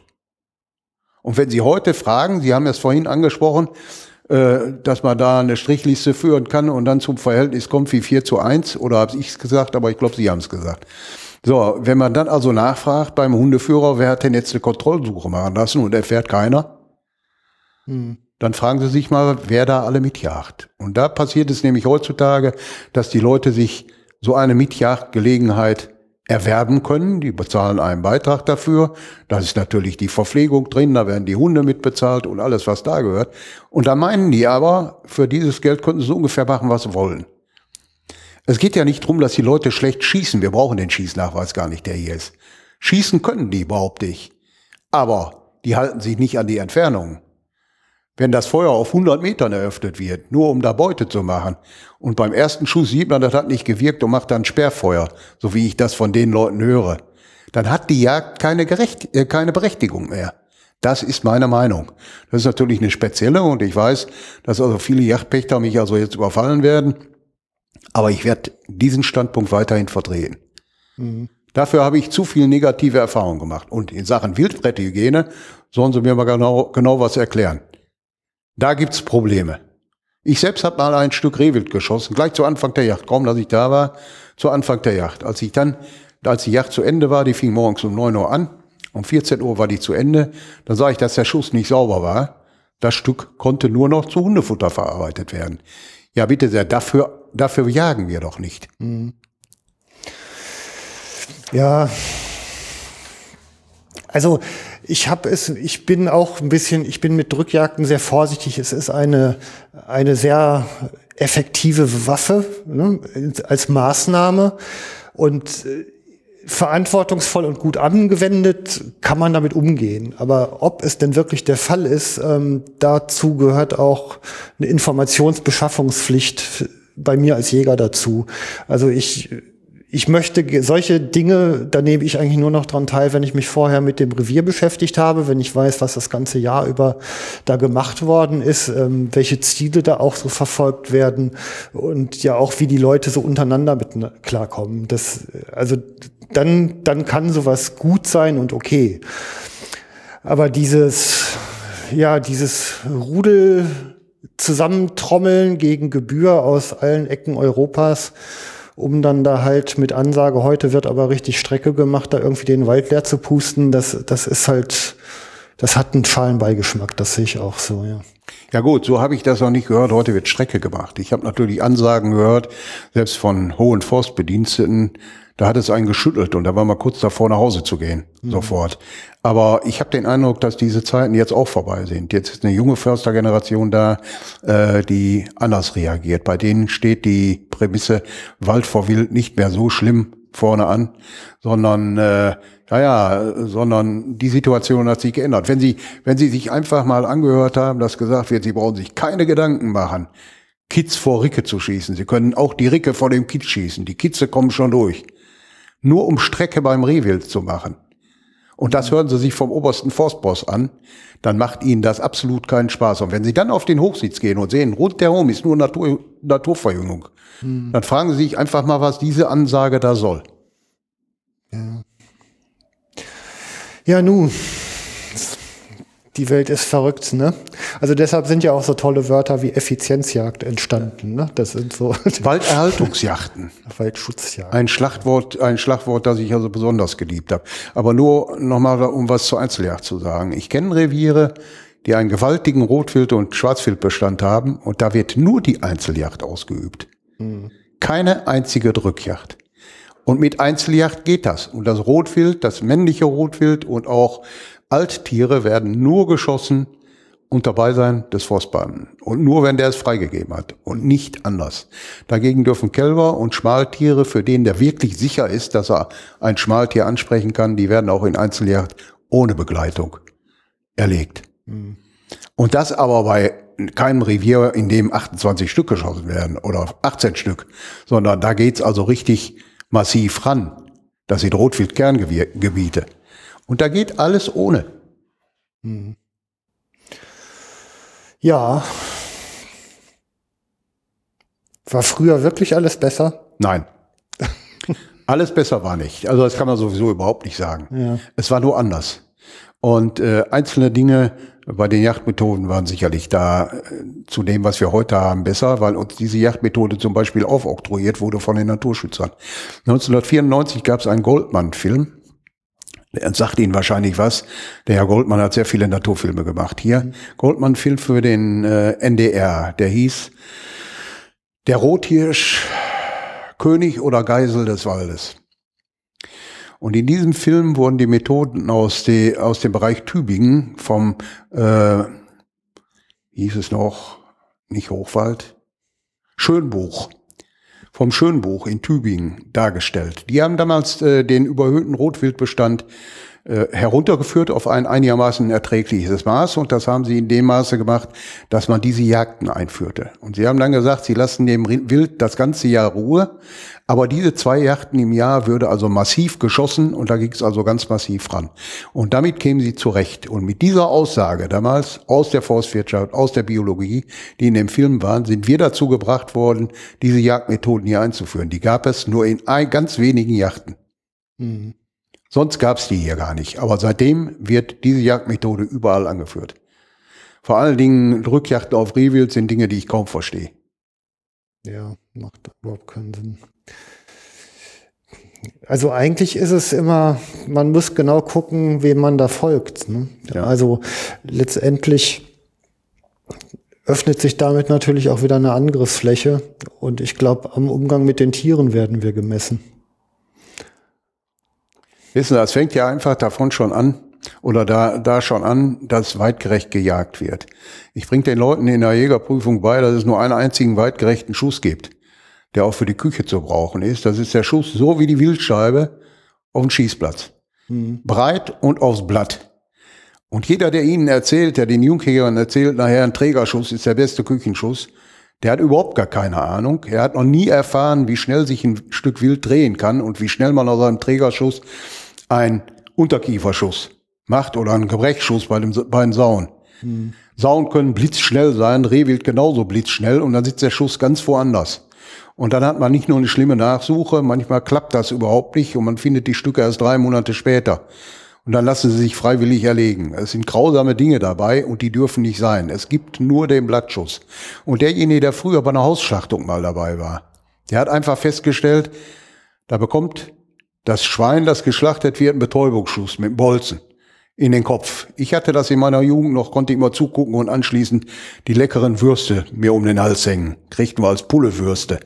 Und wenn Sie heute fragen, Sie haben es vorhin angesprochen, äh, dass man da eine Strichliste führen kann und dann zum Verhältnis kommt wie vier zu eins, oder habe ich es gesagt, aber ich glaube, Sie haben es gesagt. So, wenn man dann also nachfragt beim Hundeführer, wer hat denn jetzt eine Kontrollsuche machen lassen und erfährt keiner, hm. dann fragen Sie sich mal, wer da alle mitjagt. Und da passiert es nämlich heutzutage, dass die Leute sich so eine Mitjagdgelegenheit erwerben können. Die bezahlen einen Beitrag dafür. Da ist natürlich die Verpflegung drin, da werden die Hunde mitbezahlt und alles, was da gehört. Und da meinen die aber, für dieses Geld könnten sie ungefähr machen, was sie wollen. Es geht ja nicht darum, dass die Leute schlecht schießen. Wir brauchen den Schießnachweis gar nicht, der hier ist. Schießen können die, behaupte ich. Aber die halten sich nicht an die Entfernung. Wenn das Feuer auf hundert Metern eröffnet wird, nur um da Beute zu machen, und beim ersten Schuss sieht man, das hat nicht gewirkt und macht dann Sperrfeuer, so wie ich das von den Leuten höre, dann hat die Jagd keine, Gerecht, äh, keine Berechtigung mehr. Das ist meine Meinung. Das ist natürlich eine spezielle und ich weiß, dass also viele Jagdpächter mich also jetzt überfallen werden, aber ich werde diesen Standpunkt weiterhin vertreten. Mhm. Dafür habe ich zu viel negative Erfahrungen gemacht. Und in Sachen Wildbrethygiene sollen Sie mir mal genau, genau was erklären. Da gibt's Probleme. Ich selbst habe mal ein Stück Rehwild geschossen, gleich zu Anfang der Jagd, kaum dass ich da war, zu Anfang der Jagd. Als ich dann, als die Jagd zu Ende war, die fing morgens um neun Uhr an, um vierzehn Uhr war die zu Ende, dann sah ich, dass der Schuss nicht sauber war. Das Stück konnte nur noch zu Hundefutter verarbeitet werden. Ja, bitte sehr, dafür, dafür jagen wir doch nicht. Ja, also ich habe es, ich bin auch ein bisschen, ich bin mit Drückjagden sehr vorsichtig. Es ist eine eine sehr effektive Waffe, ne, als Maßnahme und äh, verantwortungsvoll und gut angewendet kann man damit umgehen. Aber ob es denn wirklich der Fall ist, ähm, dazu gehört auch eine Informationsbeschaffungspflicht bei mir als Jäger dazu. Also ich ich möchte solche Dinge, da nehme ich eigentlich nur noch dran teil, wenn ich mich vorher mit dem Revier beschäftigt habe, wenn ich weiß, was das ganze Jahr über da gemacht worden ist, ähm, welche Ziele da auch so verfolgt werden und ja auch, wie die Leute so untereinander mit klarkommen. Das, also dann, dann kann sowas gut sein und okay. Aber dieses, ja, dieses Rudel zusammentrommeln gegen Gebühr aus allen Ecken Europas, um dann da halt mit Ansage, heute wird aber richtig Strecke gemacht, da irgendwie den Wald leer zu pusten, das, das ist halt, das hat einen schalen Beigeschmack, das sehe ich auch so, ja. Ja gut, so habe ich das noch nicht gehört, heute wird Strecke gemacht. Ich habe natürlich Ansagen gehört, selbst von hohen Forstbediensteten, da hat es einen geschüttelt und da war man kurz davor, nach Hause zu gehen, mhm. sofort. Aber ich habe den Eindruck, dass diese Zeiten jetzt auch vorbei sind. Jetzt ist eine junge Förstergeneration da, äh, die anders reagiert. Bei denen steht die Prämisse Wald vor Wild nicht mehr so schlimm vorne an, sondern äh, ja, ja, sondern die Situation hat sich geändert. Wenn Sie, wenn Sie sich einfach mal angehört haben, dass gesagt wird, Sie brauchen sich keine Gedanken machen, Kitz vor Ricke zu schießen. Sie können auch die Ricke vor dem Kitz schießen. Die Kitze kommen schon durch. Nur um Strecke beim Rehwild zu machen. Und das hören Sie sich vom obersten Forstboss an, dann macht Ihnen das absolut keinen Spaß. Und wenn Sie dann auf den Hochsitz gehen und sehen, rundherum ist nur Natur, Naturverjüngung, hm. dann fragen Sie sich einfach mal, was diese Ansage da soll. Ja, ja nun, die Welt ist verrückt, ne? Also deshalb sind ja auch so tolle Wörter wie Effizienzjagd entstanden, ne? Das sind so Walderhaltungsjachten. Waldschutzjagd. Ein Schlagwort, ein Schlagwort, das ich also besonders geliebt habe. Aber nur nochmal, um was zur Einzeljagd zu sagen. Ich kenne Reviere, die einen gewaltigen Rotwild- und Schwarzwildbestand haben und da wird nur die Einzeljagd ausgeübt. Hm. Keine einzige Drückjagd. Und mit Einzeljagd geht das. Und das Rotwild, das männliche Rotwild und auch Alttiere werden nur geschossen unter Beisein des Forstbeamten. Und nur, wenn der es freigegeben hat. Und nicht anders. Dagegen dürfen Kälber und Schmaltiere, für den der wirklich sicher ist, dass er ein Schmaltier ansprechen kann, die werden auch in Einzeljagd ohne Begleitung erlegt. Mhm. Und das aber bei keinem Revier, in dem achtundzwanzig Stück geschossen werden oder achtzehn Stück. Sondern da geht's also richtig massiv ran. Das sind Rotwild-Kerngebiete. Und da geht alles ohne. Hm. Ja. War früher wirklich alles besser? Nein. Alles besser war nicht. Also das kann man sowieso überhaupt nicht sagen. Ja. Es war nur anders. Und äh, einzelne Dinge bei den Jagdmethoden waren sicherlich da äh, zu dem, was wir heute haben, besser, weil uns diese Jagdmethode zum Beispiel aufoktroyiert wurde von den Naturschützern. neunzehnhundertvierundneunzig gab es einen Goldmann-Film. Der sagt Ihnen wahrscheinlich was. Der Herr Goldmann hat sehr viele Naturfilme gemacht. Hier, mhm. Goldmann-Film für den äh, N D R. Der hieß Der Rothirsch, König oder Geisel des Waldes. Und in diesem Film wurden die Methoden aus, die, aus dem Bereich Tübingen vom, äh, wie hieß es noch, nicht Hochwald, Schönbuch. Vom Schönbuch in Tübingen dargestellt. Die haben damals äh, den überhöhten Rotwildbestand äh, heruntergeführt auf ein einigermaßen erträgliches Maß und das haben sie in dem Maße gemacht, dass man diese Jagden einführte. Und sie haben dann gesagt, sie lassen dem Wild das ganze Jahr Ruhe, aber diese zwei Jagden im Jahr würde also massiv geschossen und da ging es also ganz massiv ran. Und damit kämen sie zurecht. Und mit dieser Aussage damals aus der Forstwirtschaft, aus der Biologie, die in dem Film waren, sind wir dazu gebracht worden, diese Jagdmethoden hier einzuführen. Die gab es nur in ein, ganz wenigen Jachten. Mhm. Sonst gab es die hier gar nicht. Aber seitdem wird diese Jagdmethode überall angeführt. Vor allen Dingen Drückjagden auf Rehwild sind Dinge, die ich kaum verstehe. Ja, macht überhaupt keinen Sinn. Also eigentlich ist es immer, man muss genau gucken, wem man da folgt. Ne? Ja. Also letztendlich öffnet sich damit natürlich auch wieder eine Angriffsfläche. Und ich glaube, am Umgang mit den Tieren werden wir gemessen. Wissen Sie, das fängt ja einfach davon schon an, oder da, da schon an, dass weitgerecht gejagt wird. Ich bringe den Leuten in der Jägerprüfung bei, dass es nur einen einzigen weitgerechten Schuss gibt, der auch für die Küche zu brauchen ist. Das ist der Schuss so wie die Wildscheibe auf dem Schießplatz. Mhm. Breit und aufs Blatt. Und jeder, der Ihnen erzählt, der den Jungjägern erzählt, nachher ein Trägerschuss ist der beste Küchenschuss, Der hat überhaupt gar keine Ahnung. Er hat noch nie erfahren, wie schnell sich ein Stück Wild drehen kann und wie schnell man aus einem Trägerschuss einen Unterkieferschuss macht oder einen Gebrechschuss bei dem bei einem Sauen. Hm. Sauen können blitzschnell sein, Rehwild genauso blitzschnell und dann sitzt der Schuss ganz woanders. Und dann hat man nicht nur eine schlimme Nachsuche, manchmal klappt das überhaupt nicht und man findet die Stücke erst drei Monate später. Und dann lassen sie sich freiwillig erlegen. Es sind grausame Dinge dabei und die dürfen nicht sein. Es gibt nur den Blattschuss. Und derjenige, der früher bei einer Hausschlachtung mal dabei war, der hat einfach festgestellt, da bekommt das Schwein, das geschlachtet wird, einen Betäubungsschuss mit dem Bolzen in den Kopf. Ich hatte das in meiner Jugend noch, konnte immer zugucken und anschließend die leckeren Würste mir um den Hals hängen. Kriegten wir als Pullewürste.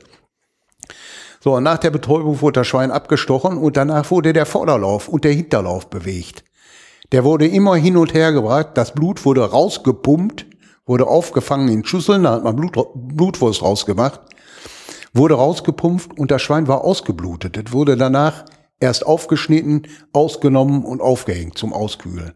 So, und nach der Betäubung wurde das Schwein abgestochen und danach wurde der Vorderlauf und der Hinterlauf bewegt. Der wurde immer hin und her gebracht, das Blut wurde rausgepumpt, wurde aufgefangen in Schüsseln, da hat man Blut, Blutwurst rausgemacht, wurde rausgepumpt und das Schwein war ausgeblutet. Es wurde danach erst aufgeschnitten, ausgenommen und aufgehängt zum Auskühlen.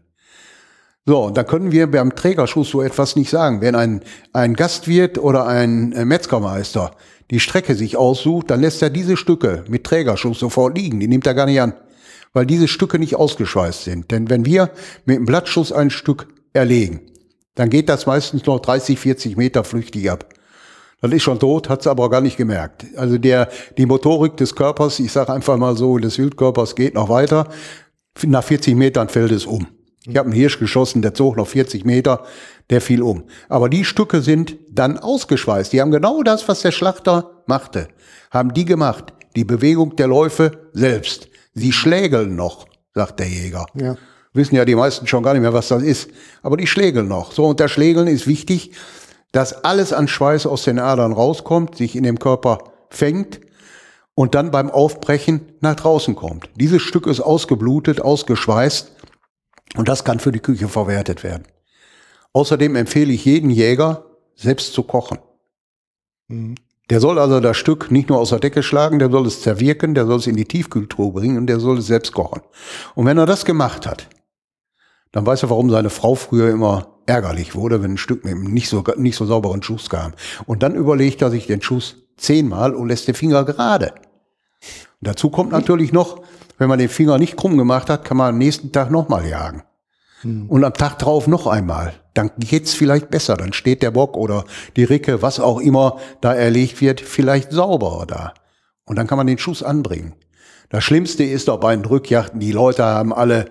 So, und da können wir beim Trägerschuss so etwas nicht sagen. Wenn ein, ein Gastwirt oder ein Metzgermeister die Strecke sich aussucht, dann lässt er diese Stücke mit Trägerschuss sofort liegen. Die nimmt er gar nicht an, weil diese Stücke nicht ausgeschweißt sind. Denn wenn wir mit dem Blattschuss ein Stück erlegen, dann geht das meistens noch dreißig, vierzig Meter flüchtig ab. Das ist schon tot, hat es aber gar nicht gemerkt. Also der die Motorik des Körpers, ich sage einfach mal so, des Wildkörpers geht noch weiter. Nach vierzig Metern fällt es um. Ich habe einen Hirsch geschossen, der zog noch vierzig Meter, der fiel um. Aber die Stücke sind dann ausgeschweißt. Die haben genau das, was der Schlachter machte, haben die gemacht. Die Bewegung der Läufe selbst. Sie schlägeln noch, sagt der Jäger. Ja. Wissen ja die meisten schon gar nicht mehr, was das ist. Aber die schlägeln noch. So, und das Schlägeln ist wichtig, dass alles an Schweiß aus den Adern rauskommt, sich in dem Körper fängt und dann beim Aufbrechen nach draußen kommt. Dieses Stück ist ausgeblutet, ausgeschweißt. Und das kann für die Küche verwertet werden. Außerdem empfehle ich jeden Jäger, selbst zu kochen. Mhm. Der soll also das Stück nicht nur aus der Decke schlagen, der soll es zerwirken, der soll es in die Tiefkühltruhe bringen und der soll es selbst kochen. Und wenn er das gemacht hat, dann weiß er, warum seine Frau früher immer ärgerlich wurde, wenn ein Stück mit einem nicht so, nicht so sauberen Schuss kam. Und dann überlegt er sich den Schuss zehnmal und lässt den Finger gerade. Und dazu kommt natürlich noch, wenn man den Finger nicht krumm gemacht hat, kann man am nächsten Tag nochmal jagen. Hm. Und am Tag drauf noch einmal. Dann geht's vielleicht besser. Dann steht der Bock oder die Ricke, was auch immer da erlegt wird, vielleicht sauberer da. Und dann kann man den Schuss anbringen. Das Schlimmste ist doch bei den Drückjachten, die Leute haben alle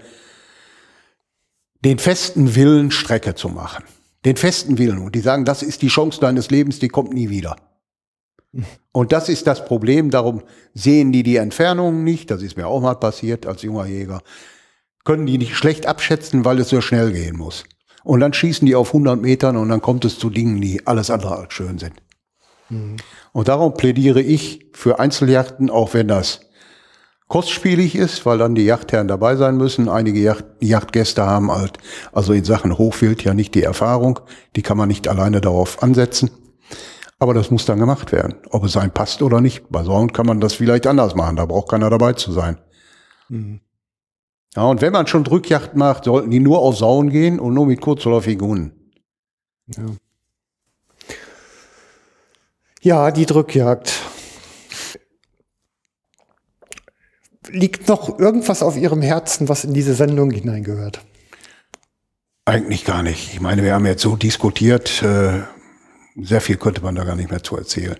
den festen Willen, Strecke zu machen. Den festen Willen. Und die sagen, das ist die Chance deines Lebens, die kommt nie wieder. Und das ist das Problem, darum sehen die die Entfernungen nicht, das ist mir auch mal passiert als junger Jäger, können die nicht schlecht abschätzen, weil es so schnell gehen muss. Und dann schießen die auf hundert Metern und dann kommt es zu Dingen, die alles andere als schön sind. Mhm. Und darum plädiere ich für Einzeljachten, auch wenn das kostspielig ist, weil dann die Yachtherren dabei sein müssen. Einige Yacht, Yachtgäste haben halt, also in Sachen Hochwild ja nicht die Erfahrung, die kann man nicht alleine darauf ansetzen. Aber das muss dann gemacht werden. Ob es einem passt oder nicht. Bei Sauen kann man das vielleicht anders machen. Da braucht keiner dabei zu sein. Mhm. Ja, und wenn man schon Drückjagd macht, sollten die nur auf Sauen gehen und nur mit kurzläufigen Hunden. Ja. Ja, die Drückjagd. Liegt noch irgendwas auf Ihrem Herzen, was in diese Sendung hineingehört? Eigentlich gar nicht. Ich meine, wir haben jetzt so diskutiert, äh, sehr viel könnte man da gar nicht mehr zu erzählen.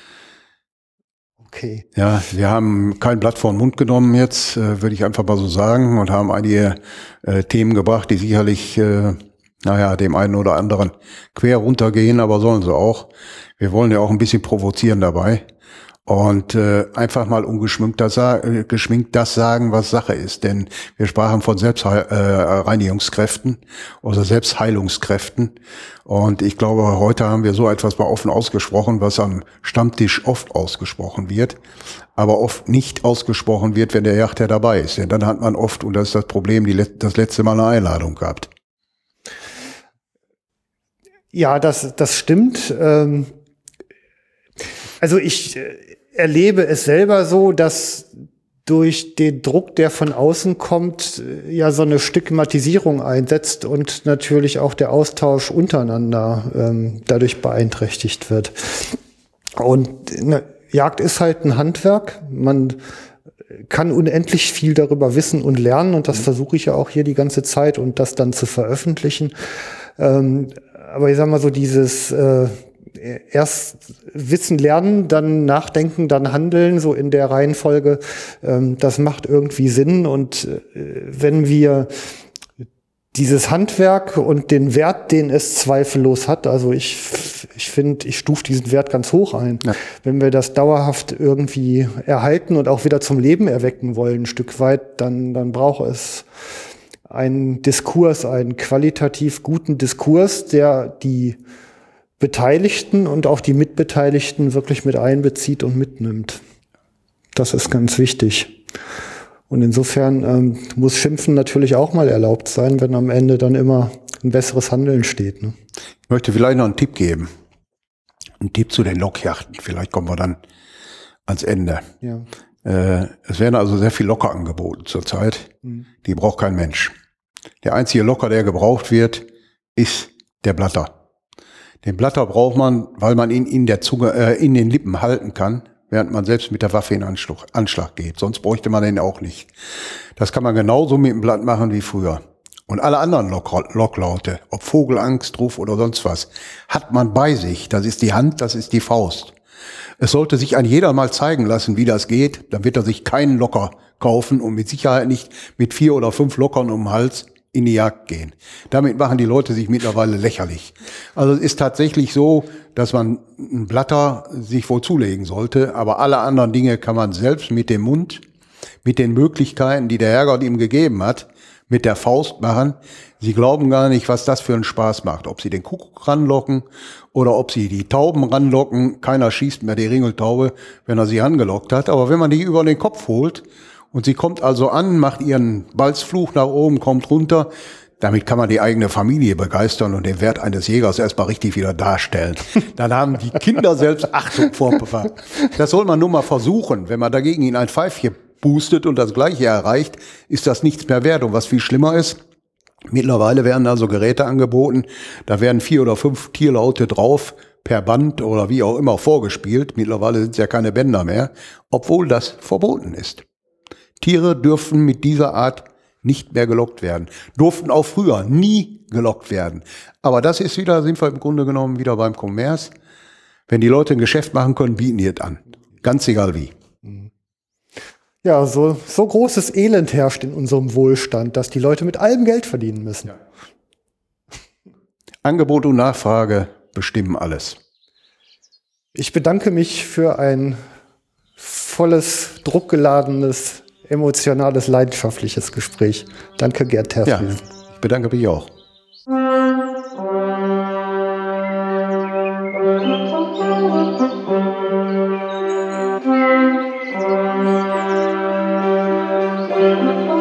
Okay. Ja, wir haben kein Blatt vor den Mund genommen jetzt, äh, würde ich einfach mal so sagen, und haben einige äh, Themen gebracht, die sicherlich, äh, naja, dem einen oder anderen quer runtergehen, aber sollen sie auch. Wir wollen ja auch ein bisschen provozieren dabei. Und äh, einfach mal ungeschminkt das, äh, geschminkt das sagen, was Sache ist. Denn wir sprachen von Selbstreinigungskräften äh, oder Selbstheilungskräften. Und ich glaube, heute haben wir so etwas mal offen ausgesprochen, was am Stammtisch oft ausgesprochen wird, aber oft nicht ausgesprochen wird, wenn der Yachtherr dabei ist. Denn dann hat man oft, und das ist das Problem, die, das letzte Mal eine Einladung gehabt. Ja, das, das stimmt. Ähm, also ich... Äh erlebe es selber so, dass durch den Druck, der von außen kommt, ja so eine Stigmatisierung einsetzt und natürlich auch der Austausch untereinander ähm, dadurch beeinträchtigt wird. Und eine Jagd ist halt ein Handwerk. Man kann unendlich viel darüber wissen und lernen und das versuche ich ja auch hier die ganze Zeit und das dann zu veröffentlichen. Ähm, aber ich sag mal so dieses äh, erst Wissen lernen, dann nachdenken, dann handeln, so in der Reihenfolge, ähm, das macht irgendwie Sinn. Und äh, wenn wir dieses Handwerk und den Wert, den es zweifellos hat, also ich, ich finde, ich stufe diesen Wert ganz hoch ein. Ja. Wenn wir das dauerhaft irgendwie erhalten und auch wieder zum Leben erwecken wollen, ein Stück weit, dann, dann braucht es einen Diskurs, einen qualitativ guten Diskurs, der die Beteiligten und auch die Mitbeteiligten wirklich mit einbezieht und mitnimmt. Das ist ganz wichtig. Und insofern ähm, muss Schimpfen natürlich auch mal erlaubt sein, wenn am Ende dann immer ein besseres Handeln steht. Ne? Ich möchte vielleicht noch einen Tipp geben. Einen Tipp zu den Lokjachten. Vielleicht kommen wir dann ans Ende. Ja. Äh, es werden also sehr viel Locker angeboten zurzeit. Mhm. Die braucht kein Mensch. Der einzige Locker, der gebraucht wird, ist der Blatter. Den Blatter braucht man, weil man ihn in der Zunge, äh, in den Lippen halten kann, während man selbst mit der Waffe in Anschlag, Anschlag geht. Sonst bräuchte man den auch nicht. Das kann man genauso mit dem Blatt machen wie früher. Und alle anderen Lock- Locklaute, ob Vogelangst, Ruf oder sonst was, hat man bei sich. Das ist die Hand, das ist die Faust. Es sollte sich an jeder mal zeigen lassen, wie das geht. Dann wird er sich keinen Locker kaufen und mit Sicherheit nicht mit vier oder fünf Lockern um den Hals in die Jagd gehen. Damit machen die Leute sich mittlerweile lächerlich. Also es ist tatsächlich so, dass man einen Blatter sich wohl zulegen sollte, aber alle anderen Dinge kann man selbst mit dem Mund, mit den Möglichkeiten, die der Herrgott ihm gegeben hat, mit der Faust machen. Sie glauben gar nicht, was das für einen Spaß macht. Ob sie den Kuckuck ranlocken oder ob sie die Tauben ranlocken. Keiner schießt mehr die Ringeltaube, wenn er sie angelockt hat. Aber wenn man die über den Kopf holt und sie kommt also an, macht ihren Balzfluch nach oben, kommt runter, damit kann man die eigene Familie begeistern und den Wert eines Jägers erstmal richtig wieder darstellen. Dann haben die Kinder selbst Achtung vor Papa. Das soll man nur mal versuchen. Wenn man dagegen in ein Pfeifchen boostet und das Gleiche erreicht, ist das nichts mehr wert. Und was viel schlimmer ist, mittlerweile werden also Geräte angeboten, da werden vier oder fünf Tierlaute drauf, per Band oder wie auch immer vorgespielt. Mittlerweile sind es ja keine Bänder mehr, obwohl das verboten ist. Tiere dürfen mit dieser Art nicht mehr gelockt werden. Durften auch früher nie gelockt werden. Aber das ist wieder, sind wir im Grunde genommen wieder beim Kommerz. Wenn die Leute ein Geschäft machen können, bieten die es an. Ganz egal wie. Ja, so, so großes Elend herrscht in unserem Wohlstand, dass die Leute mit allem Geld verdienen müssen. Ja. Angebot und Nachfrage bestimmen alles. Ich bedanke mich für ein volles, druckgeladenes, emotionales, leidenschaftliches Gespräch. Danke, Gerd Terfel. Ja, ich bedanke mich auch. Thank you.